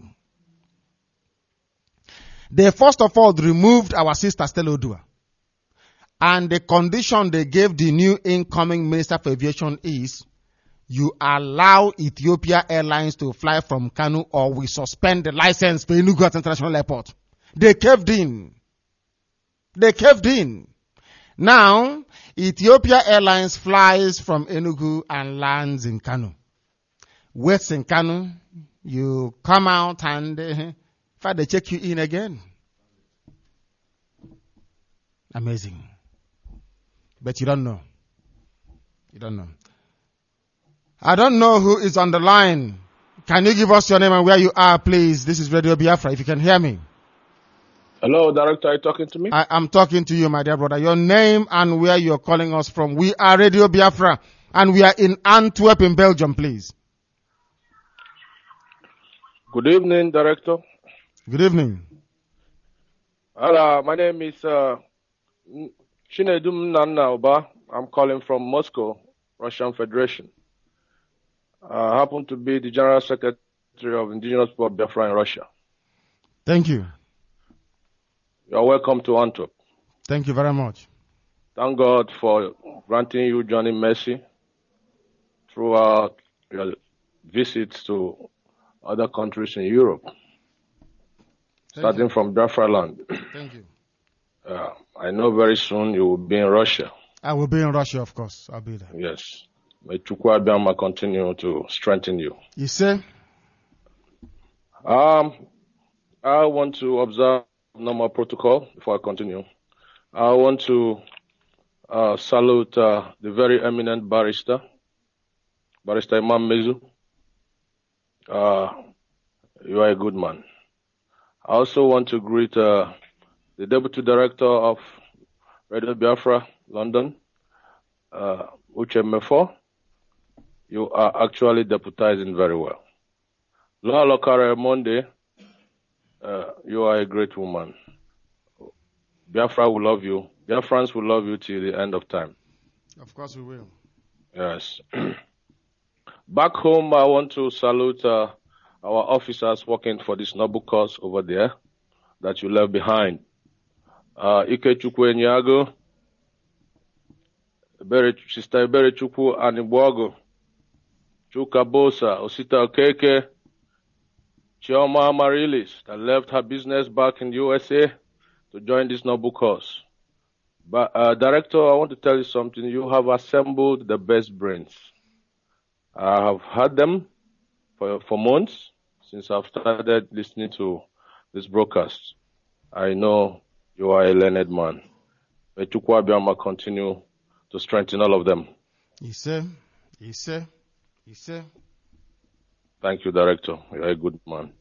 They first of all removed our sister Stella Odua. And the condition they gave the new incoming Minister for Aviation is, you allow Ethiopia Airlines to fly from Kanu or we suspend the license for Enugu International Airport. They caved in. Now, Ethiopia Airlines flies from Enugu and lands in Kanu. Waits in Kanu. You come out and they check you in again. Amazing. But you don't know. I don't know who is on the line. Can you give us your name and where you are, please? This is Radio Biafra, if you can hear me. Hello, Director, are you talking to me? I am talking to you, my dear brother. Your name and where you're calling us from. We are Radio Biafra, and we are in Antwerp in Belgium, please. Good evening, Director. Good evening. Hello, my name is Chinedum Nanaoba. I'm calling from Moscow, Russian Federation. I happen to be the General Secretary of Indigenous People of Biafra in Russia. Thank you. You're welcome to Antwerp. Thank you very much. Thank God for granting you journey mercy throughout your visits to other countries in Europe, starting from Biafra land. Thank you. I know very soon you will be in Russia. I will be in Russia, of course. I'll be there. Yes. May Chukwu Abiyama continue to strengthen you. You say? I want to observe normal protocol before I continue. I want to salute the very eminent barrister Imam Mezu. You are a good man. I also want to greet the Deputy Director of Radio Biafra, London, Uche Mefo. You are actually deputizing very well. Lola Lokare Monde, you are a great woman. Biafra will love you. Biafrans will love you till the end of time. Of course we will. Yes. Back home, I want to salute our officers working for this noble cause over there that you left behind. Ike Chukwu Enyago, Sister Ebere Chukwu Anibwago, Chuka Bosa, Osita Okeke, Chioma Amarilis, that left her business back in the USA to join this noble cause. But, Director, I want to tell you something. You have assembled the best brains. I have had them for months since I've started listening to this broadcast. I know you are a learned man. May Chukwu Abiyama continue to strengthen all of them. You say. Thank you, Director. You are a good man.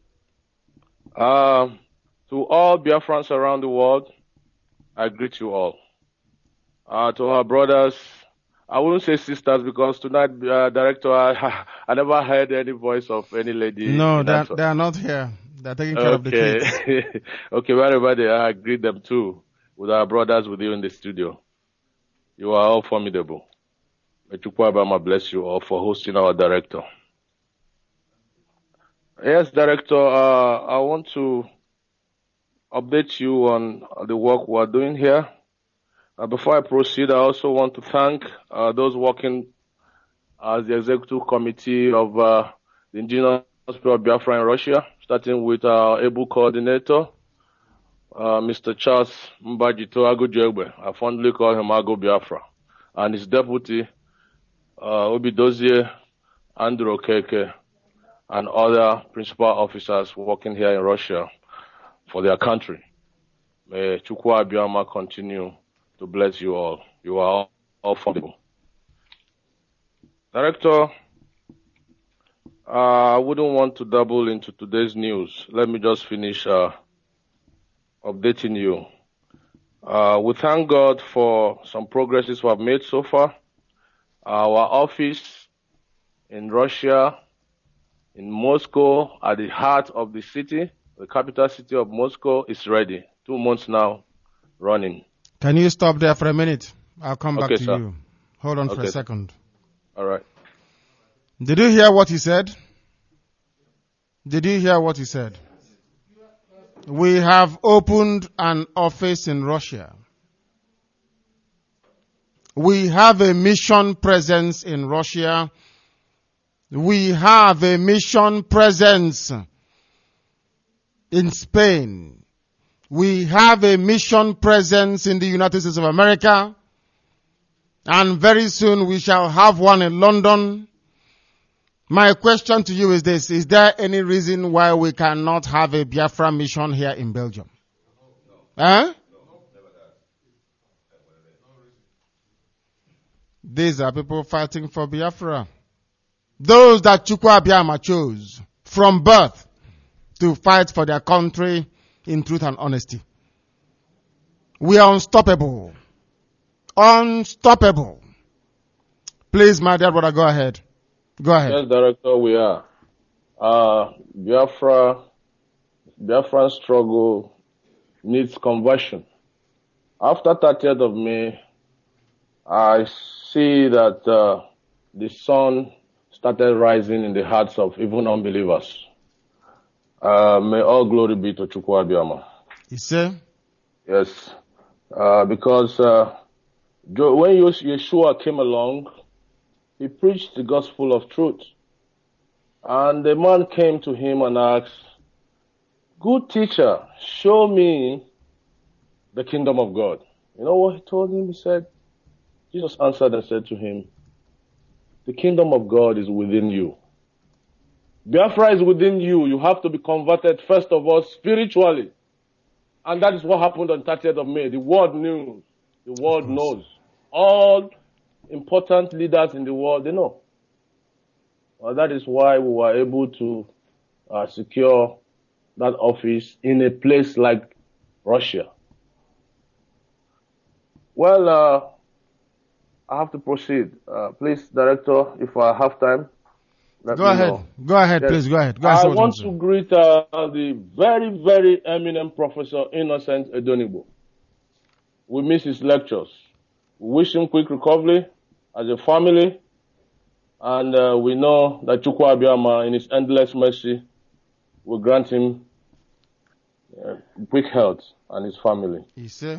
To all Biafrans around the world, I greet you all. To our brothers, I wouldn't say sisters because tonight, Director, I never heard any voice of any lady. No, they are not here. They're taking care of the kids. Okay, wherever they are, I greet them too, with our brothers with you in the studio. You are all formidable. May Chukwu Abiyama bless you all for hosting our director. Yes, director, I want to update you on the work we are doing here. Before I proceed, I also want to thank those working as the executive committee of the Indigenous People of Biafra in Russia, starting with our able coordinator, Mr. Charles Mbajito Agujegbe. I fondly call him Ago Biafra, and his deputy, Obidozie Andrew Okeke, and other principal officers working here in Russia for their country. May Chukwu Abiyama continue to bless you all. You are all formidable. Director, I wouldn't want to double into today's news. Let me just finish updating you. We thank God for some progresses we have made so far. Our office in Russia, in Moscow, at the heart of the city, the capital city of Moscow, is ready. 2 months now running. Can you stop there for a minute? I'll come back to sir. you. Hold on for a second. All right. Did you hear what he said? Did you hear what he said? We have opened an office in Russia. We have a mission presence in Russia. We have a mission presence in Spain. We have a mission presence in the United States of America. And very soon we shall have one in London. My question to you is this: is there any reason why we cannot have a Biafra mission here in Belgium? These are people fighting for Biafra. Those that Chukwu Abiyama chose from birth to fight for their country in truth and honesty. We are unstoppable. Unstoppable. Please, my dear brother, go ahead. Go ahead. Yes, Director, we are. Biafran struggle needs conversion. After 30th of May, I see that the sun started rising in the hearts of even unbelievers. May all glory be to Chukwu Abiyama. You say? Yes. Because when Yeshua came along, he preached the gospel of truth. And the man came to him and asked, "Good teacher, show me the kingdom of God." You know what he told him? He said, Jesus answered and said to him, "The kingdom of God is within you." Biafra is within you. You have to be converted, first of all, spiritually. And that is what happened on 30th of May. The world knew. The world knows. All important leaders in the world, they know. Well, that is why we were able to secure that office in a place like Russia. Well, I have to proceed. Please, Director, if I have time, let me know. Go ahead, Yes. please. Go ahead. I want to greet the very, very eminent Professor Innocent Edonibo. We miss his lectures. We wish him quick recovery as a family, and we know that Chukwu Abiyama, in his endless mercy, will grant him quick health and his family. You say?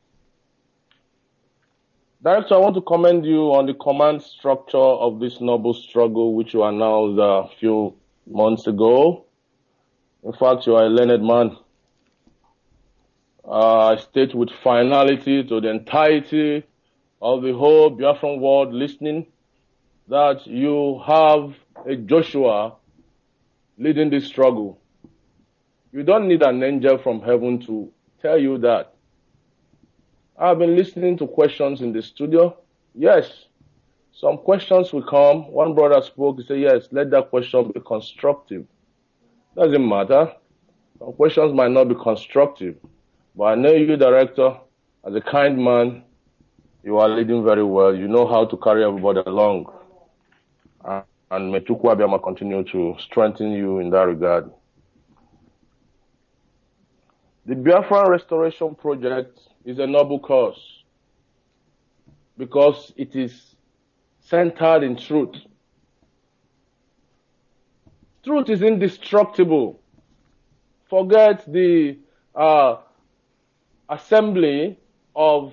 Director, I want to commend you on the command structure of this noble struggle which you announced a few months ago. In fact, you are a learned man. I state with finality to the entirety of the whole Biafran world listening that you have a Joshua leading this struggle. You don't need an angel from heaven to tell you that. I've been listening to questions in the studio. Yes, some questions will come. One brother spoke, he said, yes, let that question be constructive. Doesn't matter. Some questions might not be constructive. But I know you, Director, as a kind man, you are leading very well. You know how to carry everybody along. And may Chukwu Abiyama continue to strengthen you in that regard. The Biafran Restoration Project is a noble cause because it is centered in truth. Truth is indestructible. Forget the assembly of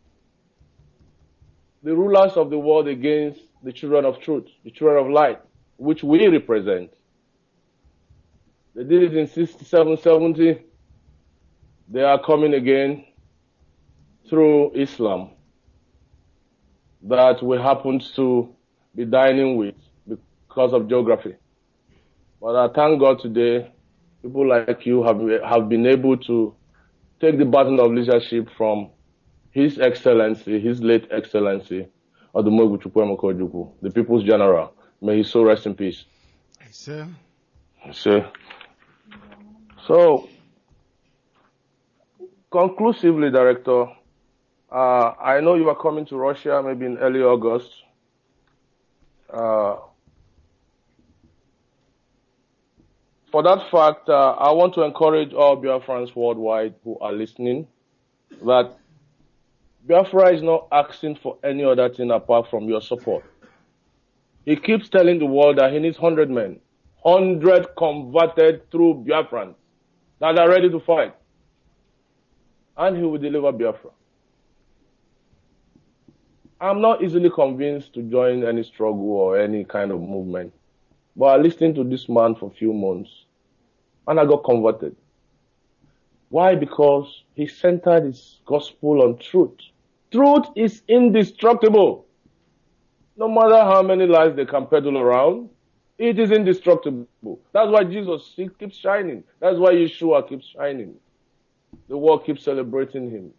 the rulers of the world against the children of truth, the children of light, which we represent. They did it in 67, 70. They are coming again through Islam that we happen to be dining with because of geography. But I thank God today, people like you have been able to take the baton of leadership from His Excellency, His late Excellency, Odumogu Chukwuemeka Ojukwu, the People's General. May his soul rest in peace. Sir. So, conclusively, Director, I know you are coming to Russia maybe in early August. For that fact, I want to encourage all Biafrans worldwide who are listening that Biafra is not asking for any other thing apart from your support. He keeps telling the world that he needs 100 men, 100 converted through Biafrans that are ready to fight. And he will deliver Biafra. I'm not easily convinced to join any struggle or any kind of movement. But I listened to this man for a few months and I got converted. Why? Because he centered his gospel on truth. Truth is indestructible. No matter how many lies they can peddle around, it is indestructible. That's why Jesus keeps shining. That's why Yeshua keeps shining. The world keeps celebrating him.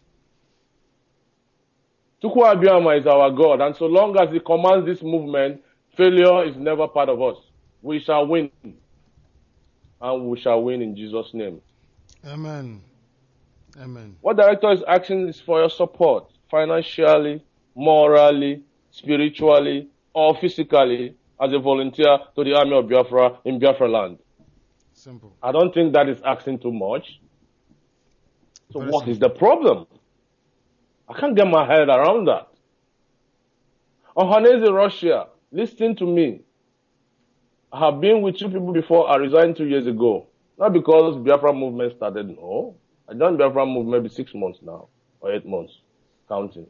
Chukwu Abiyama is our God, and so long as he commands this movement, failure is never part of us. We shall win. And we shall win in Jesus' name. Amen. Amen. What Director is asking is for your support, financially, morally, spiritually, or physically, as a volunteer to the Army of Biafra in Biafra land. Simple. I don't think that is asking too much. So what is the problem? I can't get my head around that. Ohaneze, Russia, listen to me. I have been with you people before I resigned 2 years ago. Not because Biafra movement started, no. I joined Biafra movement maybe 6 months now, or 8 months, counting.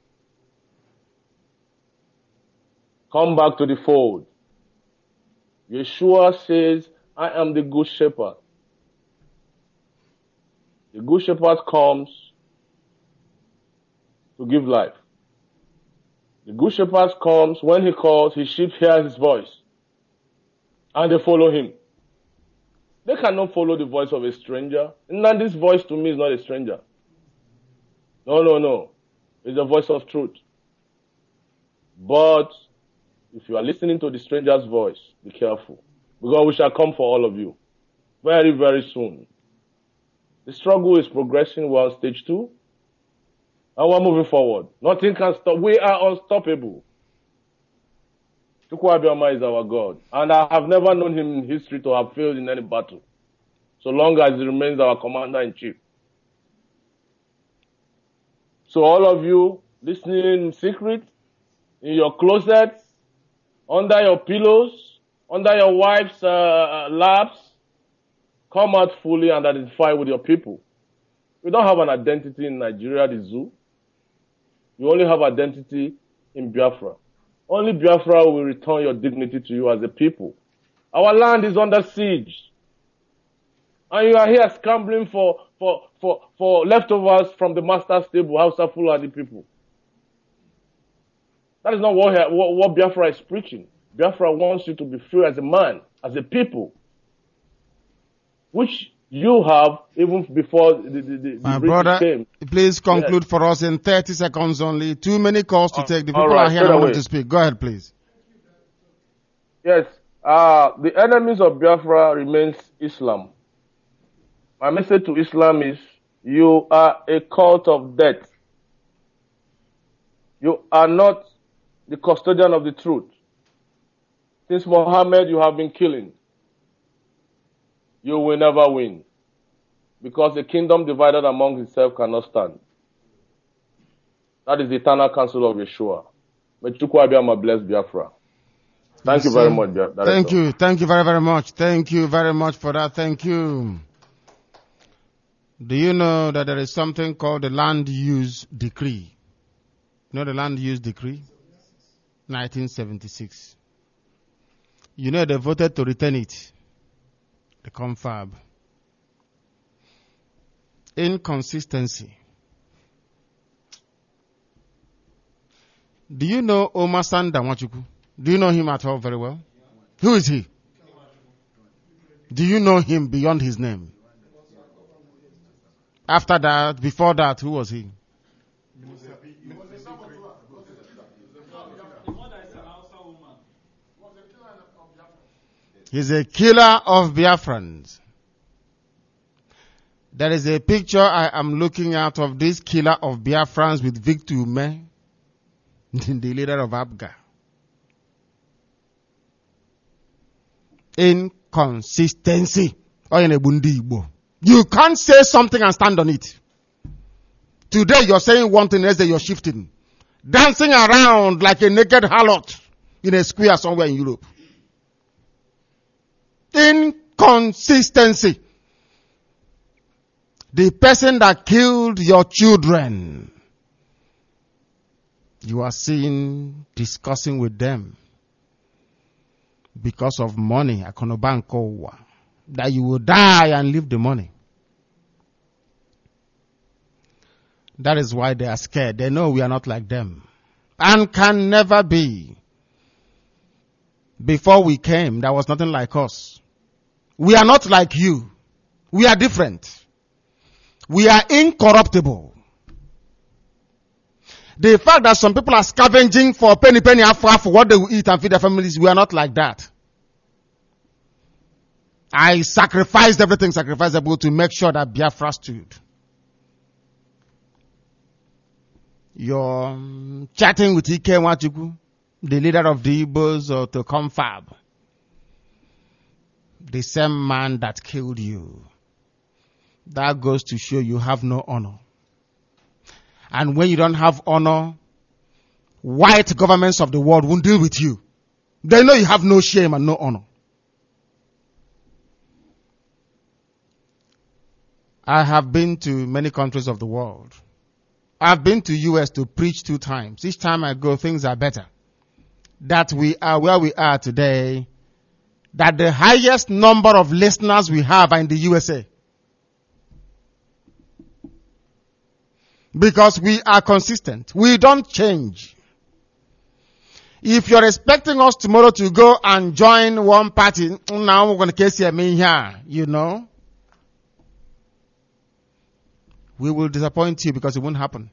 Come back to the fold. Yeshua says, I am the good shepherd. The good shepherd comes to give life. The good shepherd comes, when he calls, his sheep hear his voice. And they follow him. They cannot follow the voice of a stranger. And this voice to me is not a stranger. No. It's the voice of truth. But if you are listening to the stranger's voice, be careful. Because we shall come for all of you. Very, very soon. The struggle is progressing. We're on stage 2. And we're moving forward. Nothing can stop. We are unstoppable. Chukwu Abiyama is our God. And I have never known him in history to have failed in any battle. So long as he remains our commander-in-chief. So all of you listening in secret, in your closets, under your pillows, under your wife's laps, come out fully and identify with your people. We don't have an identity in Nigeria, the zoo. You only have identity in Biafra. Only Biafra will return your dignity to you as a people. Our land is under siege. And you are here scrambling for leftovers from the master's table, Hausa Fulani people. That is not what Biafra is preaching. Biafra wants you to be free as a man, as a people. Which you have even before the My British brother, came. please conclude for us in 30 seconds only. Too many calls to take. The people are here and want to speak. Go ahead, please. Yes. The enemies of Biafra remains Islam. My message to Islam is, you are a cult of death. You are not the custodian of the truth. Since Muhammad, you have been killing. You will never win. Because the kingdom divided among itself cannot stand. That is the eternal counsel of Yeshua. May Chukwu Abiyama bless Biafra. Thank you very much, Director. Thank you. Thank you very, very much. Thank you very much for that. Thank you. Do you know that there is something called the Land Use Decree? You know the Land Use Decree? 1976. You know they voted to return it. The confab. Inconsistency. Do you know Omar Sanda Nwachukwu? Do you know him at all very well? Who is he? Do you know him beyond his name? After that, before that, who was he? He's a killer of Biafrans. There is a picture I am looking at of this killer of Biafrans with Victor Ume, the leader of ABGA. Inconsistency. You can't say something and stand on it. Today you're saying one thing, next day you're shifting. Dancing around like a naked harlot in a square somewhere in Europe. Inconsistency. The person that killed your children, you are seen discussing with them because of money, that you will die and leave the money. That is why they are scared. They know we are not like them and can never be. Before we came, there was nothing like us. We are not like you. We are different. We are incorruptible. The fact that some people are scavenging for penny half for what they will eat and feed their families, we are not like that. I sacrificed everything sacrificable to make sure that Biafra stood. You're chatting with Ike Nwachukwu, the leader of the Igbos, or to confab. The same man that killed you. That goes to show you have no honor. And when you don't have honor, white governments of the world won't deal with you. They know you have no shame and no honor. I have been to many countries of the world. I've been to US to preach 2 times. Each time I go, things are better. That we are where we are today, that the highest number of listeners we have are in the USA. Because we are consistent. We don't change. If you're expecting us tomorrow to go and join one party, now we're going to case here, you know, we will disappoint you because it won't happen.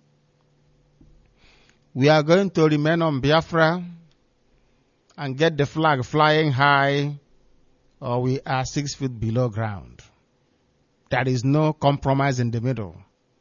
We are going to remain on Biafra and get the flag flying high, or we are 6 feet below ground. There is no compromise in the middle.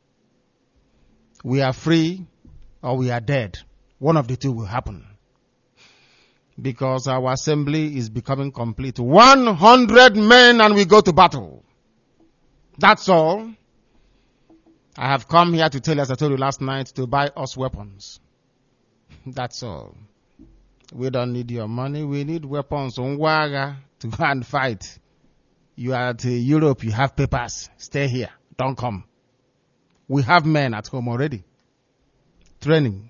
We are free or we are dead. One of the two will happen. Because our assembly is becoming complete. 100 men and we go to battle. That's all. I have come here to tell you, as I told you last night, to buy us weapons. That's all. We don't need your money. We need weapons. To go and fight. You are at Europe. You have papers. Stay here. Don't come. We have men at home already. Training.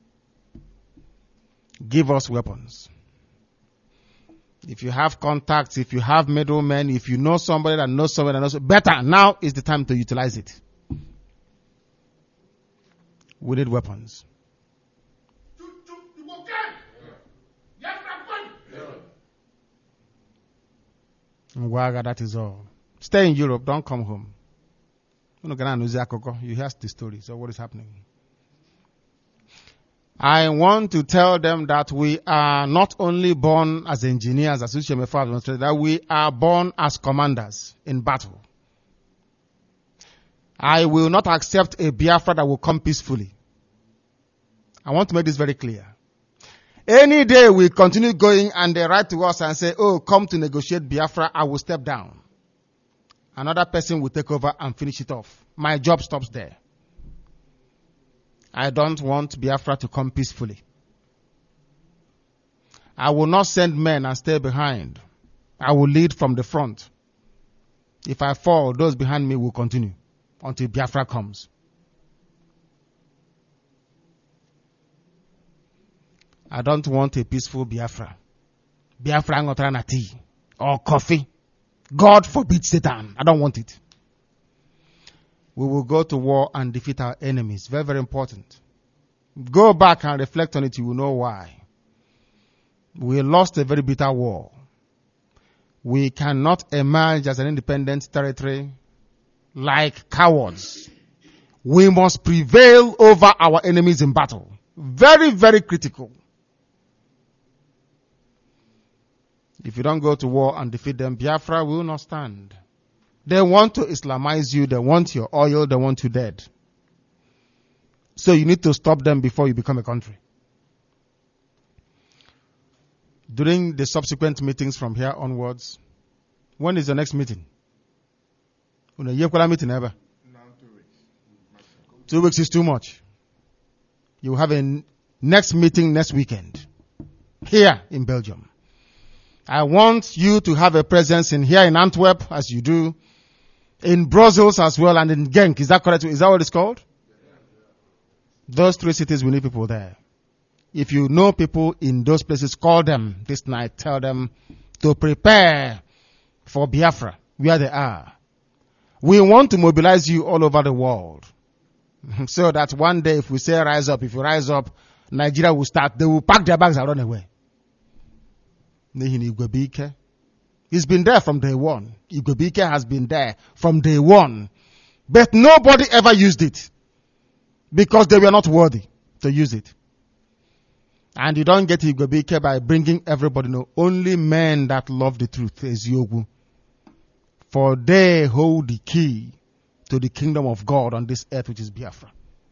Give us weapons. If you have contacts, if you have middlemen, if you know somebody that knows somebody that knows, better. Now is the time to utilize it. We need weapons. That is all. Stay in Europe. Don't come home. You hear the story. So what is happening? I want to tell them that we are not only born as engineers, as that we are born as commanders in battle. I will not accept a Biafra that will come peacefully. I want to make this very clear. Any day we continue going and they write to us and say, oh, come to negotiate Biafra, I will step down. Another person will take over and finish it off. My job stops there. I don't want Biafra to come peacefully. I will not send men and stay behind. I will lead from the front. If I fall, those behind me will continue until Biafra comes. I don't want a peaceful Biafra. Biafra ngotrana tea or coffee. God forbid Satan. I don't want it. We will go to war and defeat our enemies. Very, very important. Go back and reflect on it. You will know why. We lost a very bitter war. We cannot emerge as an independent territory like cowards. We must prevail over our enemies in battle. Very, very critical. If you don't go to war and defeat them, Biafra will not stand. They want to Islamize you. They want your oil. They want you dead. So you need to stop them before you become a country. During the subsequent meetings from here onwards, when is the next meeting? Meeting ever? 2 weeks is too much. You have a next meeting next weekend here in Belgium. I want you to have a presence here in Antwerp, as you do, in Brussels as well, and in Genk. Is that correct? Is that what it's called? Those 3 cities, we need people there. If you know people in those places, call them this night. Tell them to prepare for Biafra, where they are. We want to mobilize you all over the world. So that one day, if we say rise up, if you rise up, Nigeria will start. They will pack their bags and run away. He's been there from day one. Igwebike has been there from day one. But nobody ever used it. Because they were not worthy to use it. And you don't get Igwebike by bringing everybody. No, only men that love the truth is Yogu. For they hold the key to the kingdom of God on this earth, which is Biafra.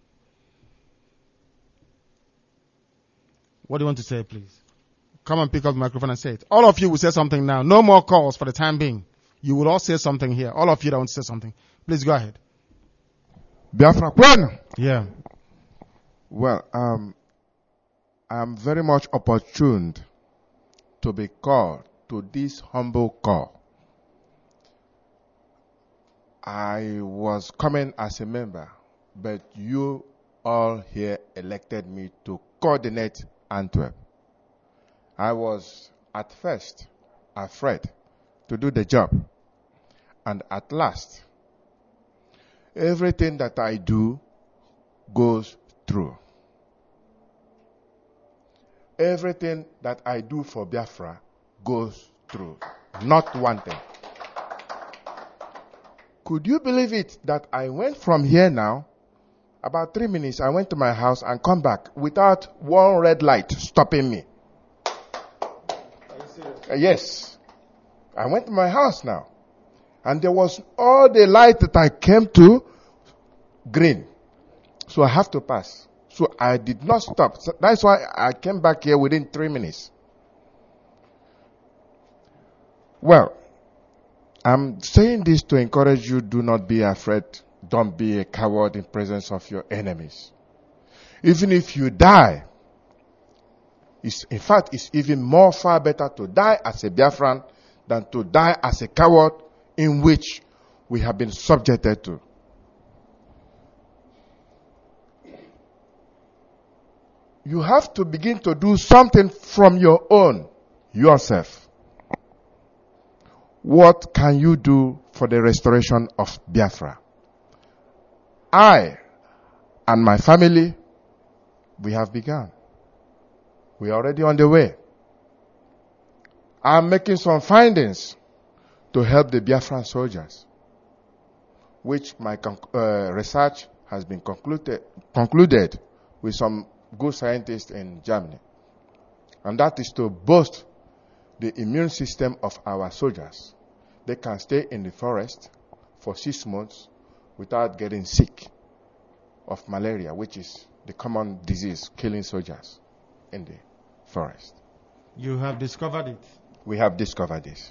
What do you want to say, please? Come and pick up the microphone and say it. All of you will say something now. No more calls for the time being. You will all say something here. All of you that want to say something. Please go ahead. Biafra Kwan. Yeah. Well, I'm very much opportuned to be called to this humble call. I was coming as a member, but you all here elected me to coordinate Antwerp. I was at first afraid to do the job. And at last, everything that I do goes through. Everything that I do for Biafra goes through. Not one thing. Could you believe it that I went from here now, about 3 minutes, I went to my house and come back without one red light stopping me. Yes. I went to my house now. And there was all the light that I came to green. So I have to pass. So I did not stop. So that's why I came back here within 3 minutes. Well, I'm saying this to encourage you, do not be afraid. Don't be a coward in presence of your enemies. Even if you die, in fact, it's even more far better to die as a Biafran than to die as a coward in which we have been subjected to. You have to begin to do something from your own, yourself. What can you do for the restoration of Biafra? I and my family, we have begun. We are already on the way. I'm making some findings to help the Biafran soldiers, which my research has been concluded with some good scientists in Germany. And that is to boost the immune system of our soldiers. They can stay in the forest for 6 months without getting sick of malaria, which is the common disease killing soldiers in the forest. You have discovered it. We have discovered this.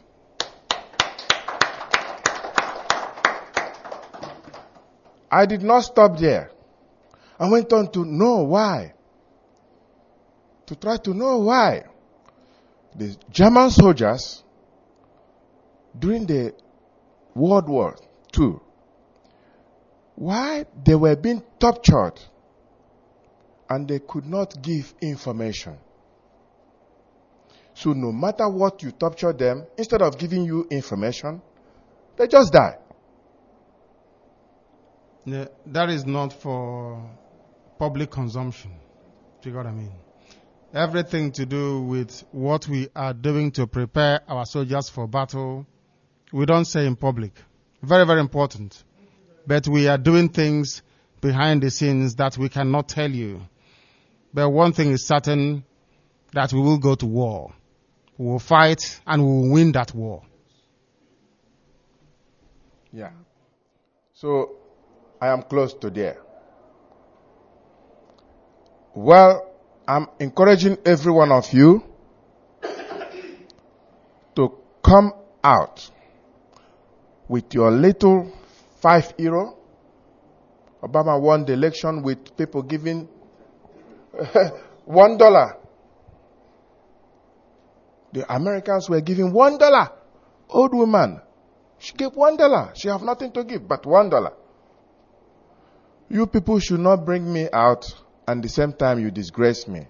I did not stop there. I went on to know why. To try to know why. the German soldiers during the World War II, why they were being tortured and they could not give information. So no matter what you torture them, instead of giving you information, they just die. Yeah, that is not for public consumption. Do you know what I mean? Everything to do with what we are doing to prepare our soldiers for battle, we don't say in public. Very, very important. But we are doing things behind the scenes that we cannot tell you. But one thing is certain, that we will go to war. We will fight and we will win that war. Yeah. So, I am close to there. Well, I'm encouraging every one of you to come out with your little €5. Obama won the election with people giving $1. The Americans were giving $1. Old woman, she gave $1. She have nothing to give but $1. You people should not bring me out and at the same time you disgrace me.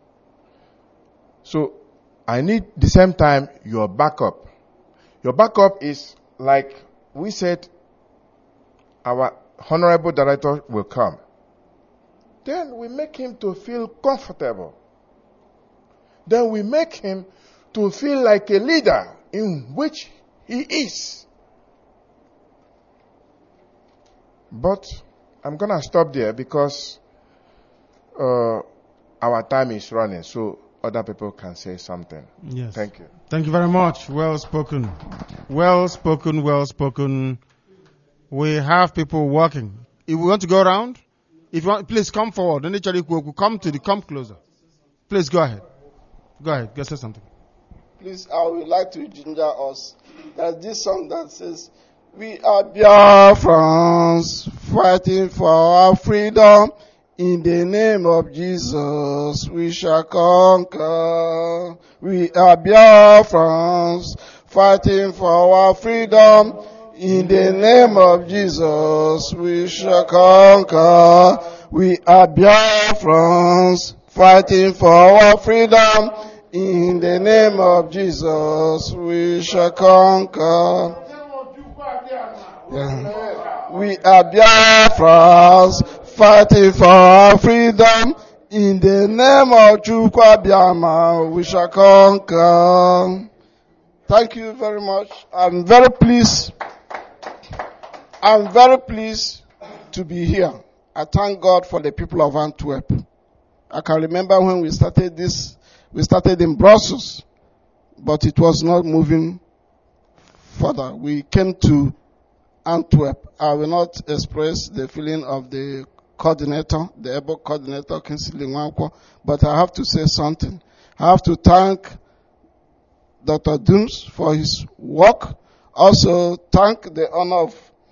So I need the same time your backup. Your backup is like we said, our honorable director will come. Then we make him to feel comfortable. Then we make him to feel like a leader in which he is. But I'm going to stop there because our time is running, so other people can say something. Yes. Thank you. Thank you very much. Well spoken. Well spoken, well spoken. We have people working. If we want to go around, if you want, please come forward. Come closer. Please go ahead. Go ahead. Go say something. Please, I would like to ginger us. There's this song that says, "We are Biafrans fighting for our freedom. In the name of Jesus, we shall conquer. We are Biafrans fighting for our freedom. In the name of Jesus, we shall conquer. We are Biafrans fighting for our freedom. In the name of Jesus, we shall conquer." Yeah. We are Biafrans fighting for our freedom. In the name of Chukwu Abiyama, we shall conquer. Thank you very much. I'm very pleased to be here. I thank God for the people of Antwerp. I can remember when we started this, we started in Brussels, but it was not moving further. We came to Antwerp. I will not express the feeling of the coordinator, the able coordinator, Kinsley Nwankwo, but I have to say something. I have to thank Dr. Dooms for his work. Also thank the honor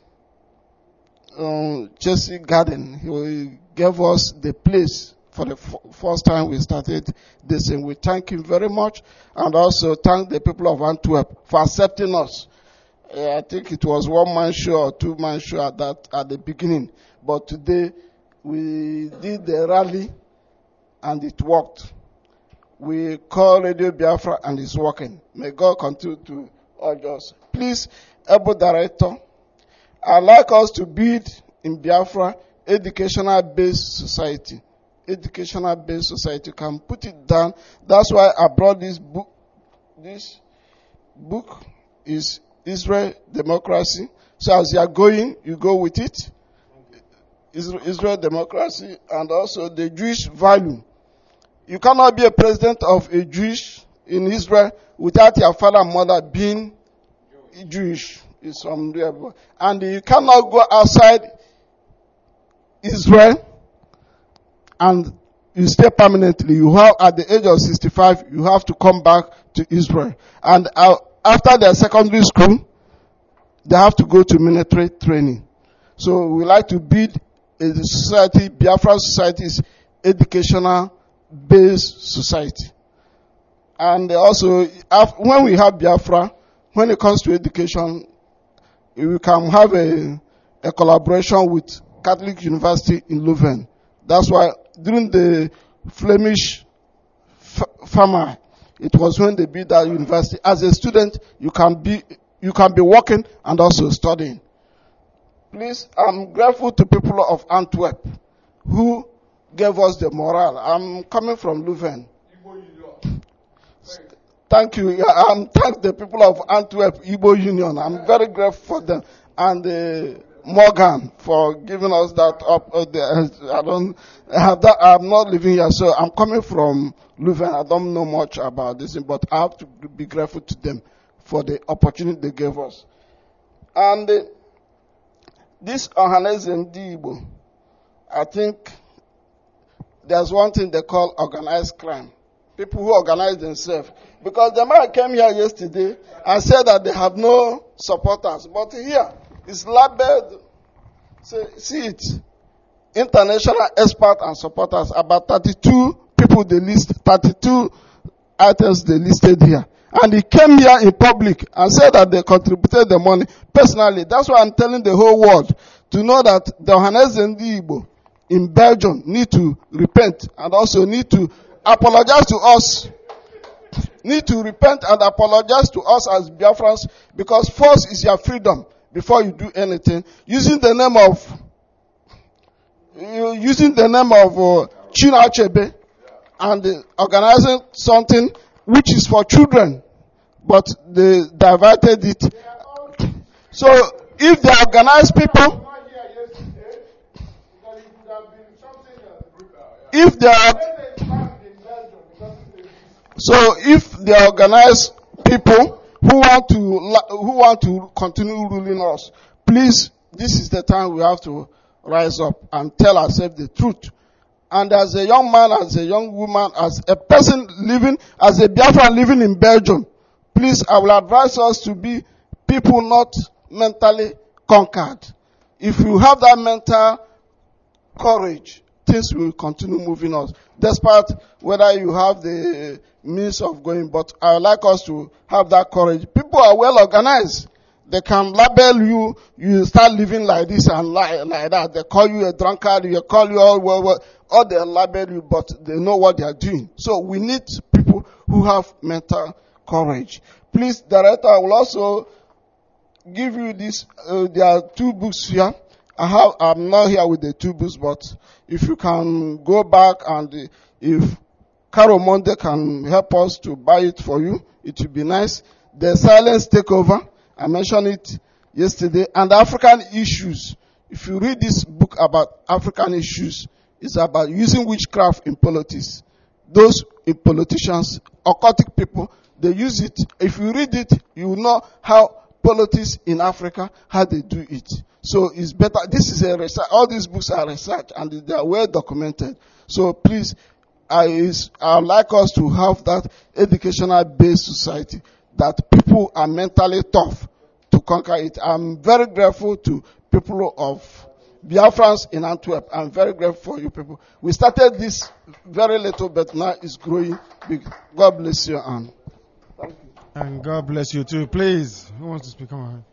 of Jesse Garden. He gave us the place for the first time we started this, and we thank him very much. And also thank the people of Antwerp for accepting us. I think it was one-man show or two-man show at the beginning. But today, we did the rally and it worked. We call Radio Biafra and it's working. May God continue to urge us. Please, Able Director, I'd like us to build in Biafra educational-based society. Educational-based society. You can put it down. That's why I brought this book. This book is Israel Democracy. So as you are going, you go with it. Israel Democracy and also the Jewish value. You cannot be a president of a Jewish in Israel without your father and mother being Jewish. It's unreal. And you cannot go outside Israel and you stay permanently. You have, at the age of 65, you have to come back to Israel. And after their secondary school, they have to go to military training. So we like to build a society. Biafra society is educational based society. And also, when we have Biafra, when it comes to education, we can have a collaboration with Catholic University in Leuven. That's why during the Flemish famine, it was when they built that university. As a student, you can be working and also studying. Please, I'm grateful to people of Antwerp who gave us the morale. I'm coming from Leuven. Thank you. Thank the people of Antwerp Igbo Union. I'm very grateful for them. And Morgan for giving us that up. I don't have that. I'm not living here, so I'm coming from Leuven. I don't know much about this, but I have to be grateful to them for the opportunity they gave us. And this Ohaneze Ndi Igbo, I think there's one thing they call organized crime. People who organize themselves. Because the man came here yesterday and said that they have no supporters. But here, it's labeled, see it, international experts and supporters. About 32 people they list, 32 items they listed here. And he came here in public and said that they contributed the money personally. That's why I'm telling the whole world to know that the Ohaneze Ndi Igbo in Belgium need to repent and also need to apologize to us. Need to repent and apologize to us as Biafrans, because first is your freedom before you do anything. Using the name of China Achebe and organizing something which is for children, but they diverted it. So if they organize people, if they organize people who want to continue ruling us, please, this is the time we have to rise up and tell ourselves the truth. And as a young man, as a young woman, as a person as a Biafran living in Belgium, please, I will advise us to be people not mentally conquered. If you have that mental courage, things will continue moving us, despite whether you have the means of going. But I would like us to have that courage. People are well organized. They can label you, you start living like this and like that. They call you a drunkard, they call you all they label you, but they know what they are doing. So we need people who have mental courage. Please, Director, I will also give you this. There are 2 books here. I'm not here with the 2 books, but if you can go back and if Caro Monde can help us to buy it for you, it would be nice. The Silence Takeover, I mentioned it yesterday, and African Issues. If you read this book about African issues, it's about using witchcraft in politics. Those politicians, occultic people, they use it. If you read it, you will know how politics in Africa, how they do it. So it's better. This is a research. All these books are research and they are well documented. So please, I would like us to have that educational based society that people are mentally tough to conquer it. I'm very grateful to people of Biafrans in Antwerp. I'm very grateful for you people. We started this very little, but now it's growing big. God bless you, and thank you. And God bless you too. Please, who wants to speak? Come on.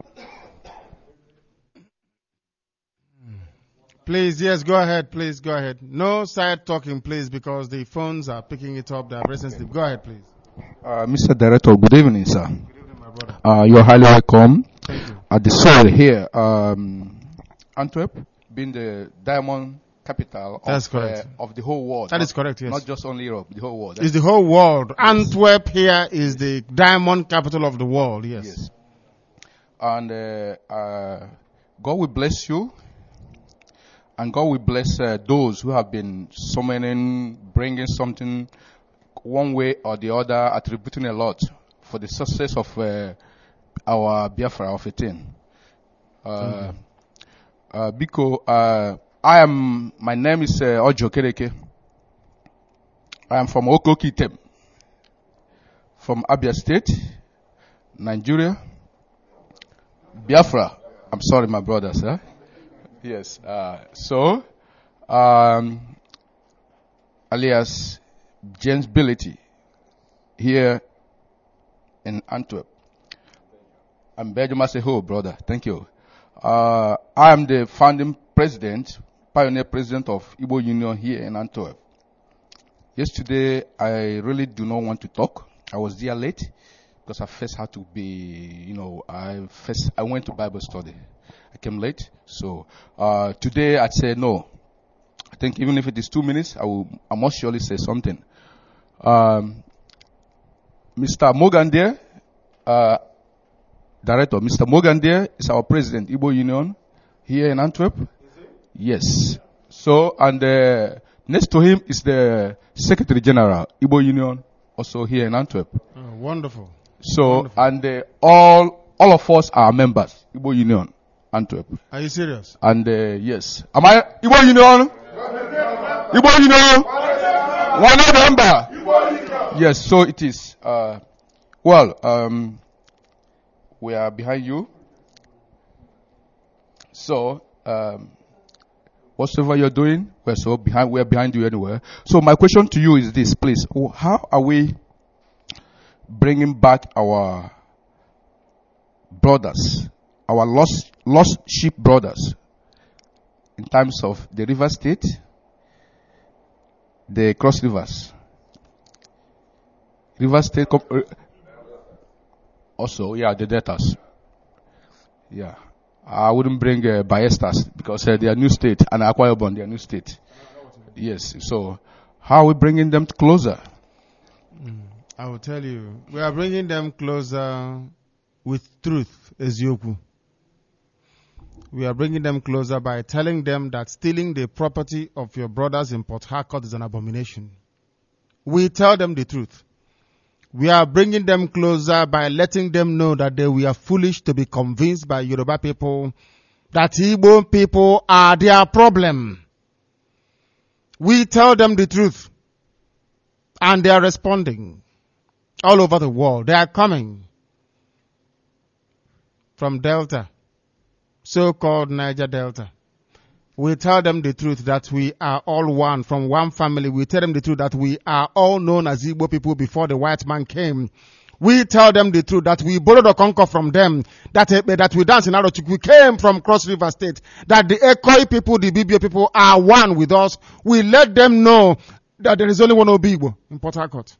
Please, yes, go ahead. Please, go ahead. No side talking, please, because the phones are picking it up. They are very sensitive. Go ahead, please. Mr. Director, good evening, sir. Good evening, my brother. You're highly welcome. Thank you. At the soil here, Antwerp being the diamond capital of the whole world. That is correct, yes. Not just only Europe, the whole world. It's the whole world. Yes. Antwerp here is the diamond capital of the world, yes. Yes. And God will bless you. And God will bless those who have been summoning, bringing something one way or the other, attributing a lot for the success of our Biafra of 18. Biko, my name is Ojo Kereke. I am from Okokitem, from Abia State, Nigeria. Biafra, I'm sorry, my brother, sir. Yes, alias James Bility, here in Antwerp. I'm Belgium as a whole, brother. Thank you. I am the founding president, pioneer president of Igbo Union here in Antwerp. Yesterday, I really do not want to talk. I was there late because I first had to be, I went to Bible study. I came late. So, today I'd say no. I think even if it is 2 minutes, I must surely say something. Mr. Morgan there, Director, Mr. Morgan there is our president, Igbo Union, here in Antwerp. Yes. So, and next to him is the Secretary General, Igbo Union, also here in Antwerp. Oh, wonderful. So, Wonderful. and all of us are members, Igbo Union, Antwerp. Are you serious? And yes. Am I Igbo Union? Igbo Union? One member. Yes, so it is. We are behind you. So, whatever you're doing, we're behind you anywhere. So my question to you is this, please. How are we bringing back our brothers, our lost sheep brothers, in terms of the River State, the Cross Rivers, River State, also, the debtors. Yeah. I wouldn't bring Bayestas because they are new state, and Akwa Ibom, they are new state. Yes. So, how are we bringing them closer? I will tell you. We are bringing them closer with truth, Ezioku. We are bringing them closer by telling them that stealing the property of your brothers in Port Harcourt is an abomination. We tell them the truth. We are bringing them closer by letting them know that we are foolish to be convinced by Yoruba people that Igbo people are their problem. We tell them the truth. And they are responding all over the world. They are coming from Delta, so-called Niger Delta. We tell them the truth that we are all one, from one family. We tell them the truth that we are all known as Igbo people before the white man came. We tell them the truth that we borrowed or conquer from them, that we dance in Arochuk. We came from Cross River State, that the Ekoi people, the Bibio people are one with us. We let them know that there is only one Obigbo in Port Harcourt.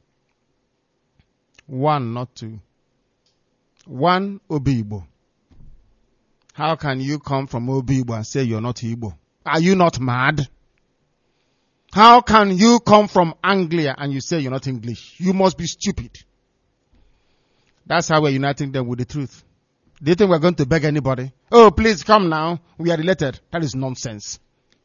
One, not two. One Obigbo. How can you come from Obigbo and say you're not Igbo? Are you not mad? How can you come from Anglia and you say you're not English? You must be stupid. That's how we're uniting them with the truth. Do you think we're going to beg anybody? Oh, please come now. We are related. That is nonsense.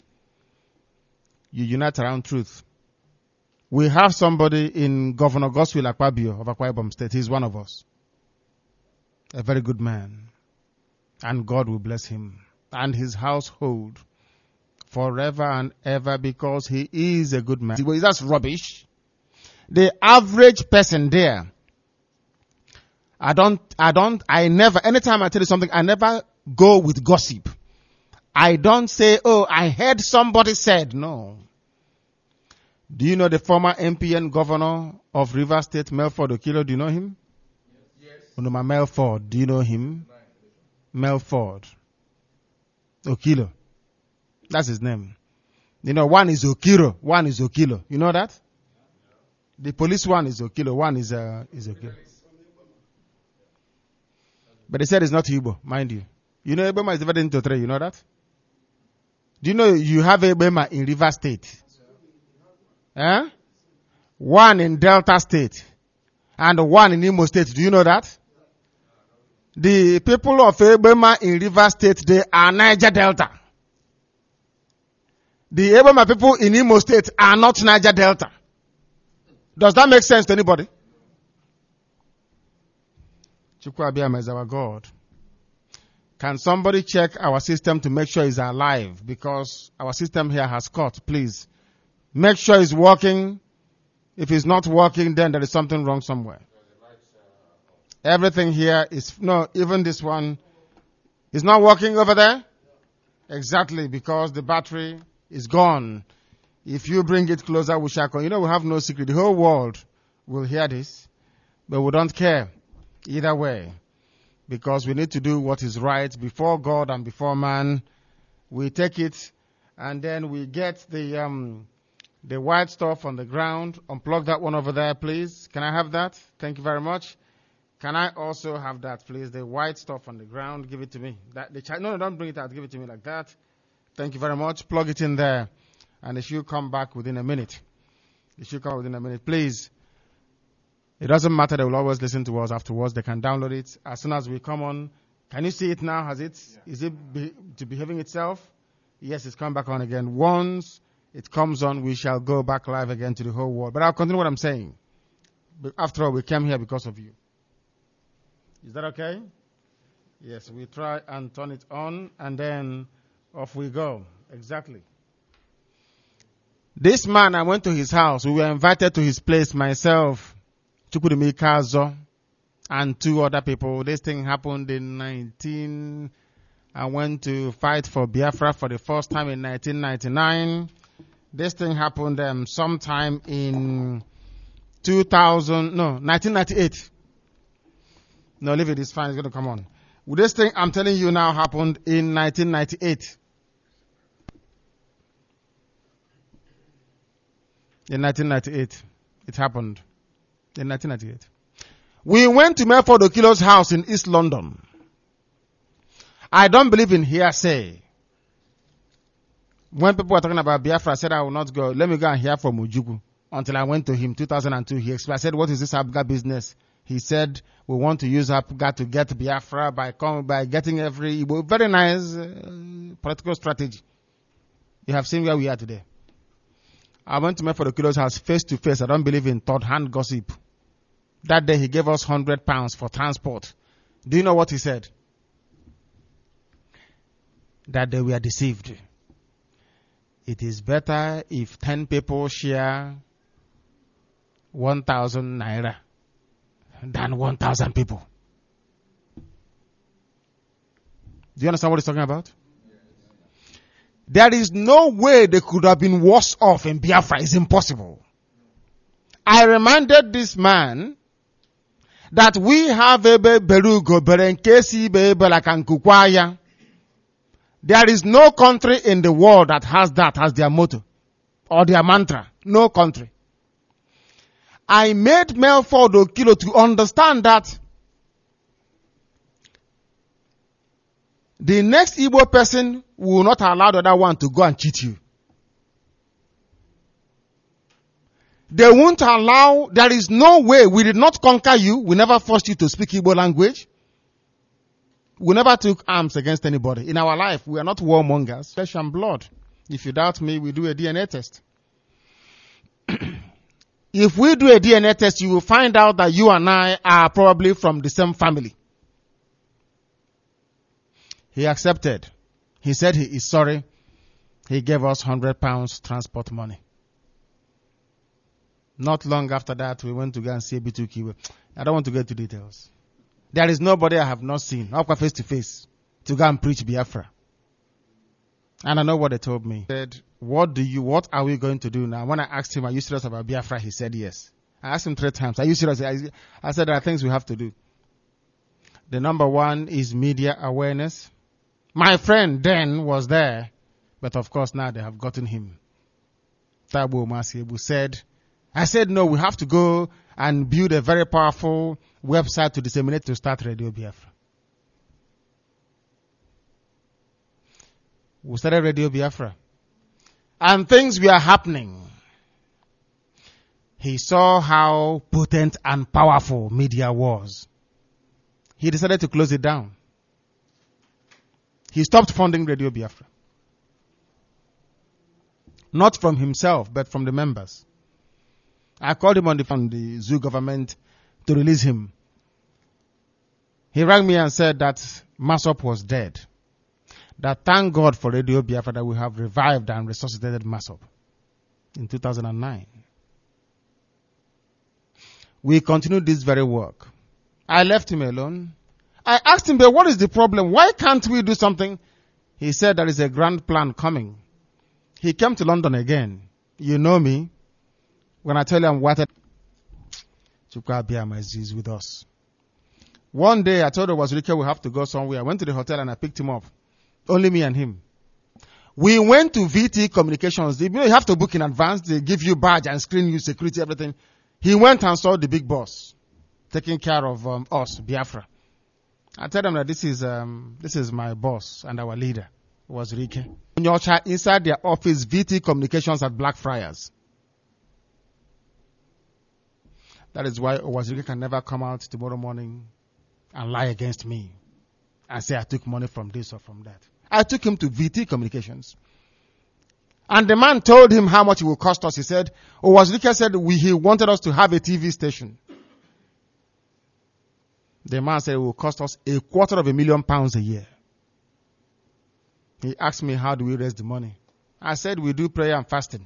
You unite around truth. We have somebody in Governor Godswill Akpabio of Akwa Ibom State. He's one of us. A very good man. And God will bless him and his household forever and ever because he is a good man. That's rubbish. The average person there, I never, anytime I tell you something, I never go with gossip. I don't say, oh, I heard somebody said, no. Do you know the former MPN governor of River State, Melford Okilo? Do you know him? Yes. Onoma Melford, do you know him? Melford Okilo. That's his name. You know, one is Okiro, one is Okilo. You know that? The police one is Okilo, one is Okilo. But they said it's not Igbo, mind you. You know Ebema is divided into three, you know that? Do you know you have Ebema in River State? One in Delta State and one in Imo State. Do you know that? The people of Ebema in River State, they are Niger Delta. The Ebema people in Imo State are not Niger Delta. Does that make sense to anybody? Chukwuabiama is our God. Can somebody check our system to make sure it's alive? Because our system here has cut, please. Make sure it's working. If it's not working, then there is something wrong somewhere. Everything here is, no, even this one is not working over there. Exactly, because the battery is gone. If you bring it closer, we shall. You know, we have no secret. The whole world will hear this. But we don't care either way, because we need to do what is right before God and before man. We take it, and then we get the white stuff on the ground. Unplug that one over there, please. Can I have that? Thank you very much. Can I also have that, please? The white stuff on the ground. Give it to me. No, don't bring it out. Give it to me like that. Thank you very much. Plug it in there, and it should come back within a minute. It should come within a minute, please. It doesn't matter. They will always listen to us afterwards. They can download it as soon as we come on. Can you see it now? Has it? Yeah. Is it behaving itself? Yes, it's come back on again. Once it comes on, we shall go back live again to the whole world. But I'll continue what I'm saying. But after all, we came here because of you. Is that okay? Yes, we try and turn it on, and then off we go. Exactly. This man, I went to his house. We were invited to his place, myself, Chukwudumi Kazo, and 2 other people. This thing happened in I went to fight for Biafra for the first time in 1999. This thing happened sometime in 1998. No, leave it. It's fine. It's going to come on. This thing I'm telling you now happened in 1998. In 1998. It happened. In 1998. We went to Melford Okilo's house in East London. I don't believe in hearsay. When people were talking about Biafra, I said I will not go. Let me go and hear from Ojukwu. Until I went to him, 2002. He explained. I said, what is this APGA business? He said, we want to use APGA to get Biafra by getting every Igbo. Very nice political strategy. You have seen where we are today. I went to Melford Okilo's house face to face. I don't believe in third-hand gossip. That day he gave us £100 for transport. Do you know what he said? That day we are deceived. It is better if 10 people share 1,000 naira than 1,000 people. Do you understand what he's talking about? There is no way they could have been worse off in Biafra. It's impossible. I reminded this man that we have Ebe Berugo Berenkesi Bebe Lakankukwaya. There is no country in the world that has that as their motto or their mantra. No country. I made Melford Okilo to understand that the next Igbo person will not allow the other one to go and cheat you. They won't allow, there is no way, we did not conquer you, we never forced you to speak Igbo language. We never took arms against anybody. In our life, we are not warmongers, flesh and blood. If you doubt me, we do a DNA test. If we do a DNA test, you will find out that you and I are probably from the same family. He accepted. He said he is sorry. He gave us £100 transport money. Not long after that, we went to go and see Bitu Kiwe. I don't want to get into details. There is nobody I have not seen, up face to face, to go and preach Biafra. And I know what they told me. They said, what are we going to do now? When I asked him, are you serious about Biafra? He said yes. I asked him 3 times, are you serious? I said, there are things we have to do. The number 1 is media awareness. My friend was there, but of course now they have gotten him. Tabo Masiebu said, I said, no, we have to go and build a very powerful website to disseminate to start Radio Biafra. We started Radio Biafra. And things were happening. He saw how potent and powerful media was. He decided to close it down. He stopped funding Radio Biafra. Not from himself, but from the members. I called him on the Zoo government to release him. He rang me and said that Masop was dead. That thank God for Radio Biafra that we have revived and resuscitated Masop in 2009. We continued this very work. I left him alone. I asked him, but what is the problem? Why can't we do something? He said there is a grand plan coming. He came to London again. You know me. When I tell you I'm white, Chukwu Abiyama is with us. One day I told Owazurike we have to go somewhere. I went to the hotel and I picked him up. Only me and him. We went to VT Communications. You know, you have to book in advance. They give you badge and screen you, security, everything. He went and saw the big boss taking care of us, Biafra. I told him that this is my boss and our leader, Owazurike. Nyocha inside their office, VT Communications at Blackfriars. That is why Owazurike can never come out tomorrow morning and lie against me and say I took money from this or from that. I took him to VT Communications. And the man told him how much it will cost us. He said, Owazurike said he wanted us to have a TV station. The man said it will cost us £250,000 a year. He asked me, how do we raise the money? I said, we do prayer and fasting.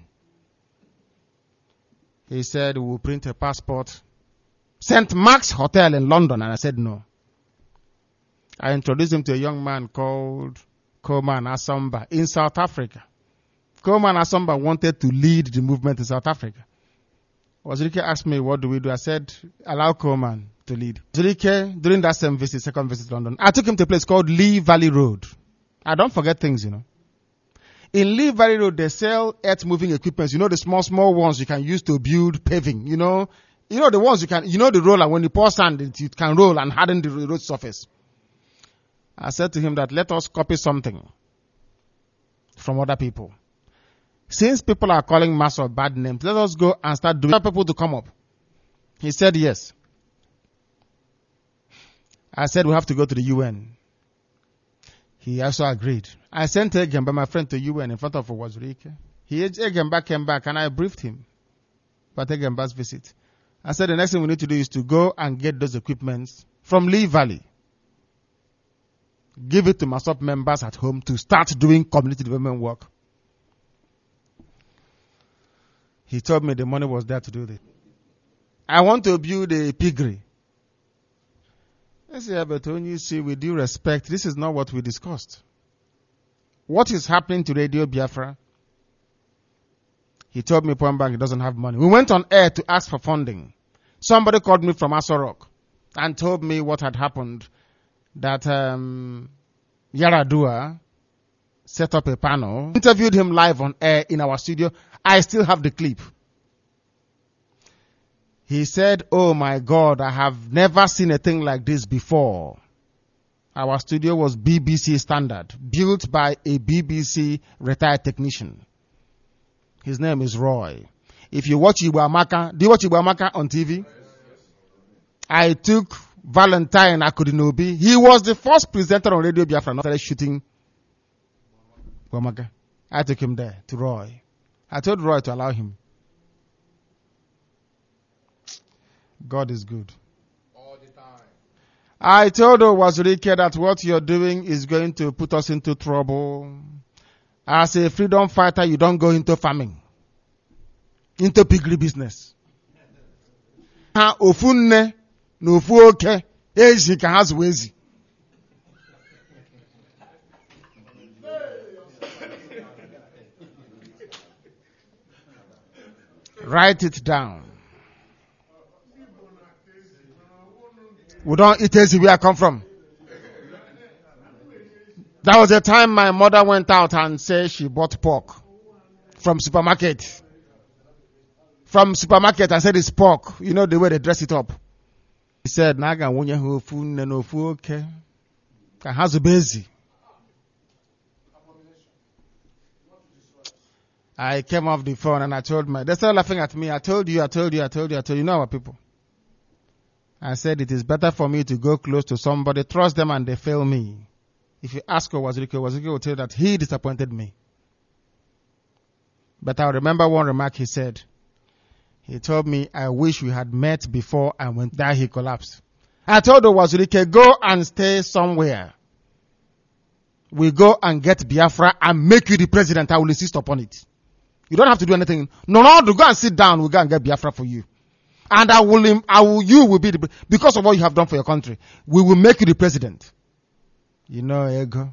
He said, we will print a passport. St. Mark's Hotel in London. And I said, no. I introduced him to a young man called Coleman Asamba in South Africa. Coleman Asamba wanted to lead the movement in South Africa. Owazurike asked me, what do we do? I said, allow Coleman to lead. Owazurike, during that same visit, second visit to London, I took him to a place called Lee Valley Road. I don't forget things, you know. In Lee Valley Road, they sell earth-moving equipment. You know, the small ones you can use to build paving. You know the ones the roller, when you pour sand, it can roll and harden the road surface. I said to him that let us copy something from other people. Since people are calling Mass of bad names, let us go and start doing people to come up. He said yes. I said we have to go to the UN. He also agreed. I sent Egemba, my friend, to UN in front of Owazurike. Egemba came back and I briefed him about Egemba's visit. I said the next thing we need to do is to go and get those equipments from Lee Valley. Give it to MASOP members at home to start doing community development work. He told me the money was there to do this. I want to build a piggery. I said, but when you see, with due respect, this is not what we discussed. What is happening to Radio Biafra? He told me point blank he doesn't have money. We went on air to ask for funding. Somebody called me from Aso Rock and told me what had happened. That Yaradua set up a panel, interviewed him live on air in our studio. I still have the clip. He said, oh my God, I have never seen a thing like this before. Our studio was BBC standard, built by a BBC retired technician. His name is Roy. If you watch Igbo Amaka, do you watch Igbo Amaka on TV? I took Valentine Akudinobi. He was the first presenter on Radio Biafra and started shooting Wamaka. I took him there to Roy. I told Roy to allow him. God is good. All the time. I told Owazurike that what you're doing is going to put us into trouble. As a freedom fighter, you don't go into farming, into piggery business. Ofunne n'ofu oke ezi ka ha zụwa ezi. Write it down. We don't eat ezi where I come from. That was the time my mother went out and said she bought pork from supermarket. From supermarket, I said it's pork. You know the way they dress it up. He said, Naga wunye hofu nenofu okay. Kahazu bezi. I came off the phone and I told they started laughing at me. I told you, you know our people. I said it is better for me to go close to somebody, trust them and they fail me. If you ask Owazurike will tell you that he disappointed me. But I remember one remark he said. He told me, I wish we had met before and when there he collapsed. I told Owazurike, go and stay somewhere. We go and get Biafra and make you the president. I will insist upon it. You don't have to do anything. No, go and sit down. We'll go and get Biafra for you. And you will be because of what you have done for your country. We will make you the president. You know, ego.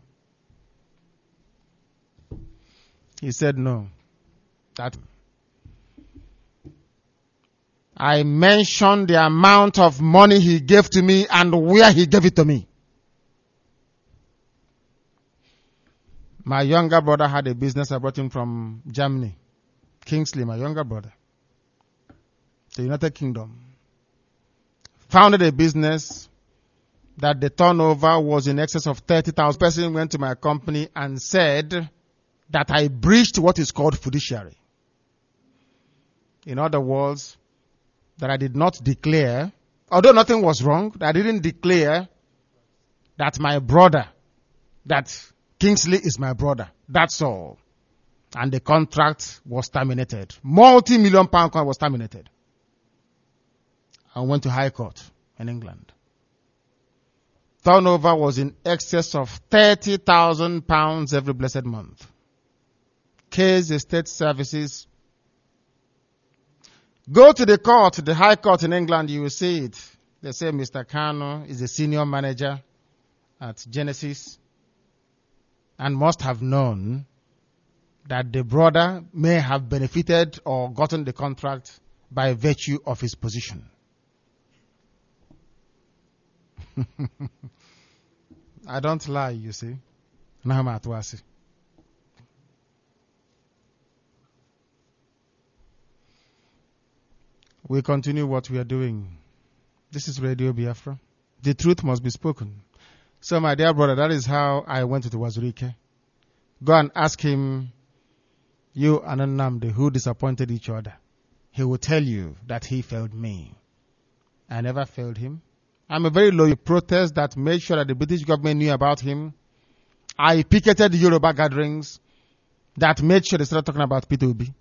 He said no. I mentioned the amount of money he gave to me and where he gave it to me. My younger brother had a business I brought him from Germany. Kingsley, my younger brother. The United Kingdom. Founded a business that the turnover was in excess of 30,000. Person went to my company and said that I breached what is called fiduciary. In other words, that I did not declare, although nothing was wrong, that I didn't declare that my brother, that Kingsley is my brother. That's all. And the contract was terminated. Multi-million pound contract was terminated. I went to High Court in England. Turnover was in excess of 30,000 pounds every blessed month. Case estate services. Go to the court, the High Court in England, you will see it. They say Mr. Kano is a senior manager at Genesis and must have known that the brother may have benefited or gotten the contract by virtue of his position. I don't lie, you see. We continue what we are doing. This is Radio Biafra. The truth must be spoken. So, my dear brother, that is how I went to the Wazirike. Go and ask him, you and Nnamdi, who disappointed each other. He will tell you that he failed me. I never failed him. I'm a very loyal protest that made sure that the British government knew about him. I picketed Yoruba gatherings that made sure they started talking about P2B.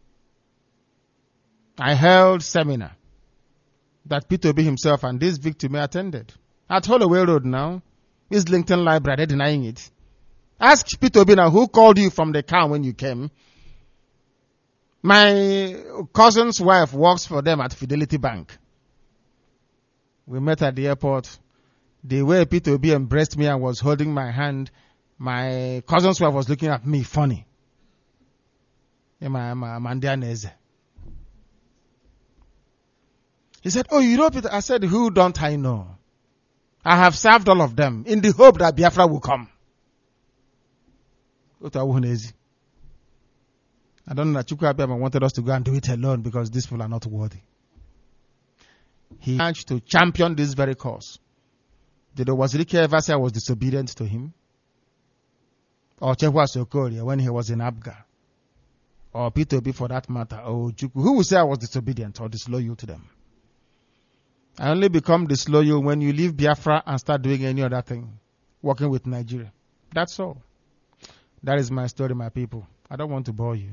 I held seminar that P2B himself and this victim attended. At Holloway Road now, is Lincoln Library, they're denying it. Ask P2B now, who called you from the car when you came? My cousin's wife works for them at Fidelity Bank. We met at the airport. The way P2B embraced me and was holding my hand, my cousin's wife was looking at me funny. He said, oh, you know Peter? I said, who don't I know? I have served all of them in the hope that Biafra will come. I don't know that Chukwuabiyama wanted us to go and do it alone because these people are not worthy. He managed to champion this very cause. Did Wazirike ever say I was disobedient to him? Or Chekwa Sokoria when he was in Abga? Or P2B for that matter? Or Chukwu? Who will say I was disobedient or disloyal to them? I only become disloyal when you leave Biafra and start doing any other thing. Working with Nigeria. That's all. That is my story, my people. I don't want to bore you.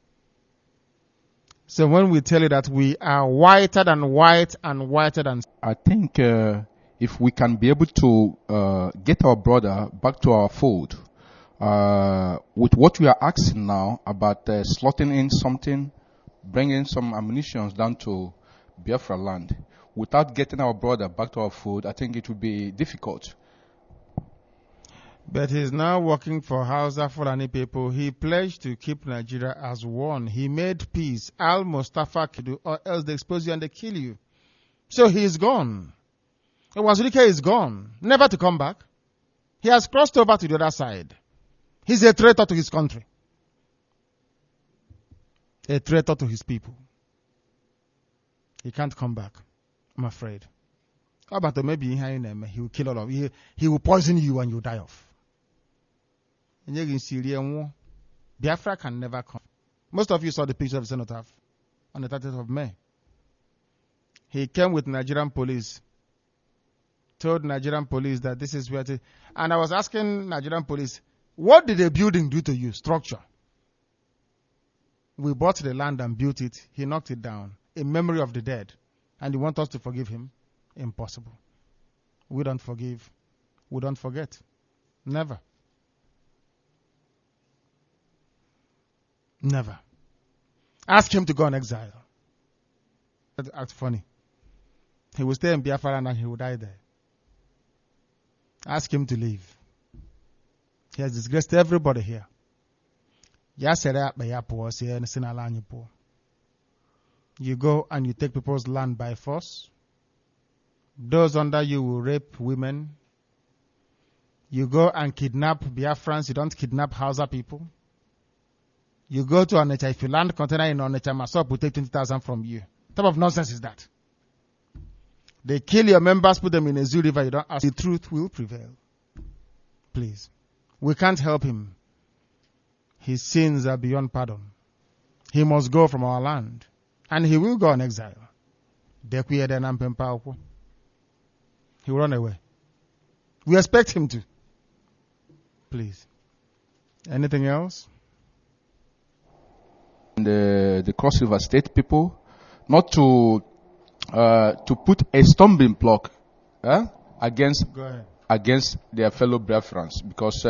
So when we tell you that we are whiter than white and whiter than... I think if we can be able to get our brother back to our fold, with what we are asking now about slotting in something, bringing some ammunition down to Biafra land, without getting our brother back to our fold, I think it would be difficult. But he's now working for Hausa Fulani people. He pledged to keep Nigeria as one. He made peace. Al-Mustafa Kidu, or else they expose you and they kill you. So he is gone. Wazirike is gone. Never to come back. He has crossed over to the other side. He's a traitor to his country. A traitor to his people. He can't come back, I'm afraid. How about maybe he will kill all of you. He will poison you and you'll die off. Biafra can never come. Most of you saw the picture of the cenotaph on the 30th of May. He came with Nigerian police, told Nigerian police that this is where it... And I was asking Nigerian police, what did the building do to you? Structure. We bought the land and built it. He knocked it down in memory of the dead. And you want us to forgive him? Impossible. We don't forgive. We don't forget. Never. Never. Ask him to go on exile. Act funny. He will stay in Biafra and he will die there. Ask him to leave. He has disgraced everybody here. You go and you take people's land by force. Those under you will rape women. You go and kidnap Biafrans. You don't kidnap Hausa people. You go to Onitsha. If you land container in Onitsha, Masop will take 20,000 from you. What type of nonsense is that? They kill your members, put them in a zoo river. You don't ask. The truth will prevail. Please. We can't help him. His sins are beyond pardon. He must go from our land. And he will go on exile. He will run away. We expect him to. Please. Anything else? The Cross River State people, not to put a stumbling block against their fellow Biafrans, because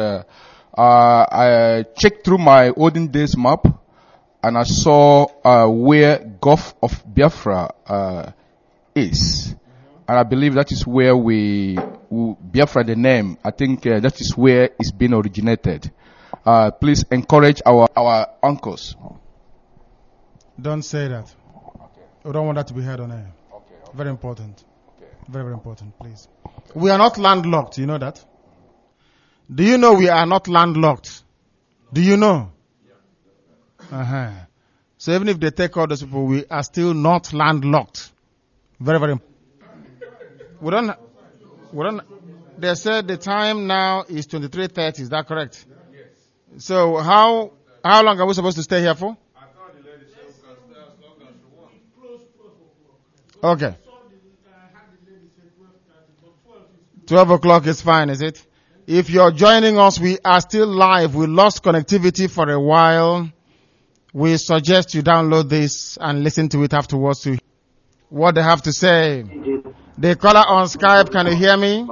I checked through my olden days map and I saw where Gulf of Biafra is, and I believe that is where Biafra, the name, I think that is where it's been originated. Please encourage our uncles. Don't say that. Okay. We don't want that to be heard on air. Okay. Very important. Okay. Very, very important, please. Okay. We are not landlocked, you know that? Do you know we are not landlocked? Do you know? Yeah. So even if they take all those people, we are still not landlocked. Very, very important. They said the time now is 23:30, is that correct? Yes. So how long are we supposed to stay here for? Okay. 12 o'clock is fine, is it? If you're joining us, we are still live. We lost connectivity for a while. We suggest you download this and listen to it afterwards to what they have to say. The caller on Skype, can you hear me?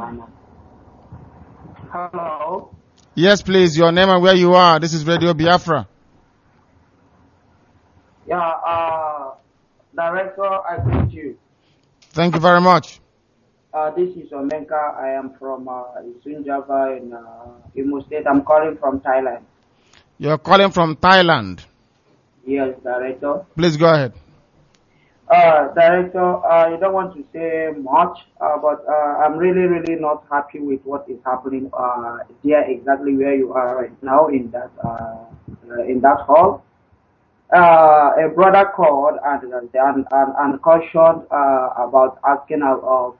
Hello. Yes, please. Your name and where you are. This is Radio Biafra. Yeah, Director, I greet you. Thank you very much. This is Omenka. I am from Sunjava in Imo State. I'm calling from Thailand. You're calling from Thailand? Yes, Director. Please go ahead. Director, I don't want to say much, but I'm really, really not happy with what is happening there exactly where you are right now in that hall. A brother called and cautioned about asking of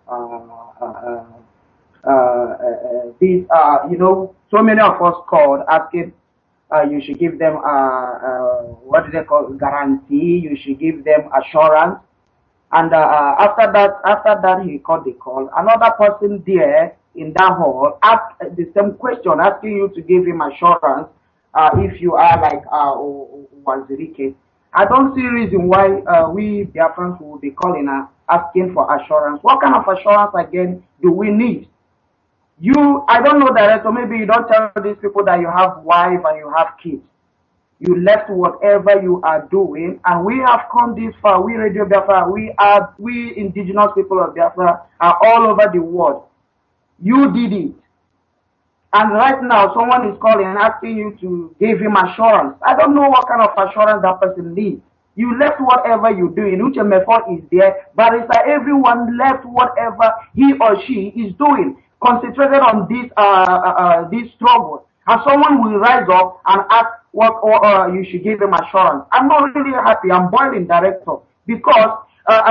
these. So many of us called asking you should give them what do they call guarantee. You should give them assurance. And after that, he called the call. Another person there in that hall asked the same question, asking you to give him assurance. If you are like Wazirike, I don't see reason why we Biafrans will be calling asking for assurance. What kind of assurance again do we need? I don't know, Director, maybe you don't tell these people that you have wife and you have kids. You left whatever you are doing, and we have come this far. We Radio Biafra, we indigenous people of Biafra are all over the world. You did it. And right now, someone is calling and asking you to give him assurance. I don't know what kind of assurance that person needs. You left whatever you're doing. Uchemefo is there. Barrister, everyone left whatever he or she is doing, concentrated on this struggle. And someone will rise up and ask what you should give him assurance. I'm not really happy. I'm boiling, Director, because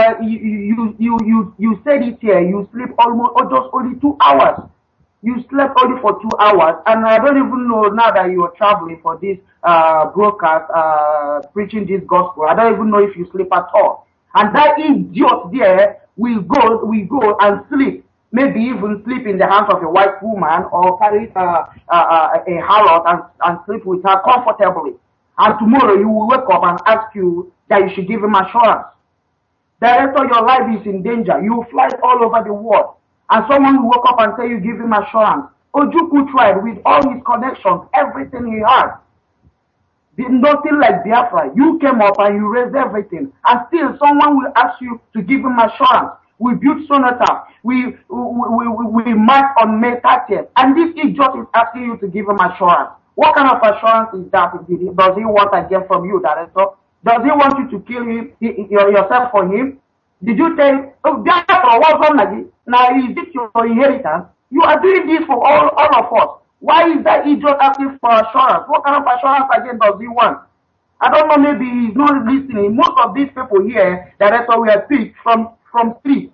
you said it here. You sleep just only 2 hours. You slept only for 2 hours, and I don't even know now that you are traveling for this broadcast, preaching this gospel. I don't even know if you sleep at all. And that idiot there will go and sleep. Maybe even sleep in the hands of a white woman or carry a harlot and sleep with her comfortably. And tomorrow you will wake up and ask you that you should give him assurance. Director, your life is in danger. You fly all over the world. And someone will wake up and say you give him assurance. Ojukwu tried with all his connections, everything he had. Nothing like Biafra. You came up and you raised everything. And still someone will ask you to give him assurance. We built Sonata. We marched on May 30th. And this idiot is asking you to give him assurance. What kind of assurance is that? Does he want again from you, Director? Does he want you to kill him, yourself for him? Did you tell, oh, Biafra was like this? Now is this your inheritance? You are doing this for all of us. Why is that idiot asking for assurance? What kind of assurance again does he want? I don't know, maybe he's not listening. Most of these people here, that's why we are picked from street.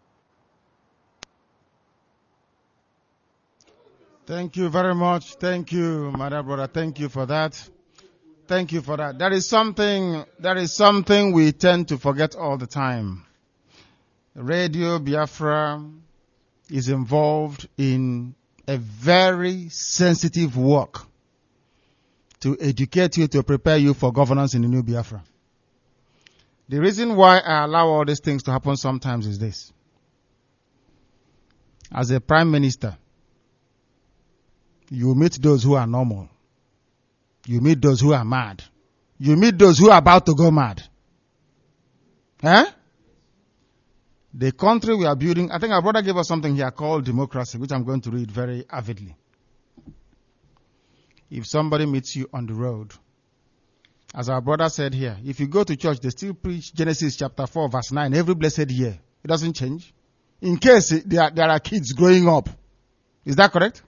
Thank you very much. Thank you, my dear brother. Thank you for that. Thank you for that. There is something we tend to forget all the time. Radio Biafra is involved in a very sensitive work to educate you, to prepare you for governance in the new Biafra. The reason why I allow all these things to happen sometimes is this. As a prime minister, you meet those who are normal. You meet those who are mad. You meet those who are about to go mad. The country we are building, I think our brother gave us something here called democracy, which I'm going to read very avidly. If somebody meets you on the road, as our brother said here, if you go to church, they still preach Genesis chapter 4, verse 9, every blessed year. It doesn't change. In case there are kids growing up. Is that correct?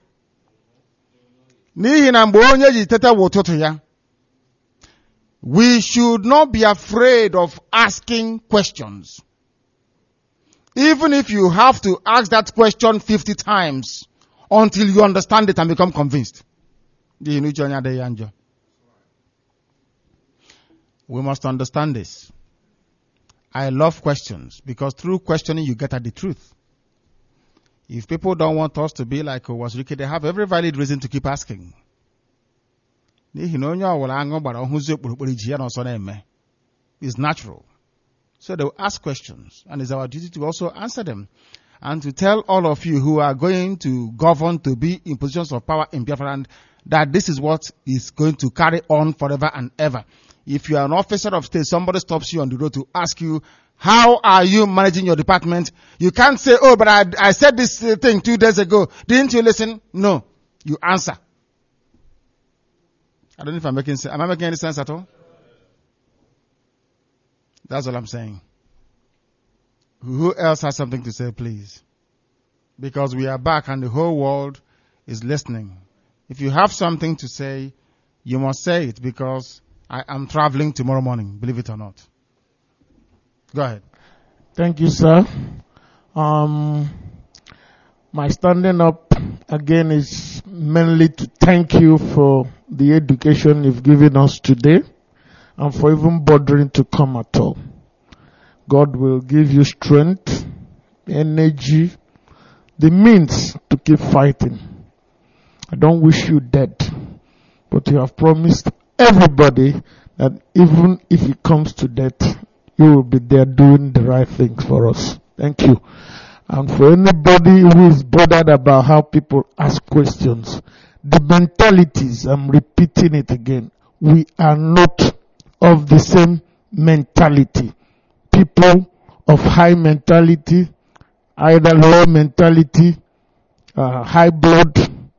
We should not be afraid of asking questions. Even if you have to ask that question 50 times until you understand it and become convinced. We must understand this. I love questions because through questioning you get at the truth. If people don't want us to be like Owazirike, they have every valid reason to keep asking. It's natural. So they'll ask questions, and it's our duty to also answer them. And to tell all of you who are going to govern, to be in positions of power in Biafra land, that this is what is going to carry on forever and ever. If you are an officer of state, somebody stops you on the road to ask you, how are you managing your department? You can't say, oh, but I said this thing 2 days ago. Didn't you listen? No. You answer. I don't know if I'm making sense. Am I making any sense at all? That's all I'm saying. Who else has something to say, please? Because we are back and the whole world is listening. If you have something to say, you must say it because I am traveling tomorrow morning, believe it or not. Go ahead. Thank you, sir. My standing up again is mainly to thank you for the education you've given us today and for even bothering to come at all. God will give you strength, energy, the means to keep fighting. I don't wish you dead, but you have promised everybody that even if it comes to death, you will be there doing the right things for us. Thank you. And for anybody who is bothered about how people ask questions, the mentalities, I'm repeating it again, we are not of the same mentality. People of high mentality, either low mentality, high blood,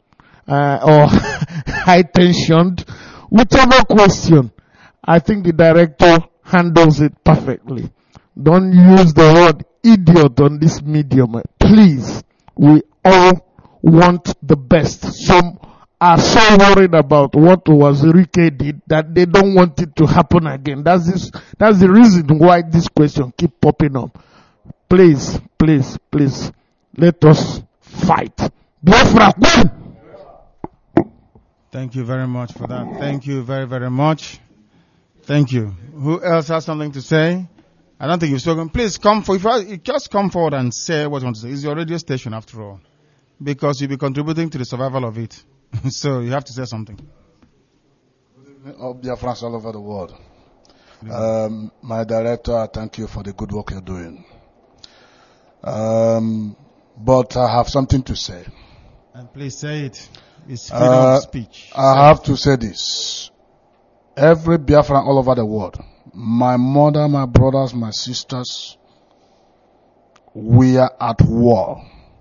or high tensioned, whichever question, I think the director handles it perfectly. Don't use the word idiot on this medium. Please, we all want the best. Some are so worried about what Owazirike did that they don't want it to happen again. That's the reason why this question keep popping up. Please, please, please, let us fight. Biafra, win! Thank you very much for that. Thank you very, very much. Thank you. Who else has something to say? I don't think you've spoken. Please come just come forward and say what you want to say. It's your radio station after all. Because you'll be contributing to the survival of it. So you have to say something. Biafrans all over the world. My director, I thank you for the good work you're doing. But I have something to say. And please say it. It's freedom of speech. I have to say this. Every Biafran all over the world, my mother, my brothers, my sisters, we are at war.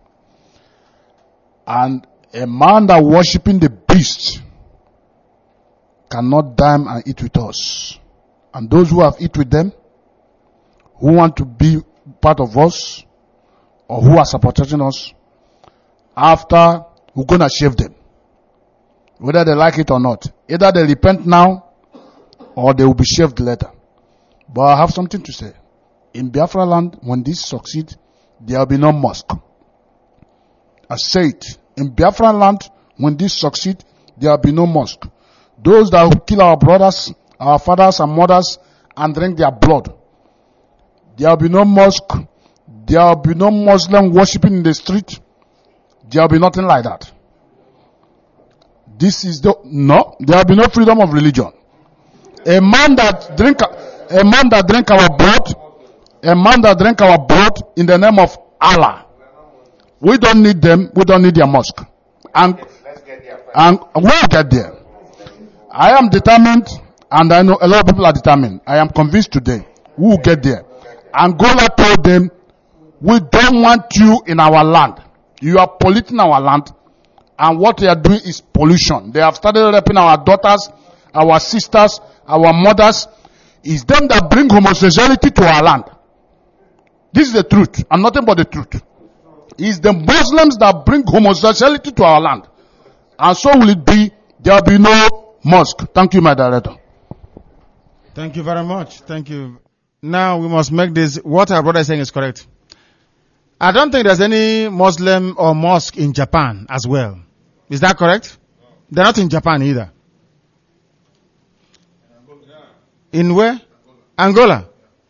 And a man that worshiping the beast cannot dine and eat with us. and those who have eaten with them, who want to be part of us, or who are supporting us, after we're going to shave them. Whether they like it or not. Either they repent now, or they will be shaved later. But I have something to say. In Biafra land, when this succeeds, there will be no mosque. I say it. In Biafra land, when this succeeds, there will be no mosque. Those that will kill our brothers, our fathers and mothers, and drink their blood, there will be no mosque. There will be no Muslim worshipping in the street. There will be nothing like that. There will be no freedom of religion. A man that drink our blood in the name of Allah. We don't need them. We don't need their mosque. And we'll get there. I am determined, and I know a lot of people are determined. I am convinced today we will get there. Angola told them, we don't want you in our land. You are polluting our land, and what they are doing is pollution. They have started raping our daughters, our sisters, our mothers. It's them that bring homosexuality to our land. This is the truth, and nothing but the truth. It's the Muslims that bring homosexuality to our land. And so will it be. There will be no mosque. Thank you, my director. Thank you very much. Thank you. Now we must make this, what our brother is saying is correct. I don't think there's any Muslim or mosque in Japan as well. Is that correct? They're not in Japan either. In where? Angola.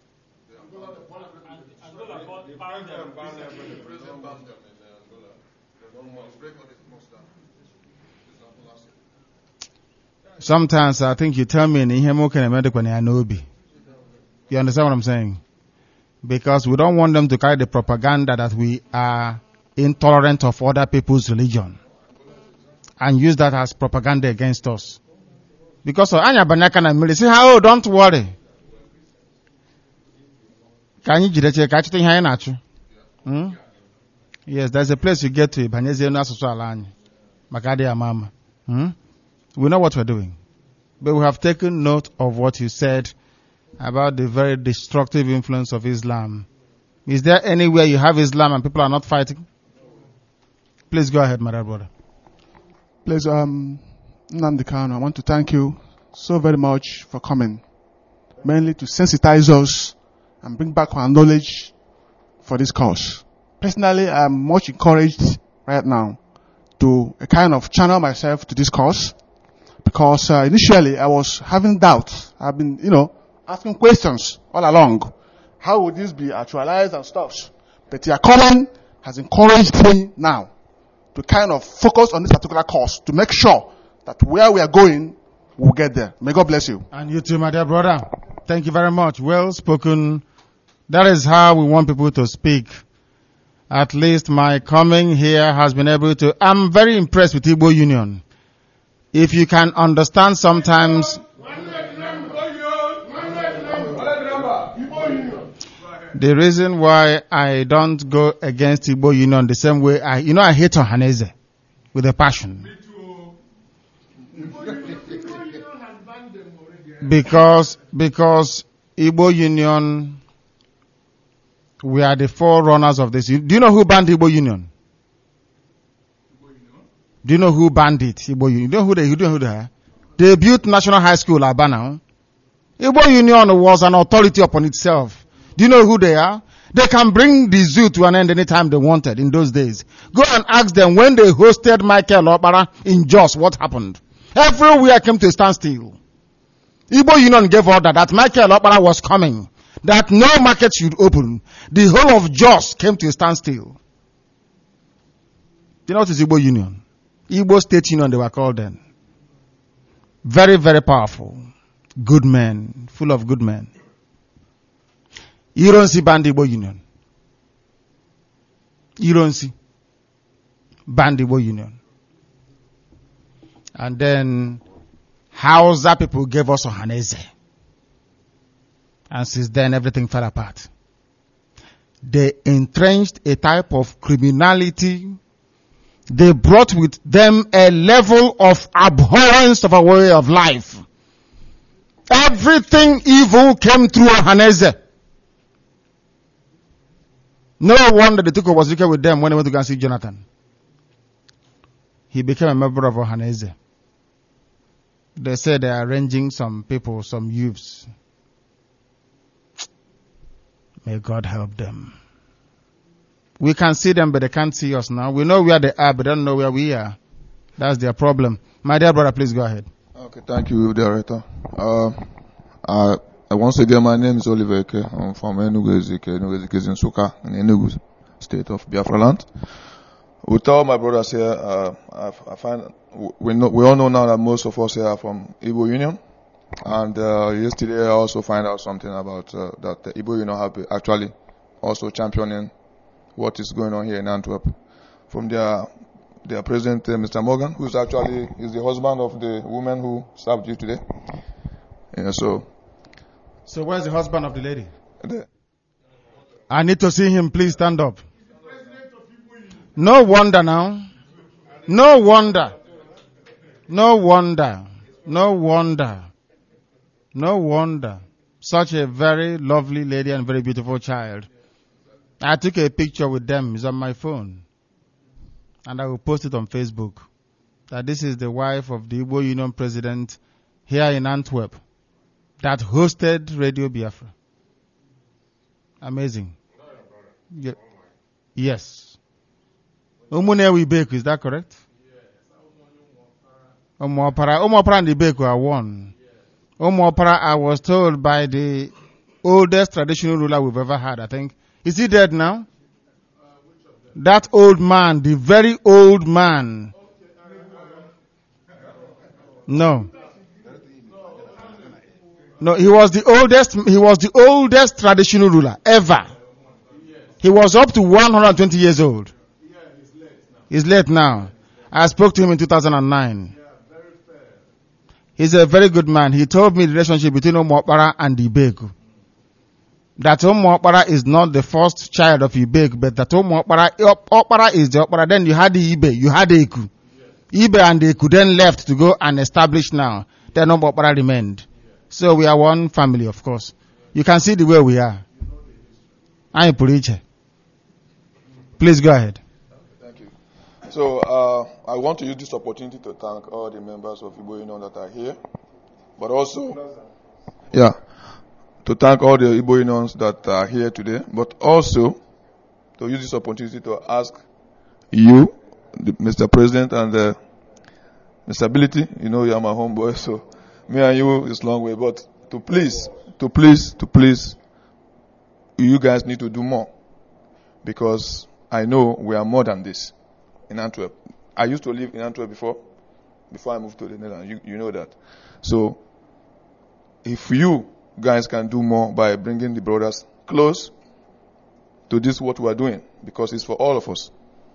Sometimes I think you tell me in Ihemoke and American Anobi. You understand what I'm saying? Because we don't want them to carry the propaganda that we are intolerant of other people's religion and use that as propaganda against us. Because of Anya Banaka and Mili say, oh, don't worry. Can you get a Yes, there's a place you get to, Banese Nasu Makadi Amama. We know what we're doing. But we have taken note of what you said about the very destructive influence of Islam. Is there anywhere you have Islam and people are not fighting? Please go ahead, my brother. Please, Nnamdi Kanu, I want to thank you so very much for coming. Mainly to sensitize us and bring back our knowledge for this cause. Personally, I'm much encouraged right now to kind of channel myself to this cause. Because initially I was having doubts. I've been, asking questions all along. How would this be actualized and stuff? But your comment has encouraged me now to kind of focus on this particular cause to make sure that where we are going, we'll get there. May God bless you. And you too, my dear brother. Thank you very much. Well spoken. That is how we want people to speak. At least my coming here has been able to, I'm very impressed with Igbo Union. If you can understand sometimes, the reason why I don't go against Igbo Union the same way, I hate Ohaneze with a passion. Because Igbo Union, we are the forerunners of this. Do you know who banned Igbo Union? Do you know who banned it? Igbo Union. Do you know who they are? They built National High School, Abana. Igbo Union was an authority upon itself. Do you know who they are? They can bring the zoo to an end anytime they wanted in those days. Go and ask them when they hosted Michael Okpara in Jos, what happened? Everywhere came to a standstill. Igbo Union gave order that Michael Okpara was coming, that no market should open. The whole of Jos came to a standstill. Do you know what is Igbo Union? Igbo State Union, they were called then. Very, very powerful. Good men. Full of good men. You don't see banned Igbo Union. You don't see banned Igbo Union. And then Hausa people gave us Ohaneze. And since then everything fell apart. They entrenched a type of criminality. They brought with them a level of abhorrence of a way of life Everything evil came through Ohaneze. No wonder they took Obasika with them when they went to go and see Jonathan. He became a member of Ohaneze. They said they are arranging some people, some youths. May God help them. We can see them, but they can't see us now. We know where they are, but they don't know where we are. That's their problem. My dear brother, please go ahead. Okay, thank you, Director. Once again, my name is Oliver Eke. I'm from Enugu Ezike. Enugu Ezike is in Suka, in Enugu State of Biafra land. With all my brothers here, I find we all know now that most of us here are from Igbo Union. And yesterday I also find out something about that the Igbo Union have actually also championing what is going on here in Antwerp. From their president, Mr. Morgan, who's actually is the husband of the woman who served you today. Yeah, so where's the husband of the lady? I need to see him. Please stand up. No wonder now. No wonder. No wonder. No wonder. No wonder. Such a very lovely lady and very beautiful child. I took a picture with them. It's on my phone. And I will post it on Facebook. That this is the wife of the Igbo Union president here in Antwerp that hosted Radio Biafra. Amazing. Yes. Umunewi Beku, is that correct? Umopara and the Beku are one. Umopara, I was told by the oldest traditional ruler we've ever had, I think. Is he dead now? That old man, the very old man. No. No, he was the oldest traditional ruler ever. He was up to 120 years old. He's late now. I spoke to him in 2009. He's a very good man. He told me the relationship between Umopara and Ibeku. That Umopara is not the first child of Ibeku, but that Opara is the Opara. Then you had the Ibe, you had the Eku. Ibe and the Eku then left to go and establish now. Then Umopara remained. So we are one family, of course. You can see the way we are. I'm Puriche. Please go ahead. Thank you. So I want to use this opportunity to thank all the members of Igbo Union that are here, but also, to thank all the Igbo Unions that are here today, but also to use this opportunity to ask you, Mr. President, and Mr. Ability, you know you are my homeboy, so me and you is long way, but to please, you guys need to do more, because I know we are more than this in Antwerp. I used to live in Antwerp before I moved to the Netherlands. You know that. So if you guys can do more by bringing the brothers close to this what we are doing, because it's for all of us,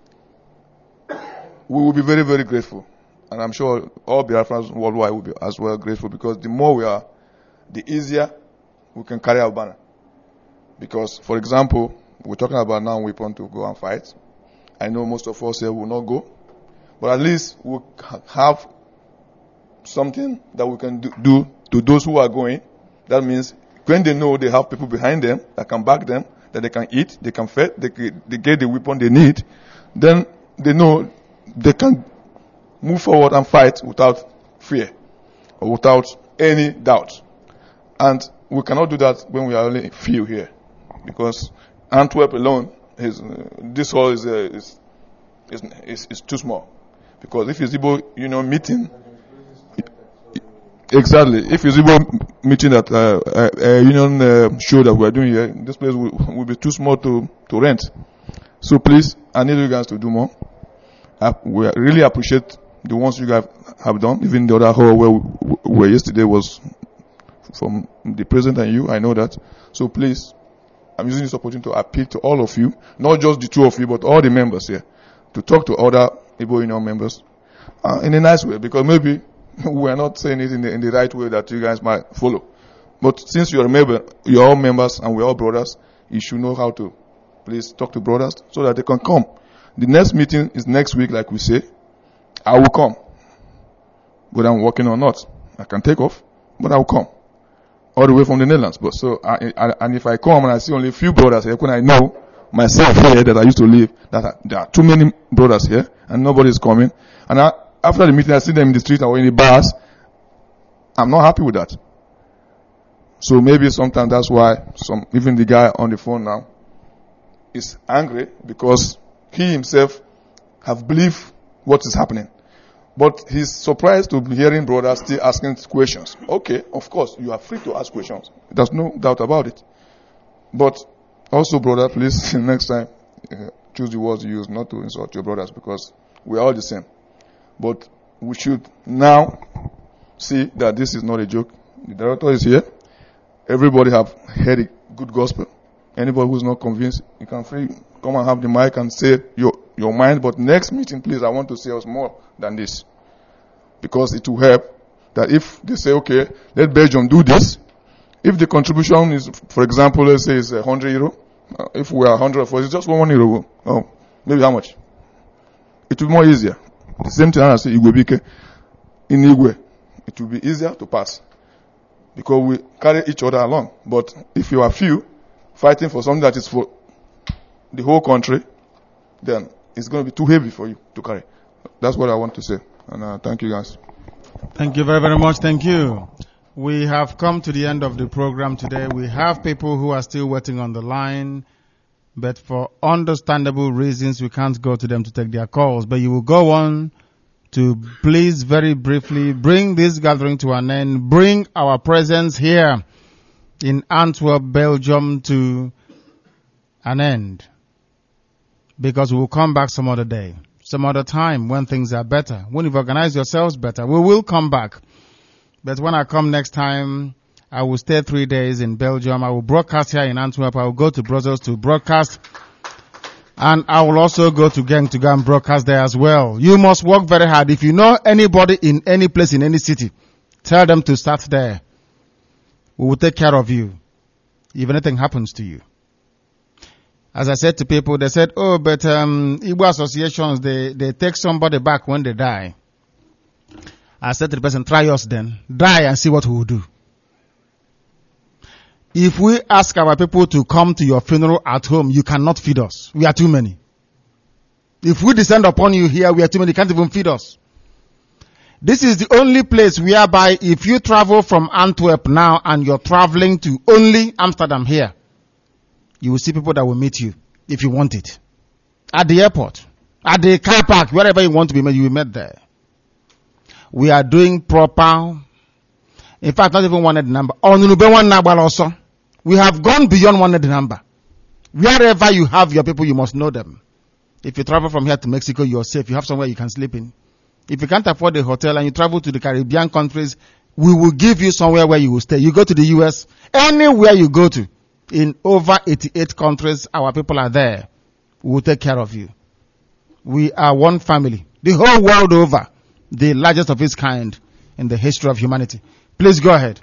we will be very, very grateful. And I'm sure all Biafrans worldwide will be as well grateful, because the more we are, the easier we can carry our banner. Because, for example, we're talking about now we want to go and fight. I know most of us here will not go, but at least we'll have something that we can do to those who are going. That means when they know they have people behind them that can back them, that they can eat, they can feed, they get the weapon they need, then they know they can move forward and fight without fear or without any doubt. And we cannot do that when we are only few here, because Antwerp alone this hall is too small. Because if it's Igbo Union meeting, exactly, if it's Igbo meeting at a union show that we are doing here, this place will be too small to rent. So please, I need you guys to do more. We really appreciate the ones you guys have done. Even the other hall where yesterday was from the president and you, I know that. So please, I'm using this opportunity to appeal to all of you, not just the two of you, but all the members here, to talk to other Igbo Union members in a nice way, because maybe we are not saying it in the right way that you guys might follow. But since you're all members and we're all brothers, you should know how to please talk to brothers so that they can come. The next meeting is next week, like we say. I will come, whether I'm working or not. I can take off, but I will come. all the way from the Netherlands. But and if I come and I see only a few brothers here, when I know myself here that I used to live, that there are too many brothers here and nobody is coming. And after the meeting, I see them in the street or in the bars. I'm not happy with that. So maybe sometimes that's why even the guy on the phone now is angry, because he himself have believed what is happening. But he's surprised to be hearing brothers still asking questions. Okay, of course, you are free to ask questions. There's no doubt about it. But also, brother, please, next time, choose the words you use, not to insult your brothers, because we are all the same. But we should now see that this is not a joke. The director is here. Everybody have heard a good gospel. Anybody who's not convinced, you can come and have the mic and say your mind. But next meeting, please, I want to say us more than this. Because it will help that if they say, okay, let Belgium do this. If the contribution is, for example, let's say it's €100, if we are 100 for it, it's just €1. Oh, maybe how much? It will be more easier. The same thing as Igwe in Igwe. It will be easier to pass. Because we carry each other along. But if you are few fighting for something that is for the whole country, then it's going to be too heavy for you to carry. That's what I want to say. And thank you, guys. Thank you very, very much. Thank you. We have come to the end of the program today. We have people who are still waiting on the line, but for understandable reasons, we can't go to them to take their calls. But you will go on to please very briefly bring this gathering to an end, bring our presence here in Antwerp, Belgium to an end, because we will come back some other day, some other time when things are better, when you've organized yourselves better. We will come back. But when I come next time, I will stay 3 days in Belgium. I will broadcast here in Antwerp. I will go to Brussels to broadcast. And I will also go to Genk to go and broadcast there as well. You must work very hard. If you know anybody in any place, in any city, tell them to start there. We will take care of you if anything happens to you. As I said to people, they said, oh, but Igbo associations, they take somebody back when they die. I said to the person, try us then. Die and see what we will do. If we ask our people to come to your funeral at home, you cannot feed us. We are too many. If we descend upon you here, we are too many. You can't even feed us. This is the only place whereby if you travel from Antwerp now and you're traveling to only Amsterdam here, you will see people that will meet you if you want it. At the airport, at the car park, wherever you want to be met, you will be met there. We are doing proper, in fact, not even 100 number. Also. We have gone beyond 100 number. Wherever you have your people, you must know them. If you travel from here to Mexico, you're safe. You have somewhere you can sleep in. If you can't afford a hotel and you travel to the Caribbean countries, we will give you somewhere where you will stay. You go to the US, anywhere you go to, in over 88 countries, our people are there. We will take care of you. We are one family. The whole world over. The largest of its kind in the history of humanity. Please go ahead.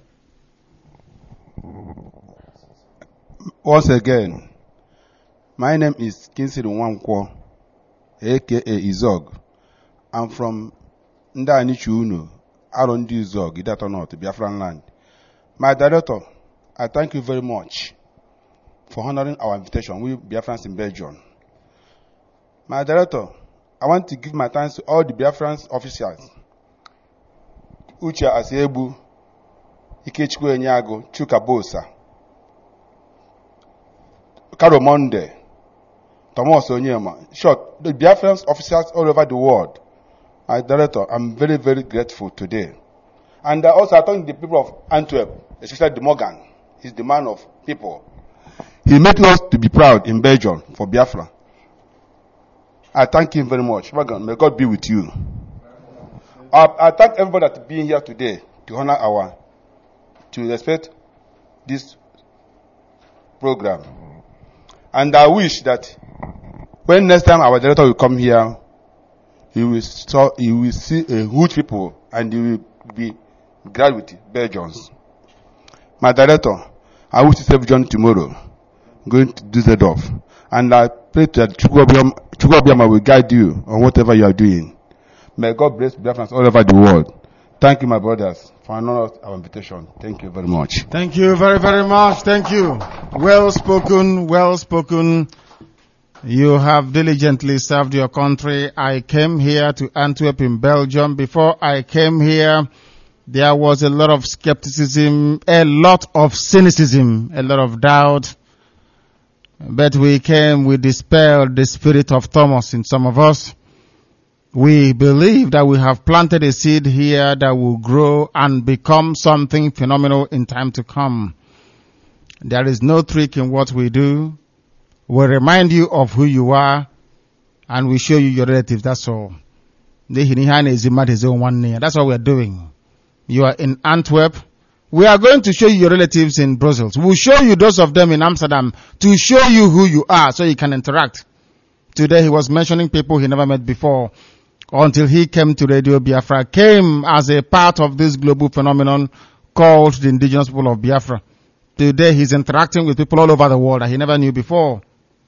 Once again, my name is Kinsley Nwankwo, aka Izog. I'm from Ndanichuunu, Arondi Izog, Idato North, Biafran land. My director, I thank you very much for honoring our invitation. We Biafrans in Belgium. My director, I want to give my thanks to all the Biafrans officials. Uche Asiebu, Ikechukwu Enyago, Chuka Bosa, Karo Monde, Thomas Onyema. Short, the Biafrans officials all over the world. My director, I'm very, very grateful today. And also I thank the people of Antwerp, especially the Morgan. He's the man of people. He made us to be proud in Belgium for Biafra. I thank him very much. May God be with you. I thank everybody that being here today to honor to respect this program. And I wish that when next time our director will come here, he will see a huge people and he will be glad with Belgians. My director, I wish to save John tomorrow, going to Düsseldorf. And I pray that Chukwuobiama will guide you on whatever you are doing. May God bless Biafrans all over the world. Thank you, my brothers, for honoring our invitation. Thank you very much. Thank you very, very much. Thank you. Well spoken, well spoken. You have diligently served your country. I came here to Antwerp in Belgium. Before I came here, there was a lot of skepticism, a lot of cynicism, a lot of doubt. But we came, we dispelled the spirit of Thomas in some of us. We believe that we have planted a seed here that will grow and become something phenomenal in time to come. There is no trick in what we do. We remind you of who you are and we show you your relatives, that's all. That's what we're doing. You are in Antwerp. We are going to show you your relatives in Brussels. We'll show you those of them in Amsterdam to show you who you are so you can interact. Today he was mentioning people he never met before until he came to Radio Biafra, came as a part of this global phenomenon called the indigenous people of Biafra. Today he's interacting with people all over the world that he never knew before.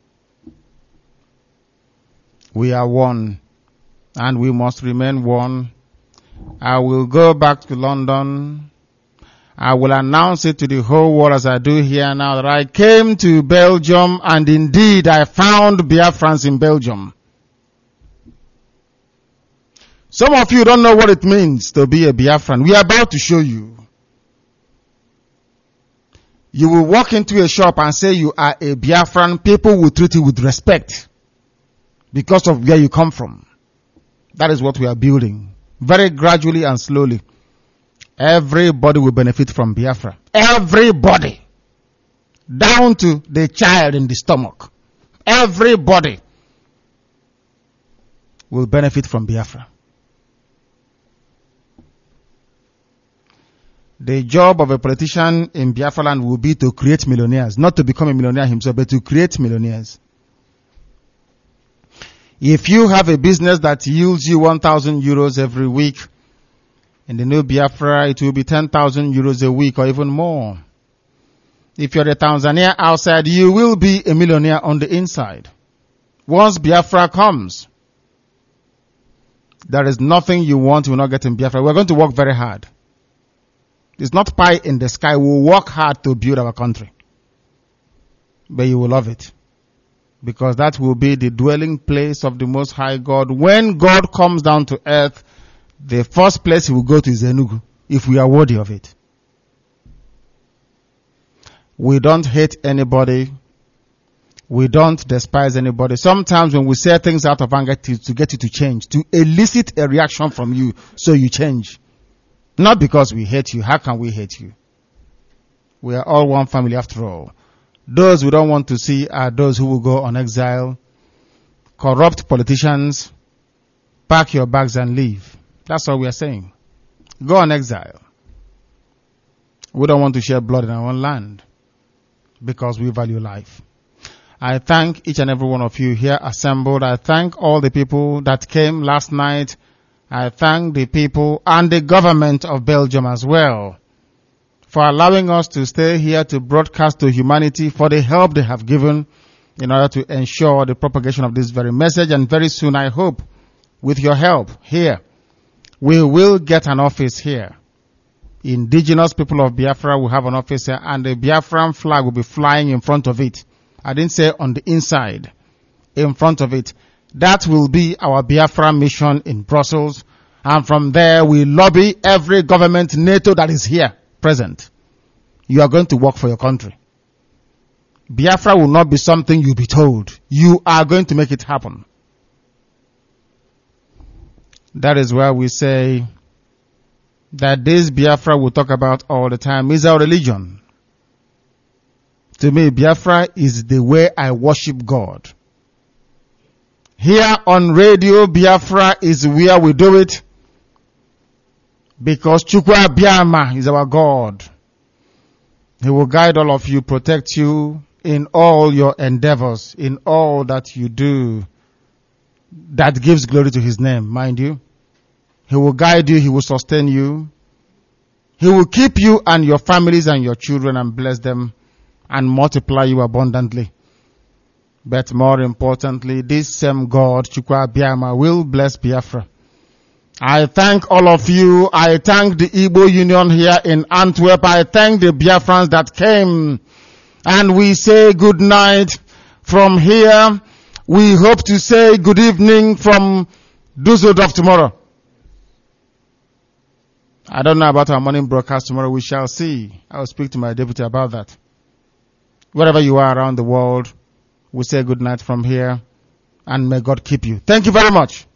We are one and we must remain one. I will go back to London. I will announce it to the whole world as I do here now that I came to Belgium and indeed I found Biafrans in Belgium. Some of you don't know what it means to be a Biafran. We are about to show you. You will walk into a shop and say you are a Biafran. People will treat you with respect because of where you come from. That is what we are building. Very gradually and slowly. Everybody will benefit from Biafra. Everybody. Down to the child in the stomach. Everybody will benefit from Biafra. The job of a politician in Biafra land will be to create millionaires, not to become a millionaire himself, but to create millionaires. If you have a business that yields you 1,000 euros every week, in the new Biafra, it will be 10,000 euros a week or even more. If you're a Tanzania outside, you will be a millionaire on the inside. Once Biafra comes, there is nothing you want you will not get in Biafra. We're going to work very hard. It's not pie in the sky. We'll work hard to build our country. But you will love it. Because that will be the dwelling place of the Most High God. When God comes down to earth, the first place he will go to is Enugu, if we are worthy of it. We don't hate anybody. We don't despise anybody. Sometimes when we say things out of anger to get you to change, to elicit a reaction from you so you change. Not because we hate you. How can we hate you? We are all one family after all. Those we don't want to see are those who will go on exile, corrupt politicians, pack your bags and leave. That's all we are saying. Go on exile. We don't want to share blood in our own land because we value life. I thank each and every one of you here assembled. I thank all the people that came last night. I thank the people and the government of Belgium as well for allowing us to stay here to broadcast to humanity, for the help they have given in order to ensure the propagation of this very message. And very soon, I hope, with your help here, we will get an office here. Indigenous people of Biafra will have an office here, and the Biafran flag will be flying in front of it. I didn't say on the inside, in front of it. That will be our Biafra mission in Brussels. And from there, we lobby every government NATO that is here present. You are going to work for your country. Biafra will not be something you'll be told. You are going to make it happen. That is why we say that this Biafra we talk about all the time is our religion. To me, Biafra is the way I worship God. Here on Radio Biafra is where we do it because Chukwu Abiyama is our God. He will guide all of you, protect you in all your endeavors, in all that you do that gives glory to his name, mind you. He will guide you, he will sustain you. He will keep you and your families and your children and bless them and multiply you abundantly. But more importantly, this same God, Chukwu Abiyama, will bless Biafra I thank all of you. I thank the Igbo Union here in Antwerp. I thank the Biafrans that came. And we say good night from here. We hope to say good evening from Dusseldorf tomorrow. I don't know about our morning broadcast tomorrow. We shall see. I'll speak to my deputy about that. Wherever you are around the world, we say good night from here. And may God keep you. Thank you very much.